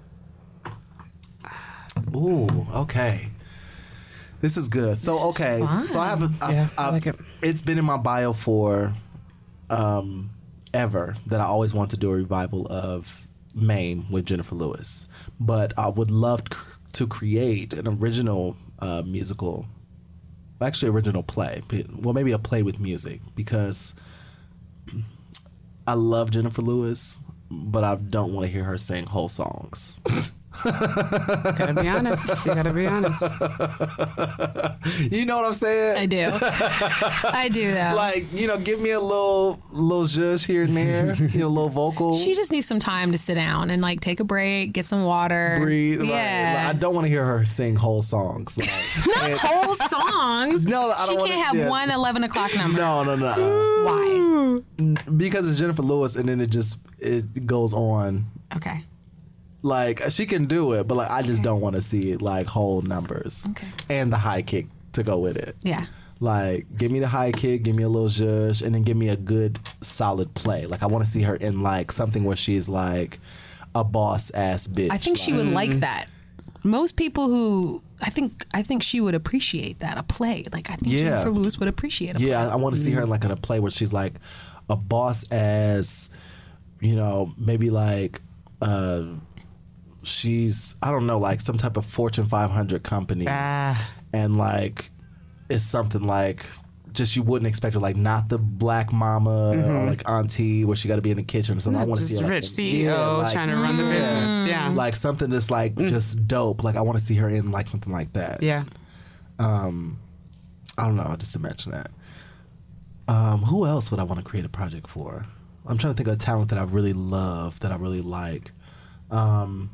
D: Ooh, okay. This is good. So, okay. So I have a, I've,
E: Yeah, I
D: I've,
E: like it.
D: It's been in my bio for um, ever that I always want to do a revival of Mame with Jennifer Lewis. But I would love c- to create an original uh, musical, actually original play. Well, maybe a play with music because I love Jennifer Lewis. but I don't want to hear her sing whole songs.
E: Gotta be honest. You gotta be honest.
D: You know what I'm saying?
G: I do. I do though.
D: Like, you know, give me a little little zhuzh here and there, you know, a little vocal.
G: She just needs some time to sit down and like take a break, get some water,
D: breathe.
G: Yeah,
D: like, I don't want to hear her sing whole songs. Like,
G: not
D: and,
G: whole songs.
D: No, I don't
G: she
D: wanna,
G: can't have
D: yeah.
G: one eleven o'clock number.
D: No, no, no.
G: Why?
D: Because it's Jennifer Lewis, and then it just it goes on.
G: Okay.
D: Like, she can do it, but like I just don't want to see it like whole numbers.
G: Okay.
D: And the high kick to go with it.
G: Yeah.
D: Like, give me the high kick, give me a little zhuzh, and then give me a good solid play. Like, I want to see her in like something where she's like a boss ass bitch.
G: I think
D: like,
G: she would like that. Most people who I think I think she would appreciate that, a play. Like I think
D: Yeah.
G: Jennifer Lewis would appreciate a play.
D: Yeah, I, I want to see her in like in a play where she's like a boss ass, you know, maybe like uh she's I don't know, like some type of Fortune five hundred company,
E: Ah.
D: and like it's something like just you wouldn't expect her, like not the black mama or like auntie where she got to be in the kitchen or something. I want to
E: Just
D: see her like,
E: rich
D: in-
E: C E O
D: yeah, like,
E: trying to run the business. Yeah.
D: like something that's like just dope. Like I want to see her in like something like that.
E: yeah.
D: Um, I don't know. I just imagine that. Um, who else would I want to create a project for? I'm trying to think of a talent that I really love, that I really like. Um,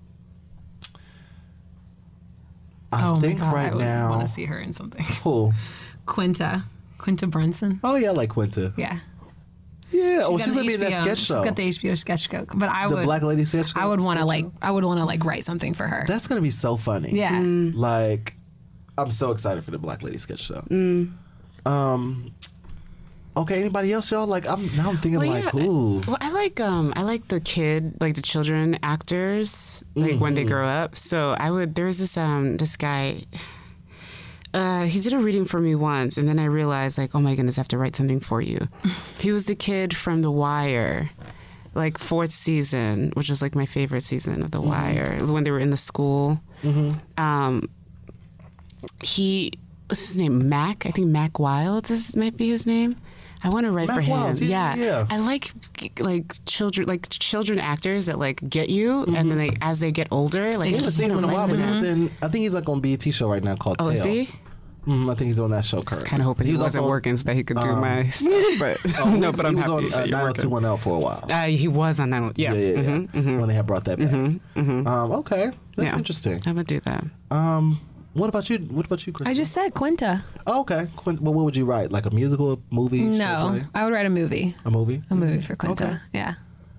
D: I
G: oh
D: think
G: my God,
D: right
G: I would
D: now.
G: want to see her in something.
D: Who?
G: Quinta, Quinta Brunson.
D: Oh yeah, I like Quinta.
G: Yeah.
D: Yeah. oh,
G: got
D: she's
G: the
D: gonna be in that
G: H B O
D: sketch
G: She's
D: show.
G: got the H B O sketch show. But I
D: the
G: would,
D: Black Lady sketch show.
G: I would want to
D: sketch
G: like,
D: show?
G: I would want to like write something for her.
D: That's gonna be so funny.
G: yeah.
D: Like, I'm so excited for the Black Lady sketch show. Um. Okay. Anybody else, y'all? Like, I'm now. I'm thinking
E: Well,
D: like,
E: yeah.
D: ooh.
E: Well, I like um I like the kid, like the children actors, like when they grow up. So I would there's this um this guy. Uh, he did a reading for me once, and then I realized, like, oh my goodness, I have to write something for you. He was the kid from The Wire, like fourth season, which was like my favorite season of The Wire, when they were in the school. Um, he, what's his name? Mac. I think Mac Wilds is might be his name. I want to write
D: Mac
E: for him.
D: Wilds, yeah, yeah.
E: I like like children, like children actors that like get you, and then they as they get older, like
D: I
E: I
D: haven't
E: just
D: seen him in a
E: wanna
D: while,
E: write
D: but
E: for
D: he's
E: them.
D: in. I think he's like on B E T show right now called
E: Oh, is
D: Tales.
E: he?
D: Mm, I think he's on that show
E: I was
D: currently.
E: kind of hoping he,
D: was
E: wasn't
D: also-
E: working so that he could do
D: um,
E: my stuff, but
D: Oh, he
E: no,
D: was-
E: but I'm
D: he was
E: happy
D: on
E: that
D: uh,
E: you're
D: nine oh
E: working.
D: two one L for a while.
E: Uh, he was on that. Yeah,
D: Yeah, yeah, yeah.
E: Mhm,
D: When they had brought that back.
E: mhm.
D: Um, okay, that's
E: Yeah.
D: interesting.
E: I would do that.
D: Um, what about you? What about you, Chris?
G: I just said Quinta.
D: Oh, okay. Quint, well, what would you write? Like a musical, a movie? short
G: No,
D: play?
G: I would write a movie.
D: a movie.
G: A movie for Quinta.
D: Okay.
G: Yeah.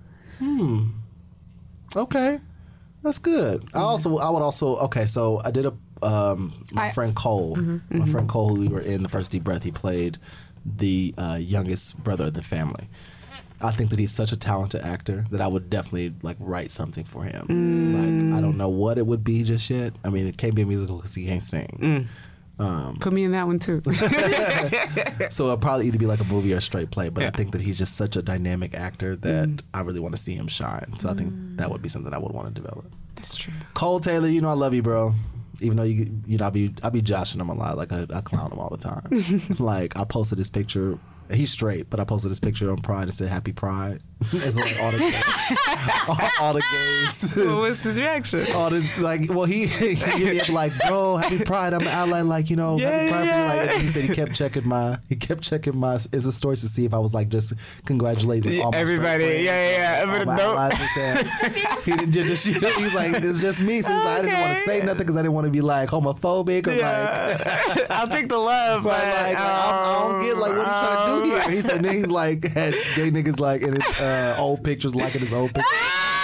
D: Okay, that's good. I also, I would also. Okay, so I did a. Um, my
G: I-
D: friend Cole, my friend Cole, who we were in the first Deep Breath. He played the uh, youngest brother of the family. I think that he's such a talented actor that I would definitely like write something for him. Like I don't know what it would be just yet. I mean, it can't be a musical because he can't sing.
E: Put me in that one too.
D: So it'll probably either be like a movie or a straight play. But I think that he's just such a dynamic actor that I really want to see him shine. So I think that would be something I would want to develop.
E: That's true.
D: Cole Taylor, you know I love you, bro. Even though you, you know, I be I be joshing him a lot. Like I, I clown him all the time. Like I posted this picture. He's straight, but I posted this picture on Pride and said "Happy Pride." It's like all the all, all the gays.
E: What was his reaction?
D: All this, like, well, he he hit me up like, bro, happy Pride. I'm out like, like, you know,
E: Yeah,
D: happy Pride.
E: yeah.
D: For you. Like, and he said he kept checking my, he kept checking my Insta stories to see if I was like just congratulating all my
E: Everybody,
D: straight
E: yeah,
D: friends,
E: yeah, yeah.
D: all
E: But
D: my
E: no.
D: allies and that. He didn't just, he was like, it's just me. So he was like, I didn't want to say nothing because I didn't want to be like homophobic or like.
E: Yeah. I'll take the love,
D: But
E: but
D: like, I, I don't get like what are you trying to do here? He said, then he's like had gay niggas like in his uh, old pictures, liking his old pictures.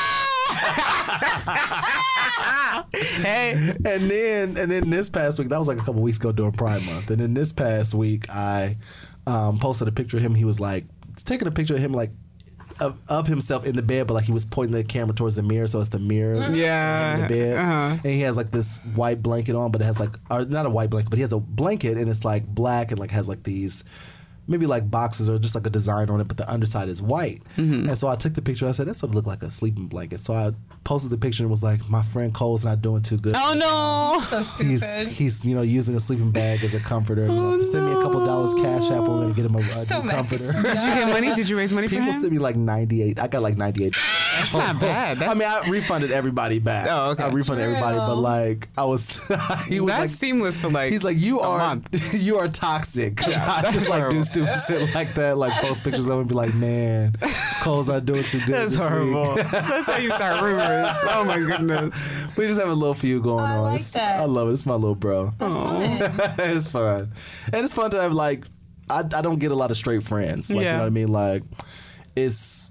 E: Hey,
D: And then and then this past week, that was like a couple weeks ago during Pride Month. And then this past week, I um, posted a picture of him. He was like taking a picture of him like of, of himself in the bed, but like he was pointing the camera towards the mirror, so it's the mirror
E: Yeah,
D: in the bed.
E: uh-huh.
D: And he has like this white blanket on, but it has like or not a white blanket, but he has a blanket and it's like black and like has like these maybe like boxes or just like a design on it, but the underside is white. Mm-hmm. And so I took the picture. I said, that sort of looked like a sleeping blanket. So I posted the picture and was like, my friend Cole's not doing too good.
E: Oh, no.
G: So stupid.
D: He's, he's, you know, using a sleeping bag as a comforter. You know,
E: Oh,
D: send me a couple
E: no.
D: dollars cash app. We're going to get him a, a
G: So
D: new
G: nice.
D: comforter.
E: Did you get money? Did you raise money for
D: People
E: him?
D: sent me like ninety-eight. I got like ninety-eight.
E: That's not bad. That's,
D: I mean, I refunded everybody back.
E: Oh, okay.
D: I refunded
G: True.
D: everybody, but like, I was, he was
E: that's
D: like,
E: seamless for like
D: he's like, you
E: a
D: are,
E: month.
D: you are toxic. 'Cause
E: Yeah,
D: I
E: that's
D: just like do
E: horrible.
D: stupid shit like that, like post pictures of him and be like, man, Cole's not doing too good.
E: That's
D: this
E: horrible.
D: week.
E: That's how you start rumors. Oh my goodness.
D: We just have a little feud going
G: I
D: on.
G: like
D: It's-
G: that.
D: I love it. It's my little bro. It's fun, and it's fun to have like, I, I don't get a lot of straight friends. Like,
E: Yeah.
D: you know what I mean? Like, it's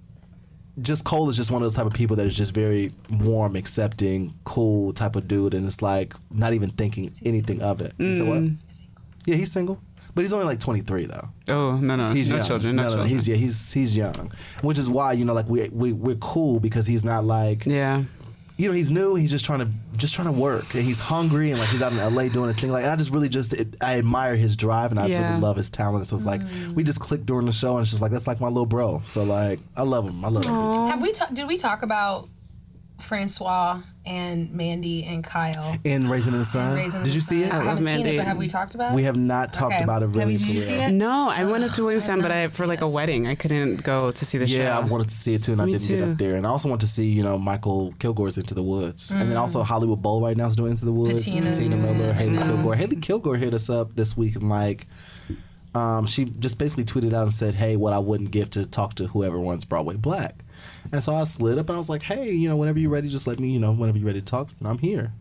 D: just Cole is just one of those type of people that is just very warm, accepting, cool type of dude, and it's like not even thinking anything of it. You said what? Yeah, he's single, but he's only like twenty-three though.
E: Oh no no
D: He's
E: no
D: young.
E: children no,
D: no, no,
E: children.
D: He's yeah, he's he's young, which is why you know like we we we're cool because he's not like
E: yeah.
D: you know he's new. He's just trying to just trying to work, and he's hungry, and like he's out in L A doing his thing. Like, and I just really just it, I admire his drive, and I
E: Yeah.
D: really love his talent. So it's like we just clicked during the show, and it's just like that's like my little bro. So like I love him. I love him.
G: Have we ta- did we talk about Francois and Mandy and Kyle?
D: In Raising in the Sun,
G: Raising in
D: did
G: the
D: you see
G: Sun?
D: it?
G: I
E: love
G: haven't seen
E: Mandy.
G: it, but have we talked about it?
D: We have not talked
G: Okay.
D: about it really.
G: Have you, did
D: for
G: you
D: real.
G: see it?
E: No, I went up to Williamstown, but I
G: not
E: for
G: seen
E: like a
G: this.
E: wedding. I couldn't go to see the show.
D: Yeah, I wanted to see it too, and I
E: Me
D: didn't get
E: too.
D: up there. And I also want to see, you know, Michael Kilgore's Into the Woods, and then also Hollywood Bowl right now is doing Into the Woods.
G: Patina's
D: Patina
G: doing
D: Miller,
G: it.
D: Haley Kilgore. Haley Kilgore hit us up this week and like, um, she just basically tweeted out and said, "Hey, what I wouldn't give to talk to whoever wants Broadway Black." And so I slid up and I was like, "Hey, you know, whenever you're ready, just let me, you know, whenever you're ready to talk, I'm here."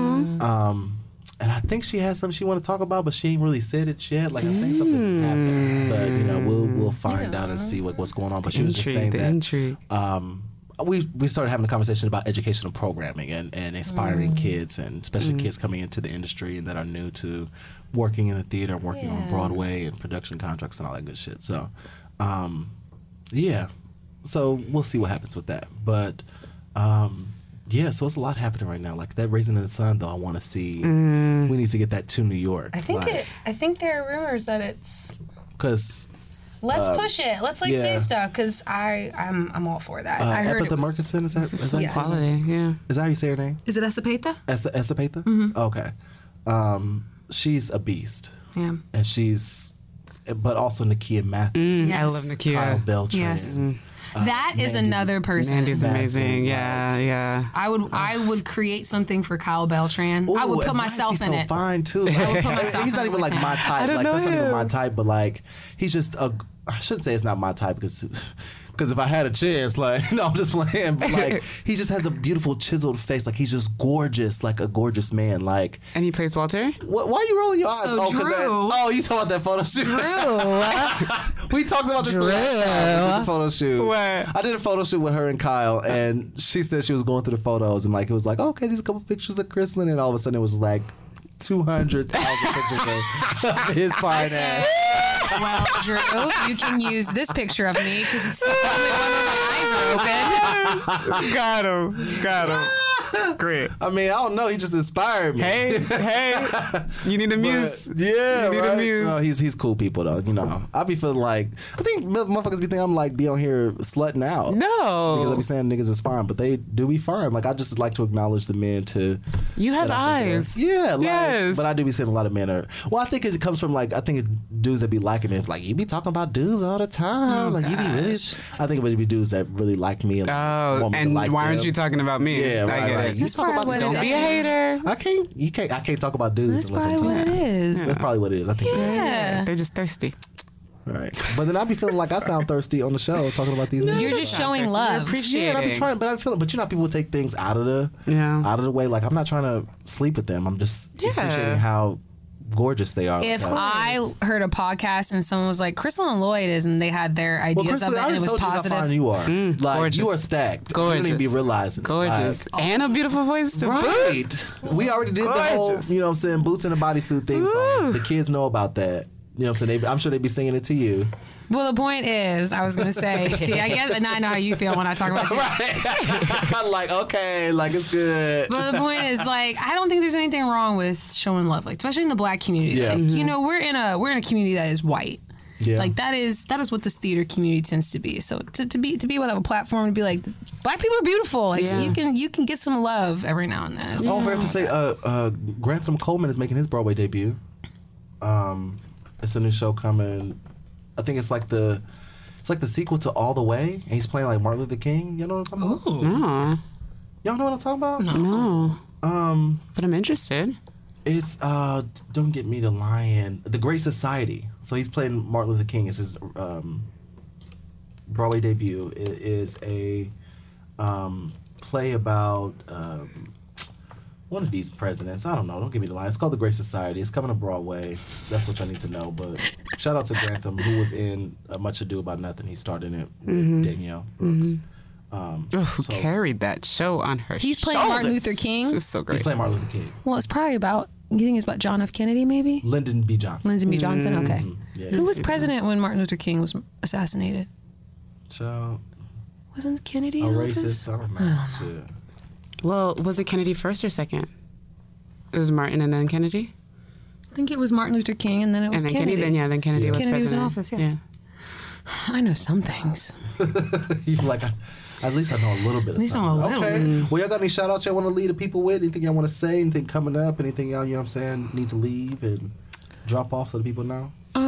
D: Um, and I think she has something she want to talk about, but she ain't really said it yet. Like I think something happened, but you know, we'll we'll find out and see what, what's going on. But she was just
E: Intrigue,
D: saying
E: the
D: that
E: intrigue.
D: um, we we started having a conversation about educational programming and, and inspiring kids, and especially kids coming into the industry and that are new to working in the theater, working on Broadway and production contracts and all that good shit. So, um, yeah, so we'll see what happens with that. But um, yeah, so it's a lot happening right now. Like that Raising in the Sun, though, I want to see. We need to get that to New York.
G: I think it. I think there are rumors that it's.
D: because.
G: Let's push it. Let's like say
D: yeah.
G: stuff because I I'm I'm all for that.
D: Uh,
G: I heard it
D: Epitha
G: was,
D: Murkison, is that, is that,
G: Yes.
E: Quality, yeah.
D: is that how you say her name?
G: Is it Esapeta?
D: Esa- Esapeta?
G: Mm-hmm.
D: Okay. Um, she's a beast.
G: Yeah.
D: And she's, but also Nakia Matthews,
E: I love
G: Yes.
E: Nakia.
D: Kyle Beltran.
G: Yes. That is
D: Mandy-
G: another person.
E: Mandy's
D: That's
E: amazing.
D: the
E: Yeah, yeah.
G: I would I would create something for Kyle Beltran. I
D: Ooh,
G: would put
D: and why is
G: myself
D: he
G: in
D: so
G: it.
D: Fine too.
G: I would put
D: Like,
G: myself
D: he's
G: in
D: not
G: it
D: even
G: with
D: like
G: him.
D: my type.
E: I don't
D: like
E: know
D: that's not even
E: him.
D: my type. But like he's just a. I shouldn't say it's not my type because. Because if I had a chance, like, no, I'm just playing. But like, he just has a beautiful chiseled face. Like, he's just gorgeous, like a gorgeous man. Like,
E: And he plays Walter?
D: what, why are you rolling your eyes?
G: So
D: oh, 'cause
G: Drew-
D: that, oh, you talking about that photo shoot?
G: Drew.
D: We talked about this the last time with the photo shoot.
E: What?
D: I did a photo shoot with her and Kyle, and she said she was going through the photos, and like it was like, oh, okay, there's a couple pictures of Chrislyn, and all of a sudden it was like two hundred thousand pictures of, of his fine ass.
G: Well, Drew, you can use this picture of me because it's the only one where my eyes are open.
E: Got him. Got him. Great.
D: I mean, I don't know. He just inspired me.
E: Hey, hey. You need a muse.
D: But, yeah,
E: You need a
D: right?
E: muse.
D: No, he's he's cool people though. You know, I be feeling like I think motherfuckers be thinking I'm like be on here slutting out. Because I
E: No.
D: be saying niggas is fine, but they do be fine. Like I just like to acknowledge the men to.
E: You have
D: that I think are-
E: eyes.
D: Yeah, like,
E: Yes.
D: but I do be seeing a lot of men are. Well, I think it comes from like I think it's dudes that be liking it. Like you be talking about dudes all the time. like you be really. I think it would be dudes that really like me. And
E: Oh,
D: want me to
E: and
D: like
E: why aren't
D: them.
E: you talking about me?
D: Yeah,
E: I
D: right,
E: get
D: right.
E: it.
D: You
G: That's
D: talk about
G: probably
D: the
G: what
E: Don't
G: it
E: be a
G: is.
E: hater.
D: I can't. You can't. I can't talk about dudes
G: That's
D: unless I'm
G: probably what
D: talking.
G: it is.
D: That's probably what it is. I think.
G: Yeah.
E: They're just thirsty.
D: Right. But then I be feeling like I sound thirsty on the show talking about these.
G: You're just showing love.
E: Appreciate
D: Yeah, and I be
E: it.
D: trying, but I feel, but you know, how people take things out of the,
E: Yeah.
D: out of the way. Like I'm not trying to sleep with them. I'm just
E: Yeah.
D: appreciating how gorgeous they are.
G: If
D: Like,
G: I heard a podcast and someone was like, Crystal and Lloyd is, and they had their
D: well,
G: ideas
D: Crystal,
G: of it,
D: I
G: and
D: already
G: it was
D: told you how
G: positive.
D: fine you are. like
E: gorgeous.
D: you are stacked. You don't
E: Gorgeous.
D: even be realizing. it.
E: Gorgeous.
D: Like,
E: And a beautiful voice to boot.
D: right. We already did the whole,
E: Gorgeous.
D: you know what I'm saying, boots in a bodysuit theme song. The kids know about that. You know what I'm saying? They, I'm sure they'd be singing it to you.
G: Well, the point is, I was going to say, see, I guess, and I know how you feel when I talk about you.
D: I'm like, okay, like it's good.
G: But the point is, like, I don't think there's anything wrong with showing love, like especially in the black community.
D: Yeah.
G: Like, you know, we're in a we're in a community that is white.
D: Yeah.
G: Like that is that is what this theater community tends to be. So to, to be to be able to have a platform to be like, black people are beautiful. Like
E: Yeah.
G: you can you can get some love every now and then.
D: I don't forget to say, uh, uh, Grantham Coleman is making his Broadway debut. Um, it's a new show coming. I think it's like the, it's like the sequel to All the Way, and he's playing like Martin Luther King. You know what I'm talking about?
E: No,
D: Y'all know what I'm talking about?
E: no,
D: Um,
E: but I'm interested.
D: it's uh, don't get me the lion, The Great Society. So he's playing Martin Luther King. It's his um, Broadway debut. It is a um, play about. Um, One of these presidents, I don't know, don't give me the line. It's called The Great Society. It's coming to Broadway. That's what y'all need to know. But shout out to Grantham, who was in uh, Much Ado About Nothing. He starred in it with
E: Mm-hmm.
D: Danielle Brooks. Um,
E: Oh, who
D: so
E: carried that show on her
G: He's playing Martin
E: shoulders.
G: Luther King?
E: She was so great.
D: he's playing Martin Luther King.
G: Well, it's probably about. You think it's about John F. Kennedy, maybe?
D: Lyndon B. Johnson.
G: Lyndon B. Johnson. Okay.
D: Yeah,
G: Who was president when Martin Luther King was assassinated?
D: So,
G: Wasn't Kennedy
D: a
G: in
D: racist?
G: office?
D: I don't know. Shit.
E: Well, was it Kennedy first or second? It was Martin and then Kennedy?
G: I think it was Martin Luther King, and then it
E: And
G: was
E: then
G: Kennedy.
E: Kennedy, then yeah, then Kennedy
D: Yeah.
E: was
G: Kennedy was in
E: president.
G: office, yeah. I know some things.
D: You like, I, at least I know a little bit of
G: At least I
D: something.
G: know a little.
D: Okay. Well, y'all got any shout outs y'all want to lead the people with? Anything y'all want to say? Anything coming up? Anything y'all, you know what I'm saying, need to leave and drop off so the people know?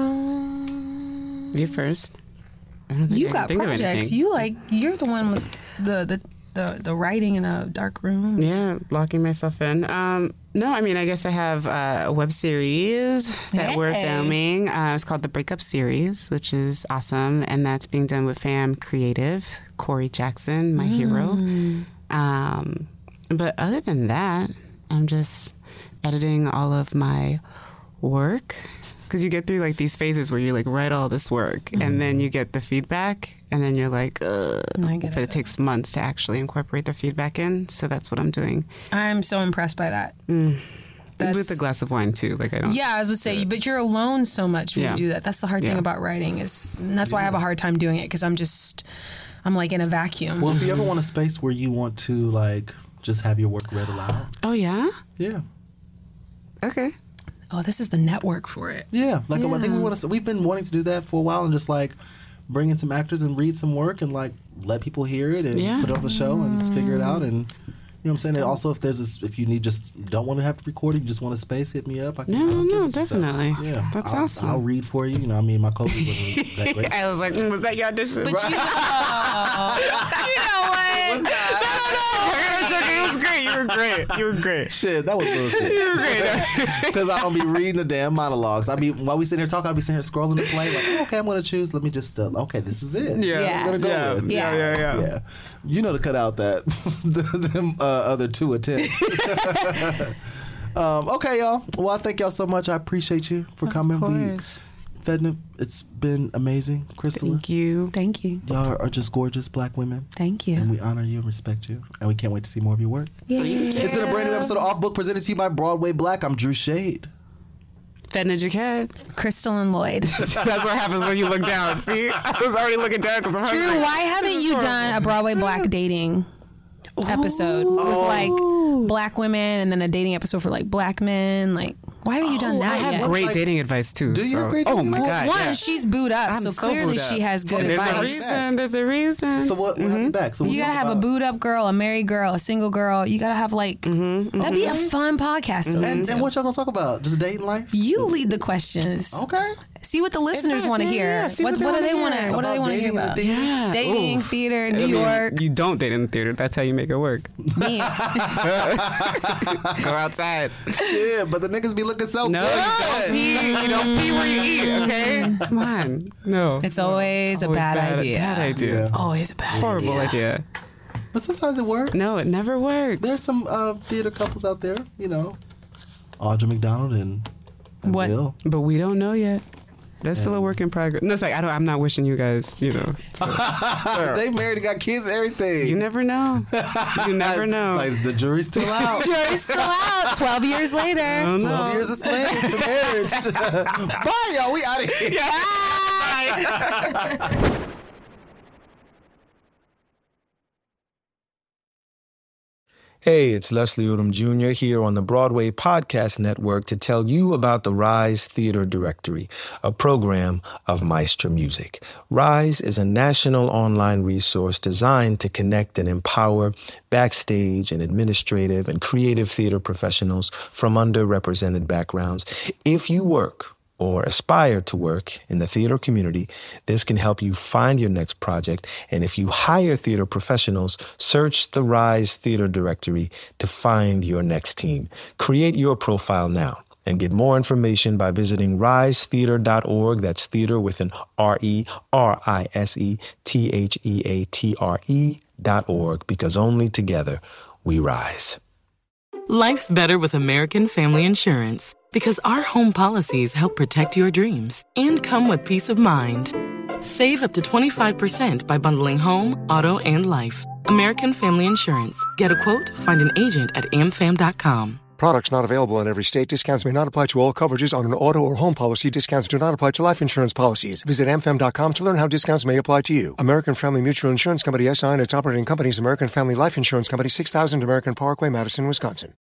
G: Um,
E: You first. I don't think
G: you
E: I
G: got
E: can think of
G: projects.
E: anything.
G: You like you're the one with the the the, the writing in a dark room.
E: Yeah, locking myself in. Um, no, I mean, I guess I have uh, a web series that we're
G: Hey.
E: filming. Uh, it's called The Breakup Series, which is awesome. And that's being done with Fam Creative, Corey Jackson, my hero. Um, but other than that, I'm just editing all of my work. Because you get through like these phases where you like write all this work and then you get the feedback and then you're like, ugh.
G: I get
E: But
G: it.
E: it takes months to actually incorporate the feedback in. So that's what I'm doing.
G: I'm so impressed by that. That's-
E: With a glass of wine too. Like I don't.
G: Yeah, I was gonna say, but you're alone so much when
E: Yeah.
G: you do that. That's the hard thing
E: Yeah.
G: about writing is, and that's why I have a hard time doing it because I'm just, I'm like in a vacuum.
D: Well, if you ever want a space where you want to, like, just have your work read aloud.
E: Oh yeah.
D: Yeah.
E: Okay.
G: Oh, this is the network for it.
D: Yeah, like I think we want to. We've been wanting to do that for a while, and just like bring in some actors and read some work, and like let people hear it and
E: Yeah.
D: put it on the show and just figure it out. And you know what I'm saying. And also, if there's a, if you need just don't want to have to record it, you just want a space, hit me up. I can,
E: No,
D: I'll give
E: no,
D: you some stuff.
E: definitely.
D: Yeah,
E: That's
D: I'll,
E: awesome.
D: I'll read for you. You know, I mean, my copy wasn't that great.
E: I was like, mm, was that your audition?
G: But you know,
E: you know what? No, no, no. It was great. You were great. You were great.
D: Shit, that was bullshit.
E: You were great.
D: Because I don't be reading the damn monologues. I be while we sitting here talking, I'll be sitting here scrolling the play. Like, oh, okay, I'm gonna choose. Let me just. Uh, okay, this is it.
E: Yeah.
G: Yeah.
D: I'm gonna go
E: Yeah.
D: with.
E: Yeah. Yeah. Yeah.
D: Yeah, you know to cut out that the, them uh, other two attempts. um, okay, y'all. Well, I thank y'all so much. I appreciate you for coming.
E: course.
D: We, Fedna, it's been amazing. Crystal,
E: Thank you.
G: thank you,
D: y'all are just gorgeous black women,
G: thank
D: and
G: you.
D: we honor you and respect you, and we can't wait to see more of your work.
G: Yeah.
D: It's been a brand new episode of Off Book presented to you by Broadway Black. I'm Drew Shade.
E: Fedna Jaquette.
G: Crystal and Lloyd.
E: That's what happens when you look down. See, I was already looking down because I'm
G: Drew,
E: hungry.
G: why haven't you done a Broadway Black dating episode with like black women and then a dating episode for like black men? Like, why haven't you done
E: I
G: that
E: have
G: yet?
E: great
D: Like-
E: dating advice too.
D: Do you
E: so-
D: have great
E: Oh
D: dating
E: my
D: advice?
E: god.
G: One,
E: yeah.
G: she's booed up,
E: I'm
G: so
E: so
G: clearly
E: booed up.
G: she has good
E: There's a
G: advice.
E: reason. There's a reason.
D: So what? What happened back? So
G: You gotta have a booed up girl, a married girl, a single girl. You gotta have like that'd be a fun podcast to listen
D: And,
G: to.
D: and what y'all gonna talk about? Just dating life?
G: You lead the questions.
D: Okay.
G: See what the listeners
E: nice,
G: want to
E: yeah,
G: hear.
E: yeah, see
G: what,
E: what they
G: what do
E: wanna
G: they want to?
E: hear.
G: What do they
D: About
G: want to hear
D: dating in the
G: about?
D: theater?
E: Yeah.
G: Dating,
E: Ooh.
G: theater,
E: I
G: New
E: mean,
G: York.
E: You don't date in the theater. That's how you make it work.
G: Me.
E: Go outside.
D: Yeah, but the niggas be looking so
E: No,
D: good.
E: you don't pee. You don't pee where you eat. Okay. Come on. No.
G: It's always a
E: Always
G: bad, idea.
E: Bad idea.
G: It's always a bad
E: Horrible
G: idea.
E: idea.
D: But sometimes it works.
E: No, it never works.
D: There's some uh, theater couples out there, you know, Audra McDonald and, and
G: What?
D: Will.
E: But we don't know yet. That's still a work in progress. No, it's like I don't. I'm not wishing you guys. You know.
D: They married and got kids and everything.
E: You never know. You never know.
D: Like, the jury's still out.
G: Jury's still out. Twelve years later.
E: I don't know.
D: Twelve years a slave to marriage. Bye, y'all. We out of here.
H: Hey, it's Leslie Odom Junior here on the Broadway Podcast Network to tell you about the Rise Theater Directory, a program of Maestra Music. Rise is a national online resource designed to connect and empower backstage and administrative and creative theater professionals from underrepresented backgrounds. If you work or aspire to work in the theater community, this can help you find your next project. And if you hire theater professionals, search the Rise Theater Directory to find your next team. Create your profile now and get more information by visiting rise theater dot org. That's theater with an R E, R I S E, T H E A T R E dot org, because only together we rise.
I: Life's better with American Family Insurance because our home policies help protect your dreams and come with peace of mind. Save up to twenty-five percent by bundling home, auto, and life. American Family Insurance. Get a quote, find an agent at a m fam dot com.
J: Products not available in every state. Discounts may not apply to all coverages on an auto or home policy. Discounts do not apply to life insurance policies. Visit a m fam dot com to learn how discounts may apply to you. American Family Mutual Insurance Company, S I and its operating companies, American Family Life Insurance Company, six thousand American Parkway, Madison, Wisconsin.